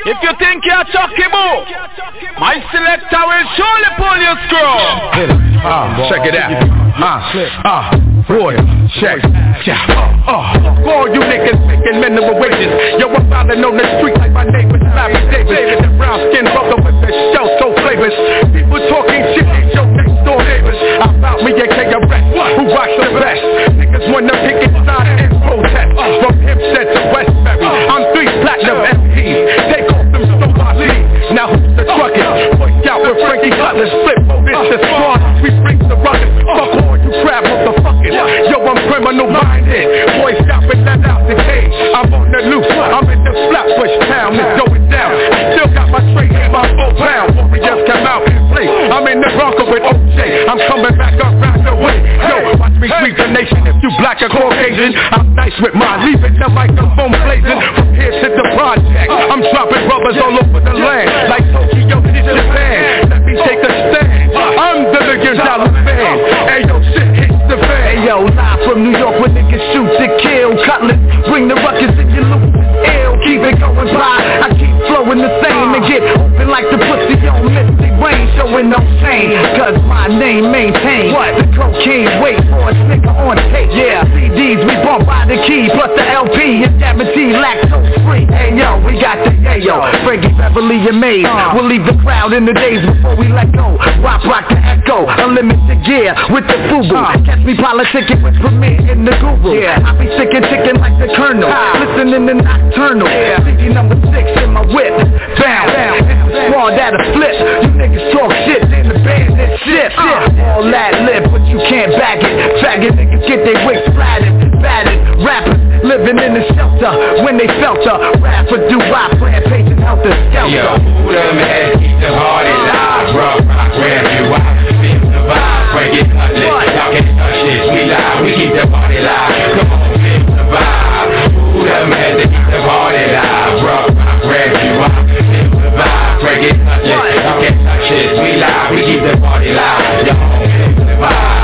If you think you're talkable, my selector will surely pull your screw. Ah, check it out. Ah, ah, boy, check. Yeah. Oh, all you niggas making minimum wages. Yo, I'm riding on the street like my name is Larry Davis. The brown skin brother with the shell so flavors. People talking shit, ain't your next door neighbors. I found me a K R S, who rocks the best. Niggas wanna pick it side and protest. From Hempstead to Westbury, I'm three platinum M Ps. Take off them so I leave. Now who's the truckin'? Boy out with Frankie Cutlass, flip over this the squad. We bring the ruckin', fuck all you crab motherfuckers. Yo, I'm criminal minded. Boy stop and let out the cage. I'm on the loose, I'm in the Flatbush town. It's going down. Still got my tray in my full pound. Warriors come out and play. I'm in the Bronco with O J. I'm coming back around the way. Yo, watch me sweep the nation. If you black or Caucasian, I'm nice with mine. Leaving the microphone blazing. From here to the project, I'm dropping rubbers all over the land. Like Tokyo to Japan. Let me take a stand. I'm the million dollar fan. Hey yo, shit hits the fan. Hey yo, live from New York where niggas shoot to kill. Cutlass, bring the ruckus in your loop. Ill, keep it going by. I keep flowing the same and get open like the pussy on Mystic Rain. Showing no shame, cause my name maintains what? The cocaine wait for a nigga on tape. Yeah, C Ds we bump by the key. Plus the L P is guaranteed lactose free. Hey yo, we got the yayo. Frankie Beverly and Maze. We'll leave the crowd in the days before we let go. Rock, rock the echo. Unlimited gear with the FUBU. Catch me politicking with Premier in the Google. Yeah, I be sick and ticking like the Colonel. Listening to Nocturnal. Yeah, C D number six in my whip. Bound, bound. It's the squad that'll flip. You niggas talk shit, then the band that shit. All that lip, but you can't back it. Faggot niggas get their wigs flattened, battered. Rappers living in the shelter when they felt a rapper do rock, rampage and help the skelter. Yo, who them heads keep the party live? Rock, rock, where you are, feel the vibe, break it, cut it. Y'all can't touch this, we live, we keep the party live. Come on, feel the vibe. Who them heads that keep the party live? Rock, rock, where you are, feel the vibe, break it, cut it. Y'all can't touch this, we live, we keep the party live. Y'all feel the vibe.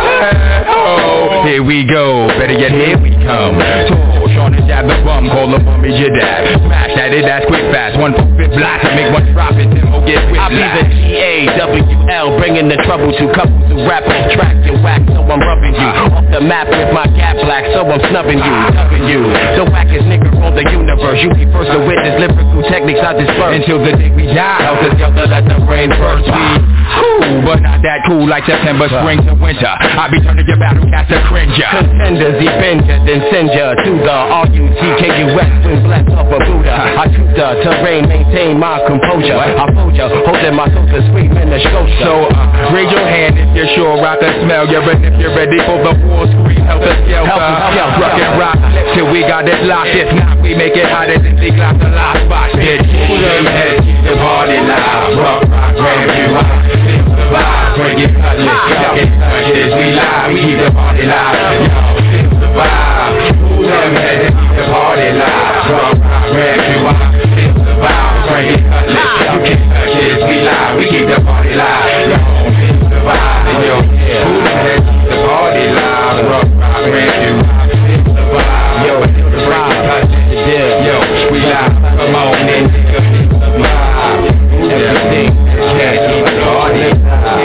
Oh, here we go, better yet here we come. Tall, Sean and jab the bum, call the bummy your dad. Smash that it, that's quick fast, one fit blast, and make one drop it, then we'll get whip. I be the G A W L, bringing the trouble to couples who rap on track and whack, so I'm rubbing you off the map with my gap black, so I'm snubbing you, snubbing you. The wackest nigga on the universe, you be first to witness lyrical techniques I disperse until the day we die. Help us yell let the brain burst. We cool, but not that cool like September, spring to winter. I be turning your battle cats to cringer. Contenders, Avenger, then send ya to the R U T K U S when blessed off a Buddha. I took the terrain, maintain my composure. I fold ya, holding my sofa, screaming the show. So uh, raise your hand if you're sure I can smell you, but if you're ready for the war scream, help us yell. Rock and rock till we got it locked. If not, we make it hotter than the glass the last box. Bitch, who them heads keep the party live? Rock, rock, where you are, feel the vibe, break it, cut it. Y'all can't touch this, we live, we keep the party live. Y'all feel the vibe. Who them heads that keep the party live? Rock, rock, where you are, feel the vibe, break it, cut it. Y'all can't touch this, we live, we keep the party live. Y'all feel the vibe. Yo, who them heads keep the party live? Rock, rock, where you are, feel the vibe. Yo, feel the vibe. Yo, we live, come on in, nigga, feel the vibe. Everything can't keep the party live.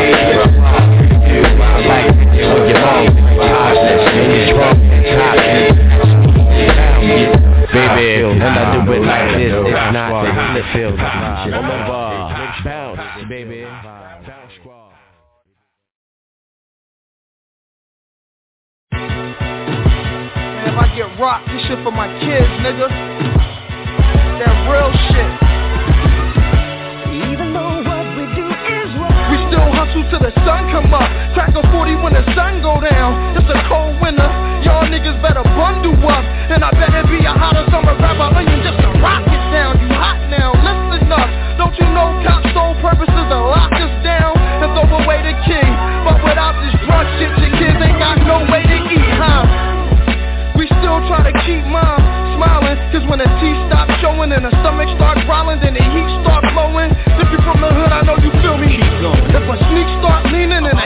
Like you with your mom, let's get it drunk and hot. Baby, when I do it like this, it's not the flip field. Bounce, baby. Bounce squad. And if I get rocked, this shit for my kids, nigga. That real shit. Even though what we do is wrong, we still hustle till the sun come up. Crack a forty when the sun go down. It's a cold winter. Y'all niggas better bundle up. And I better be a hotter summer rapper onion just to rock it down. You hot now, listen up. Don't you know cops' sole purpose is to lock us down and throw away the key. But without this drug shit, your kids ain't got no way to eat, huh? We still try to keep mom smiling, cause when the teeth stop showing and the stomach start growling, then the heat start blowing. If you from the hood, I know you feel me. If a sneak start leaning and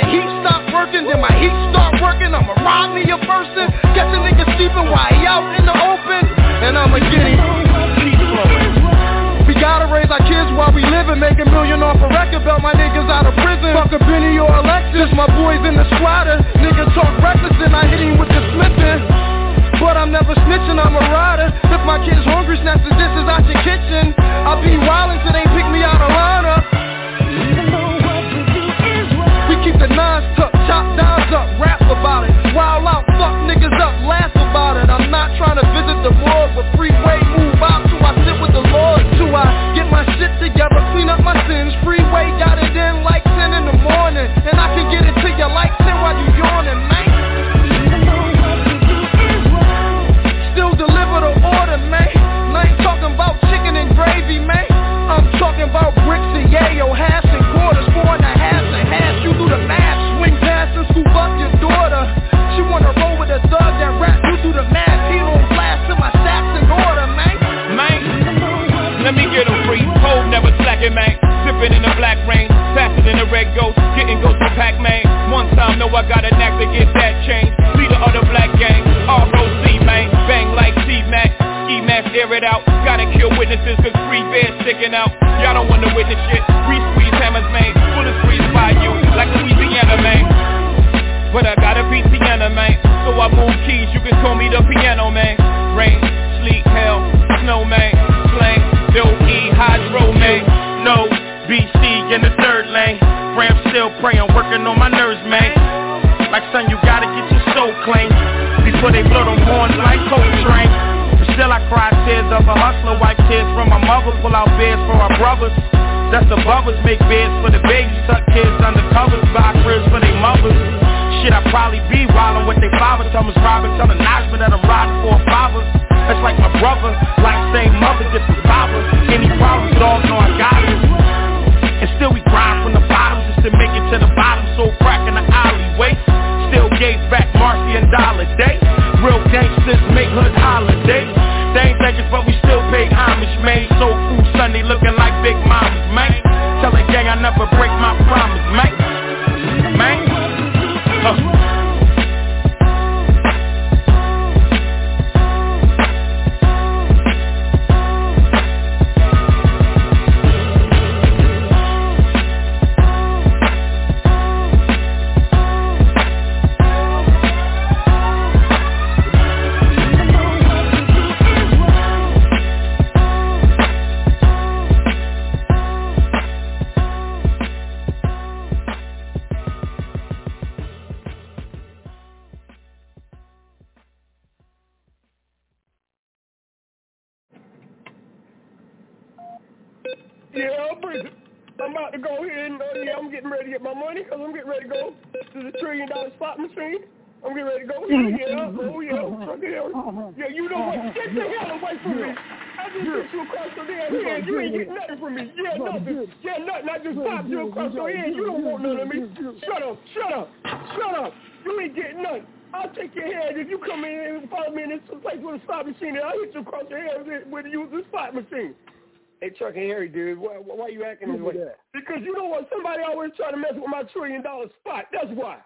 goes for Pac-Man. One time, know I got a knack to get that change. Leader of the black gang, R O C, man. Bang like T-Mac, ski mask, air it out. Gotta kill witnesses cause free bears sticking out. Y'all don't wanna witness shit. We squeeze hammers, man. Bullets freeze by you like Louisiana, man. But I got a Louisiana, man. So I move keys, you can call me the piano, man. Rain, sleet, hail, snow, man. Slang, Bill-E, hydro, man. No, B C in the third lane. Ram still praying, working on my nerves, man. Like son, you gotta get your soul clean before they blow them horns like Coltrane. But still I cry tears of a hustler, wipe tears from my mother, pull out beds for our brothers. That's the brothers, make beds for the babies, tuck kids under covers, buy cribs for their mothers. Shit, I probably be wildin' with they father, Thomas Robin, telling Najma that I'm riding for a father. That's like my brother, like same mother, different father. Any problems, dogs know I got it. And still we grind from the bottom just to make it to the bottom. So crack in the alleyway. Still gave back Marcy and Dollar Day. Real gangsters make hood holidays. They ain't begging but we still pay homage, man. Soul Food Sunday looking like big mamas, man. Tell the gang I never break my promise, man. Man. Uh. Yeah, I'll bring it. I'm about to go here and uh, yeah, I'm getting ready to get my money because I'm getting ready to go to the trillion dollar slot machine. I'm getting ready to go. Yeah, yeah, oh yeah. Yeah, you know what? Get the hell away from me. I just hit you across the damn head. You ain't getting nothing from me. Yeah, nothing. Yeah, nothing. I just popped you across your head. You don't want none of me. Shut up, shut up, shut up. You ain't getting nothing. I'll take your head if you come in and follow me in this place with a slot machine and I'll hit you across the head with, with use this slot machine. Hey, Chuck and Harry, dude, why, why you acting this way? Because you know what? Somebody always try to mess with my trillion dollar spot. That's why.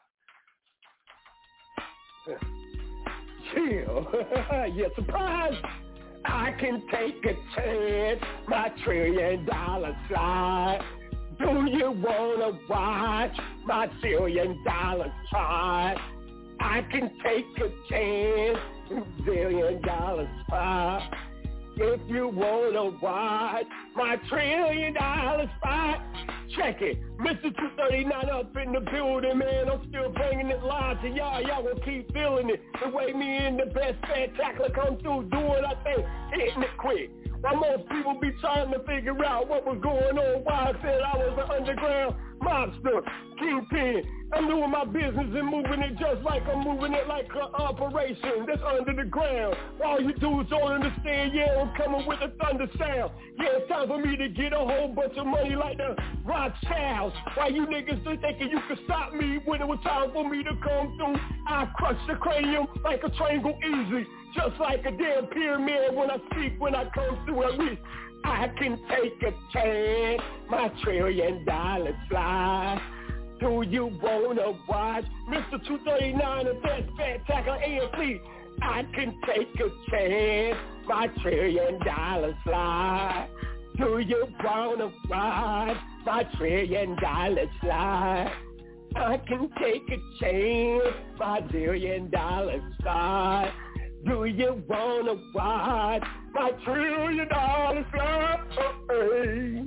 Chill. Yeah, surprise. I can take a chance. My trillion dollar slide. Do you wanna watch my trillion dollar slide? I can take a chance. Billion dollar spot. If you wanna watch my trillion dollar spot, check it. Mister two thirty-nine up in the building, man. I'm still bringing it live to y'all. Y'all gonna keep feeling it. The way me and the best spectacular come through, do what I think, hitting it quick. While most people be trying to figure out what was going on, why I said I was an underground mobster, kingpin. I'm doing my business and moving it just like I'm moving it like an operation that's under the ground. All you dudes don't understand, yeah, I'm coming with a thunder sound. Yeah, it's time for me to get a whole bunch of money like the Rothschilds. Why you niggas still thinking you could stop me when it was time for me to come through? I crush the cranium like a triangle easy, just like a damn pyramid when I speak, when I come through at least. I can take a chance, my trillion dollar slide. Do you wanna watch Mister two thirty-nine and that spectacular A M C? I can take a chance, my trillion dollar slide. Do you wanna watch my trillion dollar slide? I can take a chance, my billion dollar slide. Do you wanna watch my trillion dollar slide? Hey.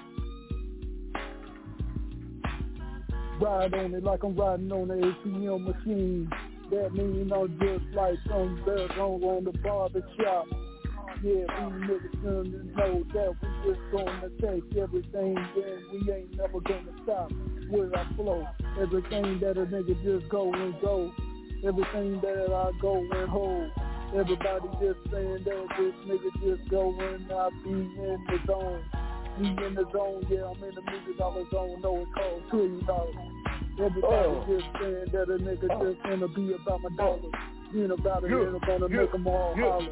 Ride on it like I'm riding on the A T M machine. That means I'm just like some bells on, on the barbershop. Yeah, we niggas gonna know that we just gonna take everything, and we ain't never gonna stop where I flow. Everything that a nigga just go and go. Everything that I go and hold. Everybody just saying that this nigga just go and I be in the zone. Me in the zone, yeah, I'm in the million dollar zone, no, it's called trillion dollars. Everybody oh. just saying that a nigga oh. just wanna be about my dollars. Being about it, and I'm gonna make them all holler.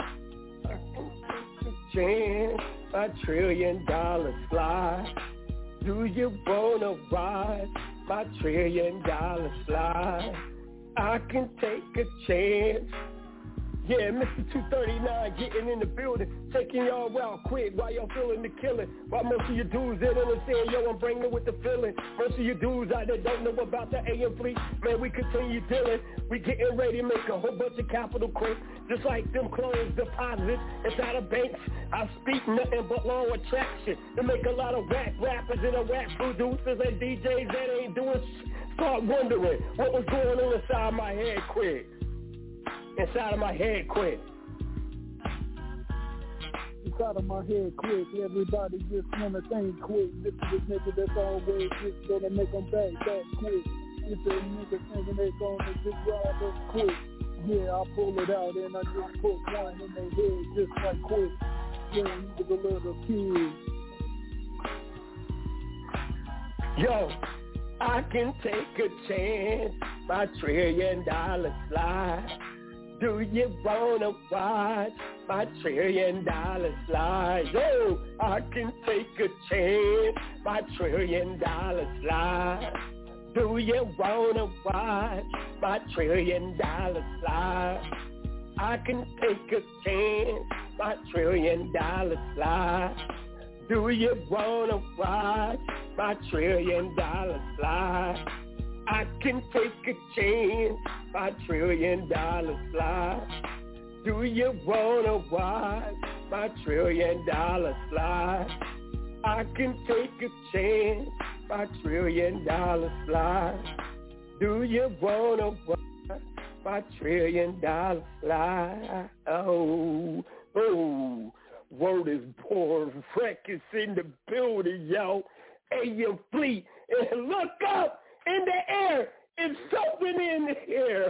Chance, a trillion dollar slide. Do you wanna ride my trillion dollar slide. I can take a chance. Yeah, Mister two thirty-nine getting in the building, taking y'all out quick while y'all feeling the killing. While most of you dudes that understand, yo, I'm bringing with the feeling. Most of you dudes out there don't know about the A M fleet. Man, we continue dealing. We getting ready to make a whole bunch of capital quick. Just like them closed deposits inside of banks. I speak nothing but law of attraction. To make a lot of whack rappers and a whack producers and D Js that ain't doing sh- start wondering what was going on inside my head quick. Inside of my head quick. Inside of my head quick. Everybody just wanna think quick. This is a nigga that's always just gonna make them back, back quick. If a nigga thinking they gonna just rob us quick. Yeah, I pull it out and I just put one in their head just like quick. Yeah, he was a little kid. Yo, I can take a chance. My trillion dollar slide. Do you wanna watch my trillion dollar slide? Yo, I can take a chance. My trillion dollar slide. Do you wanna watch my trillion dollar slide? I can take a chance. My trillion dollar slide. Do you wanna watch my trillion dollar slide? I can take a chance, my trillion dollar slide. Do you wanna watch my trillion dollar slide? I can take a chance, my trillion dollar slide. Do you wanna watch my trillion dollar slide? Oh, oh, word is born, Freck's in the building, yo. A M Fleet, and look up! In the air, it's something in the air.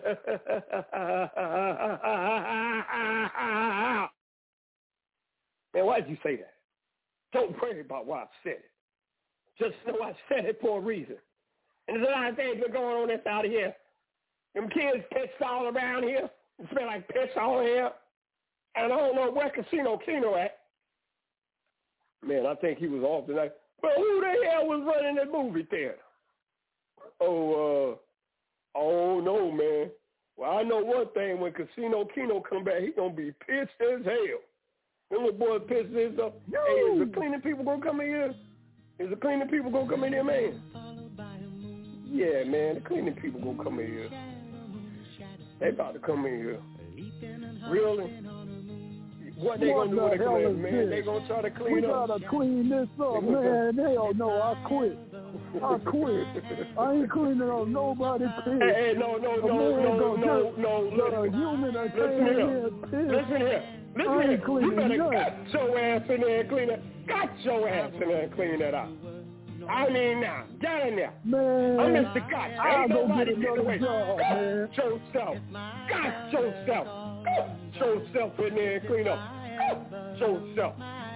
Man, why'd you say that? Don't worry about why I said it. Just know I said it for a reason. And there's a lot of things that are going on inside of here. Them kids pissed all around here. It smell like piss all here. And I don't know where Casino Kino at. Man, I think he was off tonight. But who the hell was running that movie theater? Oh, uh, oh no, man. Well, I know one thing. When Casino Kino come back, he gonna be pissed as hell. Them little boy pissed as up. Hey, is the cleaning people gonna come in here? Is the cleaning people gonna come in here, man? Yeah, man, the cleaning people gonna come in here. They about to come in here. Really? What they what gonna do when they come in, man? This? They gonna try to clean we up. We gotta clean this up, man. Hell no, I quit. I quit. I ain't cleaning up nobody piss. Hey, hey, no, no, no, no, no, no, no. Listen. Human Listen here. Listen here. Listen here. You better got your ass in there and clean that. Got your ass in there and clean that up. I mean now, get in there. Man, I'm Mister Gotch. I'll Ain't go nobody get get another away. job, man. Got yourself. Got yourself. Got yourself in there and clean up. Got yourself.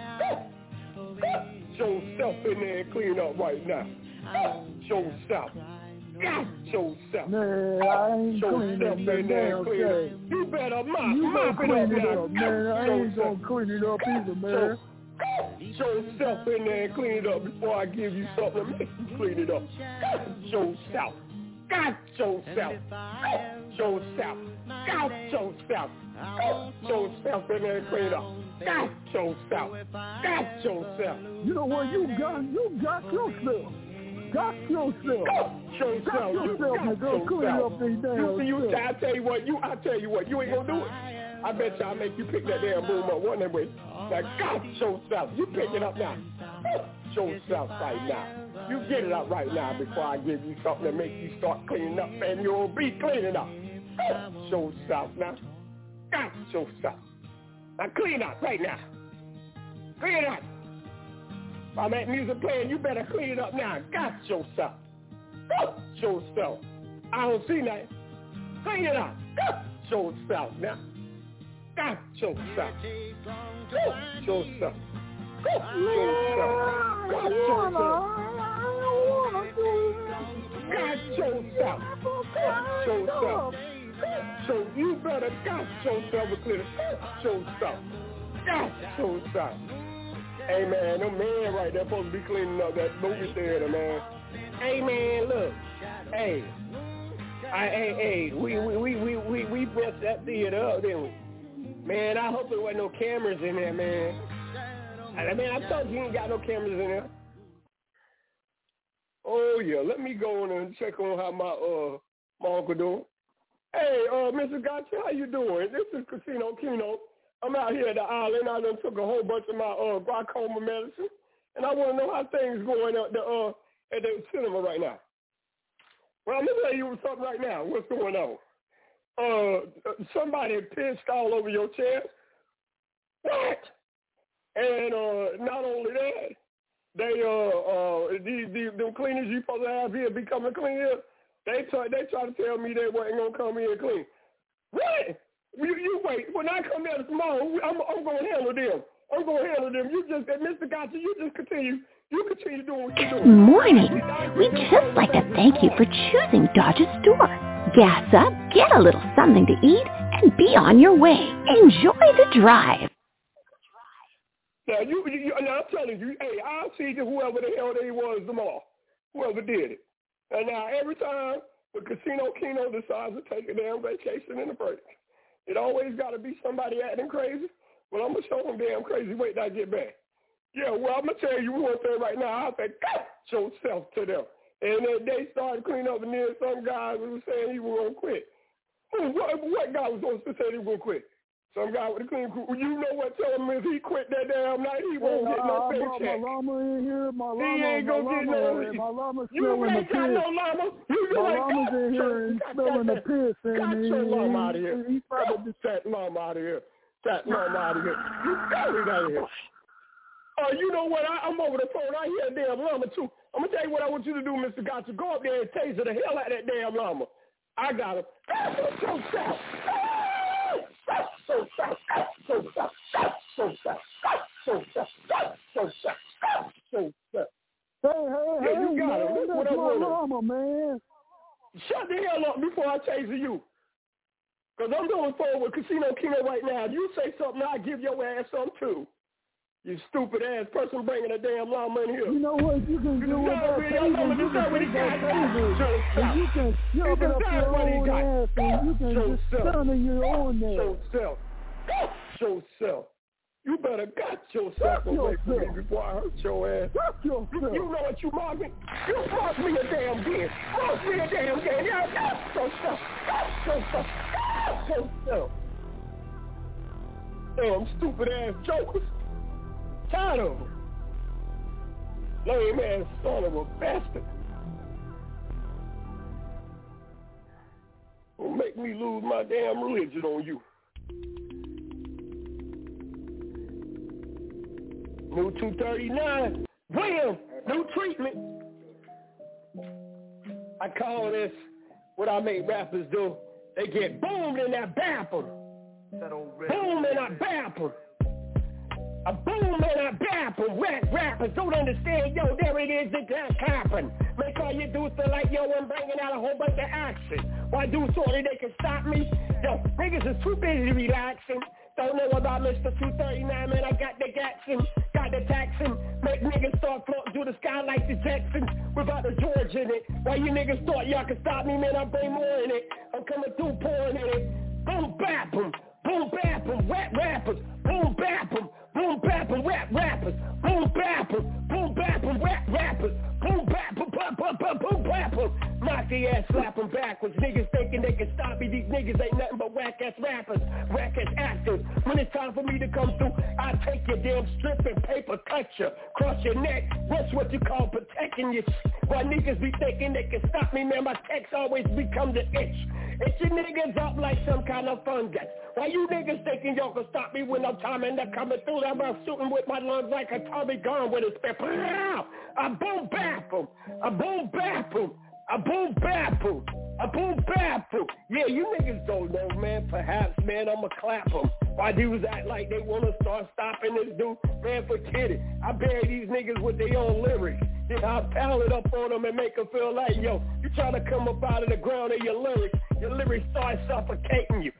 Got yourself in there and clean up right now. Got yourself. Got yourself. Man, I ain't cleaning up in there and clean up. You better mop, you mop better it clean up it now. up, man. I ain't gonna clean it up either, man. Yourself in there and clean it up before I give you something to make you clean it up. Got yourself. Got yourself. Got yourself. Got yourself. Got yourself in there and clean it up. Got yourself. Got yourself. You know what? You got you got yourself. Got yourself. Got yourself. Got yourself. You got Go clean up these damn You see, you, stuff. I tell you what, you, I tell you what, you ain't gonna do it. I bet you I'll make you pick that damn boom up one way. Now, got yourself. You pick it up now. Got yourself right now. You get it up right now before I give you something to make you start cleaning up, and you'll be cleaning up. Got yourself now. Got yourself. Now clean up right now. Clean up. While that music playing, you better clean it up now. Got yourself. Got yourself. I don't see nothing. Clean it up. Got yourself now. Got yourself. Got yourself. Got yourself. Got yourself. Got yourself. Got yourself. So you better got yourself a clear. Got yourself. Got yourself. Hey man, them men right there supposed to be cleaning up that movie theater, man. Hey man, look. Hey. I, hey, hey, we we we we we we messed that theater up, didn't we? Man, I hope there wasn't no cameras in there, man. I mean, I told you you ain't got no cameras in there. Oh yeah, let me go on and check on how my uh my uncle doing. Hey, uh, Mister Gotcha, how you doing? This is Casino Kino. I'm out here at the island. I done took a whole bunch of my uh glaucoma medicine, and I want to know how things going at the uh at the cinema right now. Well, I'm gonna tell you something right now. What's going on? Uh, somebody pissed all over your chest. What? And uh, not only that, they uh uh these these them cleaners you supposed to have here be coming clean here. They try they try to tell me they wasn't gonna come here and clean. What? You you wait. When I come here tomorrow, I'm I'm gonna handle them. I'm gonna handle them. You just Mister Gotcha, you just continue. You continue doing what you're doing. Good morning. We'd just like to thank you for choosing Dodge's store. Gas up, get a little something to eat, and be on your way. Enjoy the drive. Now, you, you, now I'm telling you, hey, I'll see whoever the hell they was tomorrow, whoever did it. And now, every time the Casino Kino decides to take a damn vacation in a break, it always got to be somebody acting crazy. Well, I'm going to show them damn crazy wait till I get back. Yeah, well, I'm going to tell you one thing right now. I'll say, cut yourself to them. And then they started cleaning up, and then some guy was saying he was going to quit. What, what guy was supposed to say he was going to quit? Some guy with a clean crew. You know what? Tell him if he quit that damn night, he won't hey, get no uh, paycheck. My llama in here. My llama. He ain't my gonna llama, get no. My llama's you still in the ain't got piss. no llama. You my like, llama's in here and he's still in the piss. And got he, your llama he, out of here. He, he probably just that llama out of here. That llama out of here. You got it out of here. Oh, uh, you know what? I, I'm over the phone. I hear a damn llama too. I'm gonna tell you what I want you to do, Mister Gotcha. Go up there and taser the hell out of that damn llama. I got him. So south. So south. So south. So south. So south. So south. So south. Hey, hey, yeah, you hey, got man, him. that's What my I llama, man. Shut the hell up before I taser you. Because I'm going forward with Casino Kino right now. If you say something, I'll give your ass something too. You stupid ass person bringing a damn llama in here. You know what you can do with that taser? You can take that taser and you can shove it up your own ass and you can just stun in your own ass. Show self. Show self. You better got yourself away from me before I hurt your ass. You, you know what you mark me? You mark me a damn game. Mark me a damn game. Yeah, show self. Show self. Show self. Damn stupid ass jokers. Tired of him. Lame ass son of a bastard. Will make me lose my damn religion on you. New two thirty-nine. Wham! New treatment. I call this what I make rappers do. They get boomed in that bathroom. Boom in that bathroom. A boom in a bathroom. Rap rappers don't understand, yo, there it is, it just happened. Make all you do feel like, yo, I'm bringing out a whole bunch of action. Why do so that they can stop me? Yo, niggas is too busy relaxing. Don't know about Mister two thirty-nine, man, I got the Gatson, got the Taxon. Make niggas start floating through the sky like the Jetsons without the George in it. Why you niggas thought y'all could stop me, man, I bring more in it. I'm coming through pouring in it. Boom, bap, boom, boom, bap, boom, rap rappers. Boom, bap, boom. Boom bap and rap rappers, boom bap and boom bap and rap rappers, boom bap and boom bap and boom bap and knock the ass, slap them backwards. Niggas thinking they can stop me. These niggas ain't nothing but whack ass rappers, whack ass actors. When it's time for me to come through, I take your damn strip and paper, cut you, cross your neck. That's what you call protecting your shit. Why niggas be thinking they can stop me, man? My text always become the itch. Itch your niggas up like some kind of fungus. Why you niggas thinking y'all can stop me when I'm timing to coming through? I'm shooting with my lungs like a Tommy gun with a spit. I boom bap him. I boom bap him. I boom bap him. I boom bap him. Yeah, you niggas don't know, man. Perhaps, man, I'ma clap them. Why dudes act like they want to start stopping this dude? Man, forget it. I bury these niggas with their own lyrics. Then I'll pile it up on them and make them feel like, yo, you trying to come up out of the ground of your lyrics. Your lyrics start suffocating you. Whack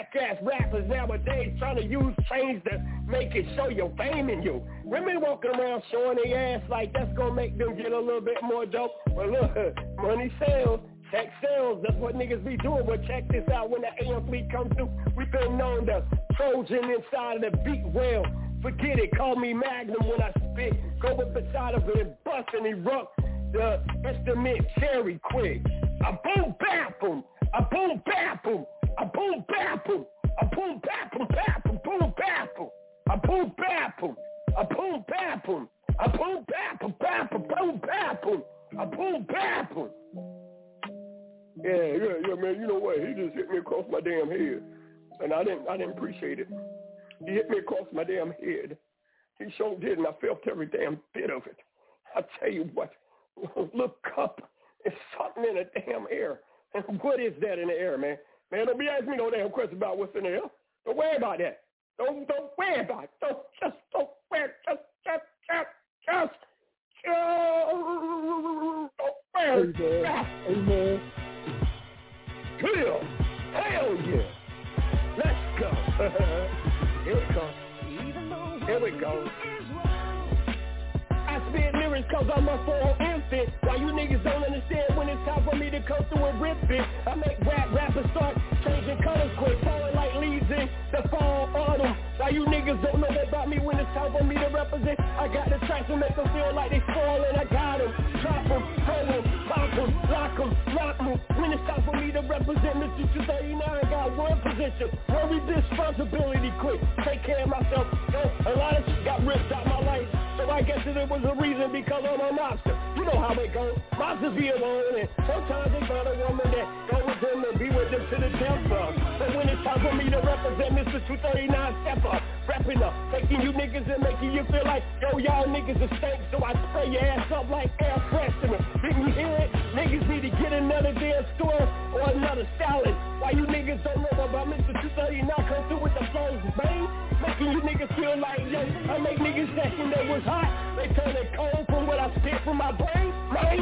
whack-ass rappers nowadays trying to use chains to make it show your fame in you. Women walking around showing their ass like that's gonna make them get a little bit more dope. But look, money sells, sex sells. That's what niggas be doing. But check this out, when the A M fleet comes through, we been known the Trojan inside of the beat well. Forget it, call me Magnum when I spit. Go up beside of it and bust and erupt the instrument cherry quick. I boom bap 'em, I boom bap 'em, I boom bap 'em, I boom bap 'em, bap 'em, boom bap 'em, I boom bap 'em, I boom bap 'em, I boom bap 'em, bap 'em, boom bap 'em, I boom bap 'em. Yeah, yeah, yeah, man. You know what? He just hit me across my damn head, and I didn't, I didn't appreciate it. He hit me across my damn head. He sure did, and I felt every damn bit of it. I tell you what, look up. It's something in the damn air. And what is that in the air, man? Man, don't be asking me no damn question about what's in the air. Don't worry about that. Don't, don't worry about it. Don't, just don't worry. Just, just, just, just, just, don't worry. Amen. Clear. Hell yeah. Let's go. Here we go. Here we go. I spit lyrics cause I'm a full infant. Why you niggas don't understand when it's time for me to come through and rip it? I make rap rappers start changing colors quick, falling like leaves in the fall autumn. Why you niggas don't know about me when it's time for me to represent? I got the tracks to make them feel like they falling. I got them, drop them, hold them, pop them, lock them, lock them. When it's time for me to represent Mister two thirty-nine, got one position. Worry responsibility quick, take care of myself. Yo, a lot of shit got ripped out my life. So I guess that it was a reason because I'm a monster. You know how it goes. Monsters be alone and sometimes they find a woman that go with them and be with them to the death of. But when it's time for me to represent Mister two thirty-nine, step up, rapping up, taking you niggas and making you feel like, yo, y'all niggas are stank. So I spray your ass up like air freshener. Didn't you hear it? Niggas need to get another damn store or another salad. Why you niggas don't know about Mister two thirty-nine come through with the flows, bang? Making you niggas feel like, yo, I make niggas thinking they was hot. They turn it cold from what I spit from my brain, man.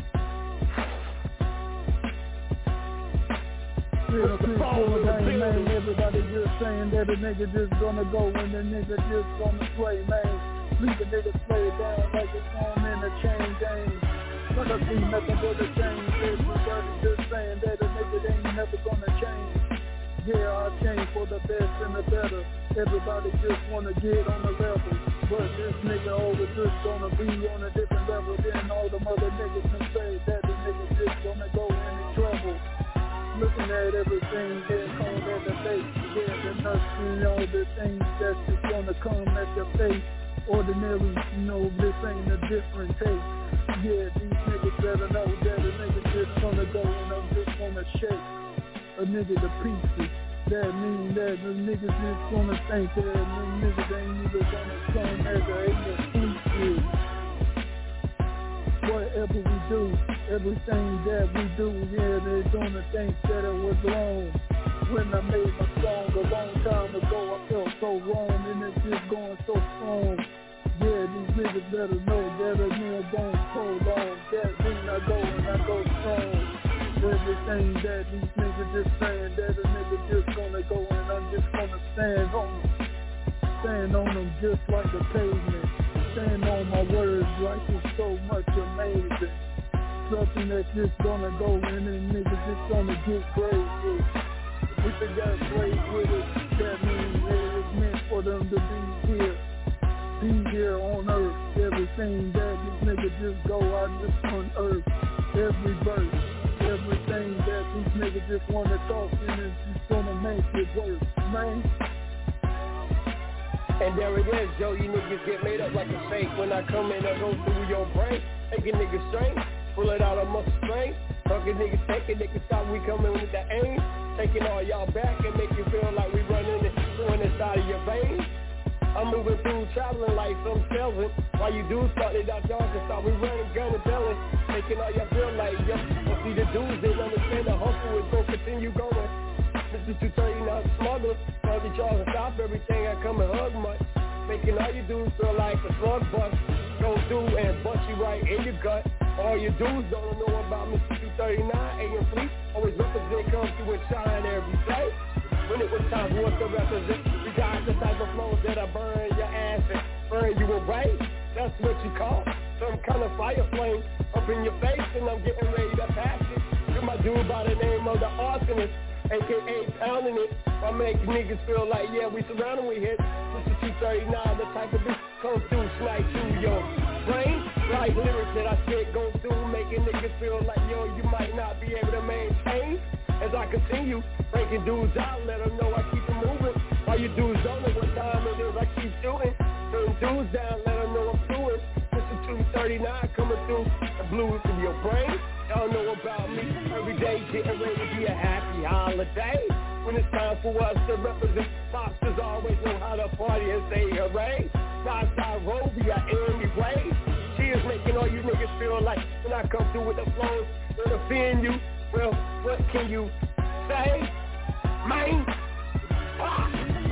Real quick, boy, dang, man, everybody just saying that a nigga just gonna go and the nigga just gonna play, man. Leave the nigga play down like it's on in a chain game. But I see nothing but a change. Everybody just saying that a nigga ain't never gonna change. Yeah, I change for the best and the better. Everybody just wanna get on the level. But this nigga over just gonna be on a different level than all the other niggas can say that the nigga just gonna go into trouble. Looking at everything that's cold at the face. Yeah, the nuts and all the things that's just gonna come at your face. Ordinary, you know, this ain't a different taste. Yeah, these niggas better know that a nigga just gonna go and I'm just gonna shake a nigga to pieces. That mean that the niggas just gonna think that the niggas ain't even gonna come as a eight whatever we do, everything that we do, yeah, they're gonna think that it was wrong. When I made my song a long time ago, I felt so wrong and it's just going so strong. Yeah, these niggas better know that a nigga don't prolong. That mean I go and I go strong. Everything that these niggas just saying, that a nigga just gonna go and I'm just gonna stand on them. Stand on them just like the pavement. Stand on my words like it's so much amazing. Something that's just gonna go in and niggas just gonna get crazy. If they got played with it, that means it was meant for them to be here. Be here on earth. Everything that these niggas just go out just on earth. Every verse. Everything that these niggas just wanna talk and it's just gonna make it worse, man. And there it is, yo, you niggas get made up like a shake. When I come in, I go through your brain. Take a nigga straight, pull it out of muscle strength. Fucking niggas take it, niggas stop, we coming with the aim. Taking all y'all back and make you feel like we running it, going inside of your veins. I'm moving through, traveling like some Kelvin. While you dudes started out y'all can start, we running, gunning, belling. Taking all y'all feel like, yo, well, see the dudes, they understand the hustle is gonna continue going. Mister two thirty-nine smuggler, cause the y'all can stop everything, I come and hug much. Making all you dudes feel like a slug bust. Go through and bust you right in your gut. All you dudes don't know about Mister two thirty-nine, A M Fleet. Always represent, come through and shine every day. when it was time for us to represent. We got the type of flows that'll burn your ass and burn you away. That's what you call some kind of fire flame up in your face, and I'm getting ready to pass it to my dude by the name of the arsonist, A K A pounding it. I make niggas feel like, yeah, we surrounded, we hit. This is two thirty-nine, the type of beat come through, slide through your brain. Like lyrics that I spit go through, making niggas feel like, yo, you might not be able to maintain. As I continue breaking dudes out, let them know I keep it moving. While you dudes don't know what time it is, I keep shooting. Putting dudes down, let them know I'm doing. This is two thirty-nine coming through the blues in your brain. Y'all know about me. Every day getting ready to be a happy holiday. When it's time for us to represent, Foxers always know how to party and say hooray. Southside Robia anyway. She is making all you niggas feel like when I come through with the flows, it'll offend you. Well, what can you say, man? Ah.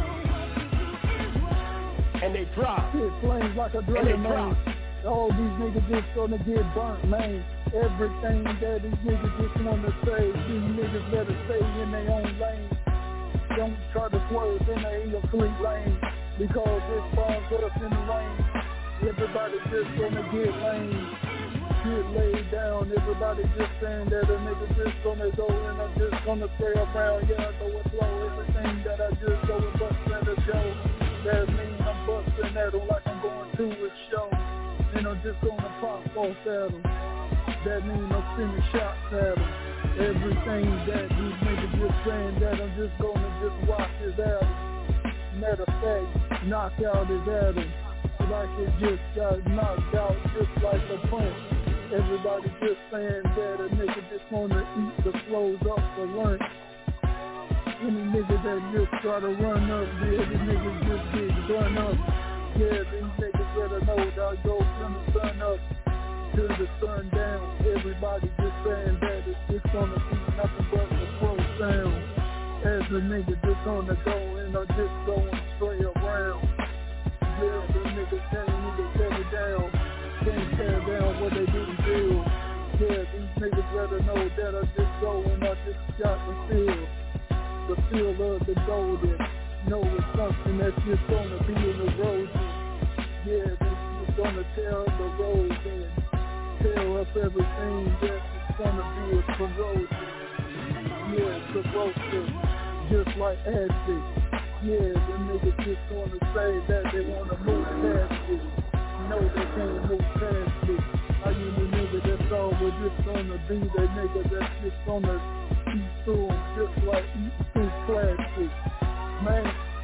And they drop. Shit flames like a dragon, man. All these niggas just gonna get burnt, man. Everything that these niggas just wanna say, these niggas better stay in their own lane. Don't try to swerve in a fleet lane, because it falls us in the rain. Everybody just gonna get lame, get laid down. Everybody just saying that a nigga just gonna go and I'm just gonna stay around. Yeah, I go and blow everything that I just go and bust at a show. That means I'm busting at them like I'm going to a show. And I'm just gonna pop off at them. That means I'm sending shots at them. Everything that these niggas just saying that I'm just gonna just watch his at him. Matter of fact, knock out his at him. Like it just got knocked out just like a punch. Everybody just saying that a nigga just wanna eat the flows up for lunch. Any nigga that just try to run up, yeah, the niggas just get done up. Yeah, these niggas better know that I go from the sun up to the sun down. Everybody just saying that it's just gonna be nothing but the flow sound. As a nigga just gonna go and I'm just going straight around. Yeah, the niggas can't even tear it down. Can't tear down what they didn't do. Yeah, these niggas better know that I just go and I just got the feel. The feel of the golden. Know it's something that's just gonna be in the roses. Yeah, this is gonna tear up the roads and tear up everything that's gonna be a corrosion. Yeah, corrosive, just like acid. Yeah, the niggas just gonna say that they wanna move past it. No, they can't move past it. I mean, the nigga that's all we're just gonna be the nigga that's just gonna eat through them just like eat through plastic. Man.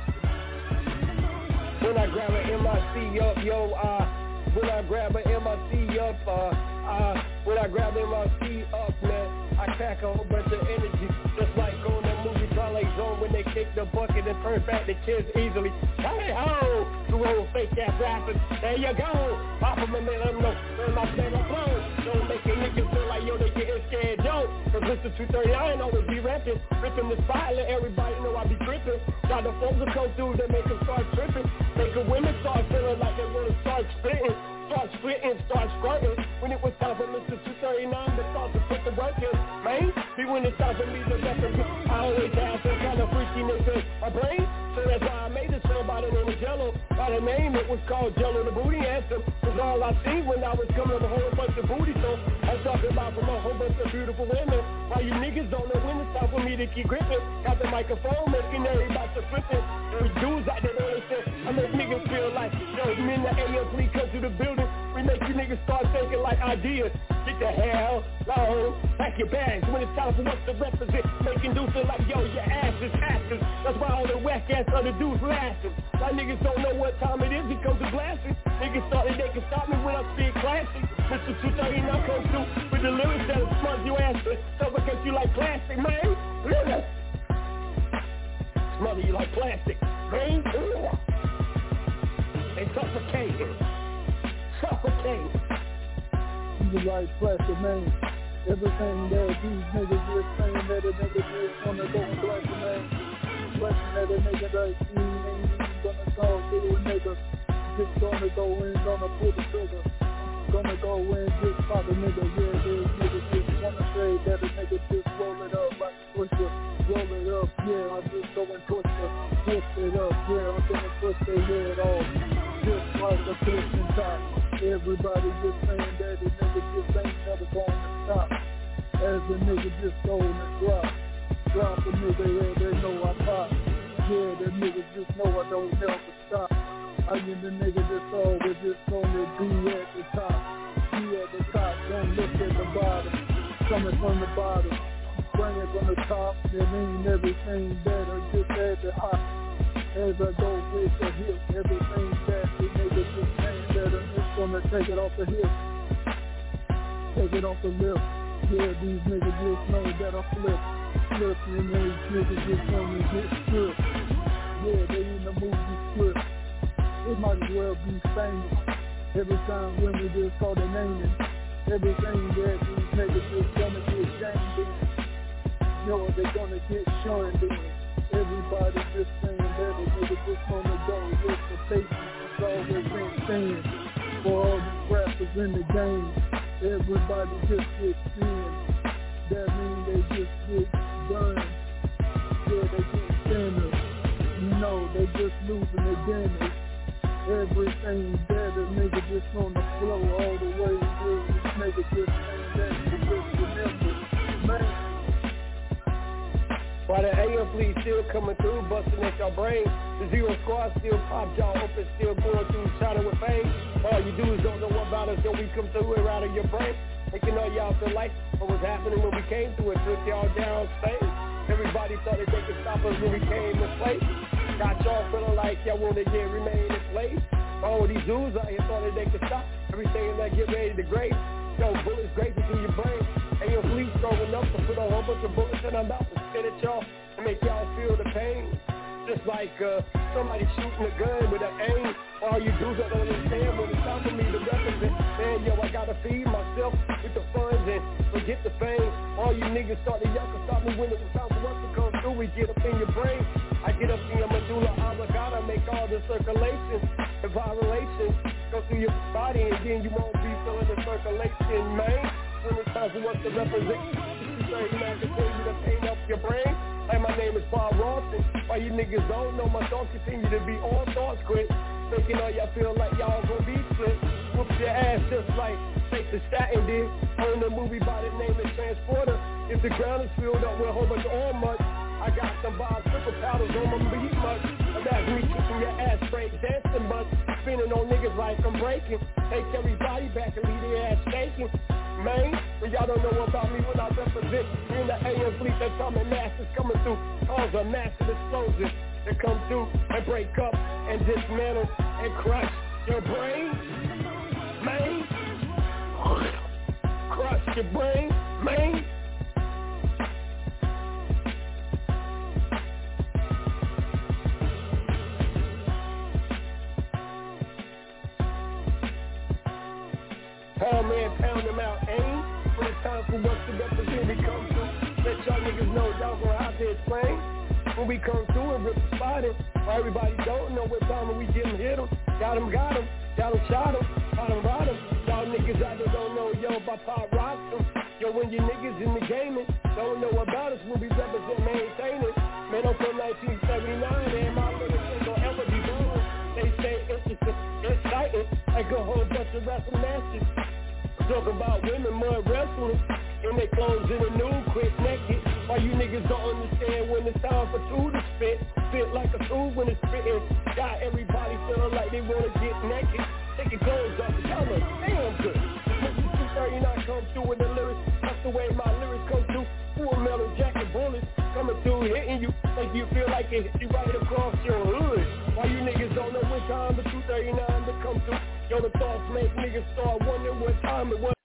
When I grab an M I C up, yo, uh, when I grab an M I C up, uh, uh, when I grab M I C up, man, I pack a whole bunch of energy, just like on that movie Twilight Zone when they kick the bucket and turn back the kids easily. Hey ho, two old fake ass rappers, there you go. Pop them and let them know when my favorite flow. Don't make a niggas feel like yo they getting scared, yo. Cause Mister two thirty-nine always be rapping, ripping the spot, let everybody know I be tripping. Got the folks that come through that make them start tripping, make the women start feeling like they wanna start spitting. Start splitting, start squirting. When it was time for Mister two thirty-nine to start to put the work in, man. See when it's time for me to represent, I always have some kind of freakiness in my brain. So that's why I made this song by the name of Jello. By the name it was called Jello the Booty Anthem. Cause all I see when I was coming up a whole bunch of booty. So I'm talking about from a whole bunch of beautiful women. Why you niggas don't know when it's time for me to keep gripping. Got the microphone making everybody to flipping. There's dudes out there that listen. I make niggas feel like, yo, men the A M please come to the building. We make you niggas start thinking like ideas. Get the hell long, pack your bags. When it's time for us to represent, making dudes feel like, yo, your ass is asses. That's why all the whack ass other dudes laughing. Why niggas don't know what time it is, it comes to blasting. Niggas thought that they can stop me when I speak classic. Mister two thirty-nine comes through with the lyrics that'll smudge your ass and suffocate you like plastic, man. Really? Smother you like plastic, man. They suffocating. Suffocating. You like plastic, man. Everything that these niggas just saying that a nigga just wanna go and blast a man. Blasting that a nigga that he ain't even gonna talk to a nigga. Just gonna go in, gonna pull the trigger. Gonna go in, just pop a nigga. Yeah, these niggas just wanna say that a nigga just roll it up like a pusher. Roll it up up, yeah, I just go and twist it, twist it up, yeah, I'm gonna twist their head off, just like a twist and top. Everybody just saying that the nigga just ain't never gonna stop. As the nigga just go and drop, drop a nigga, yeah, they know I pop. Yeah, the nigga just know I don't never stop. I mean the nigga just always just gonna be at the top. Be at the top, don't look at the bottom. Coming from the bottom, bring it from the top. It ain't everything better, just at the hop. As I go with the hip, everything that the nigga just saying that I'm just gonna take it off the hip. Take it off the lip. Yeah, these niggas just know that I flip. Flip, and these niggas just gonna get stripped. Yeah, they in the movie script. It might as well be famous. Every time when we just call their name, everything that these niggas just gonna get shamed in. You know they gonna get shunned in. Everybody just saying that a nigga just gonna go with the patience. It's always been saying for all these rappers in the game. Everybody just gets in. That means they just get done. Yeah, they get thinner. You know, they just losing their dinners. Everything that a nigga just on the flow all the way through. This nigga just saying that you just remember. Man. While the A M fleet still coming through, busting at your brain. The Zero Squad still pop y'all open, still going through, shining with fame. All you dudes don't know about us, so we come through and out of your brain. Making all y'all feel like what was happening when we came through it, took y'all down stage. Everybody thought that they could stop us when we came to play. Got y'all feeling like y'all wanna get remain in place. All these dudes out here thought that they could stop everything and that get ready to grade. Yo, bullets grazing through your brain. And your fleet strong enough to put a whole bunch of bullets in I'm about to spit at y'all and make y'all feel the pain. Just like uh, somebody shooting a gun with an aim. All you dudes don't understand when it's time for me to represent. Man, yo, I gotta feed myself with the funds and forget the fame. All you niggas started y'all can stop me when it was time for us to come through. We get up in your brain. I get up in your medulla oblongata, make all the circulation and violation go through your body, and then you won't be feeling the circulation, man. When it's time for us to represent, this is thirty-nine continue to paint up your brain. Hey, my name is Bob Rawson. Why you niggas don't know my thoughts continue to be on thoughts quick, making all y'all feel like y'all gonna be split. Whoop your ass just like Fake the Statin did on the movie by the name of Transporter. If the ground is filled up with a whole bunch of oil mud, I got some Bob triple paddles on my beat much. Imagine me kicking your ass straight, dancing but spinning on niggas like I'm breaking. Take everybody back and leave their ass shaking. Man, but y'all don't know about me when I represent. Me in the A M fleet, that time and masses coming through, cause a massive explosion that come through and break up and dismantle and crush your brain. Man, crush your brain, man. Pound man, pound them out, aim. When it's time for us to represent, we come through. Let y'all niggas know y'all gonna have to explain. When we come through and rip the spot in, why everybody don't know what time when we get them, hit them. Got them, got them, got them, shot them, got them, ride them. Y'all niggas out there don't know, yo, by pop rock them. Yo, when you niggas in the gaming, don't know about us when we represent, maintain it. Man, I'm from nineteen seventy-nine, and my lyrics ain't gonna ever be wrong. They say interesting, exciting, like a whole bunch of wrestling matches. Talking about women mud wrestling in their clothes in the nude, quick naked. Why you niggas don't understand when it's time for two to spit? Spit like a tube when it's spitting. Got everybody feeling like they wanna get naked. Take your clothes off and tell them, damn good. Mister two thirty-nine come through with the lyrics. That's the way my lyrics come through. Full metal jacket bullets coming through, hitting you. Make you feel like it hit you right across your hood. Why you niggas don't know what time the two thirty-nine to come through? Yo, the thoughts make niggas start wondering what time it was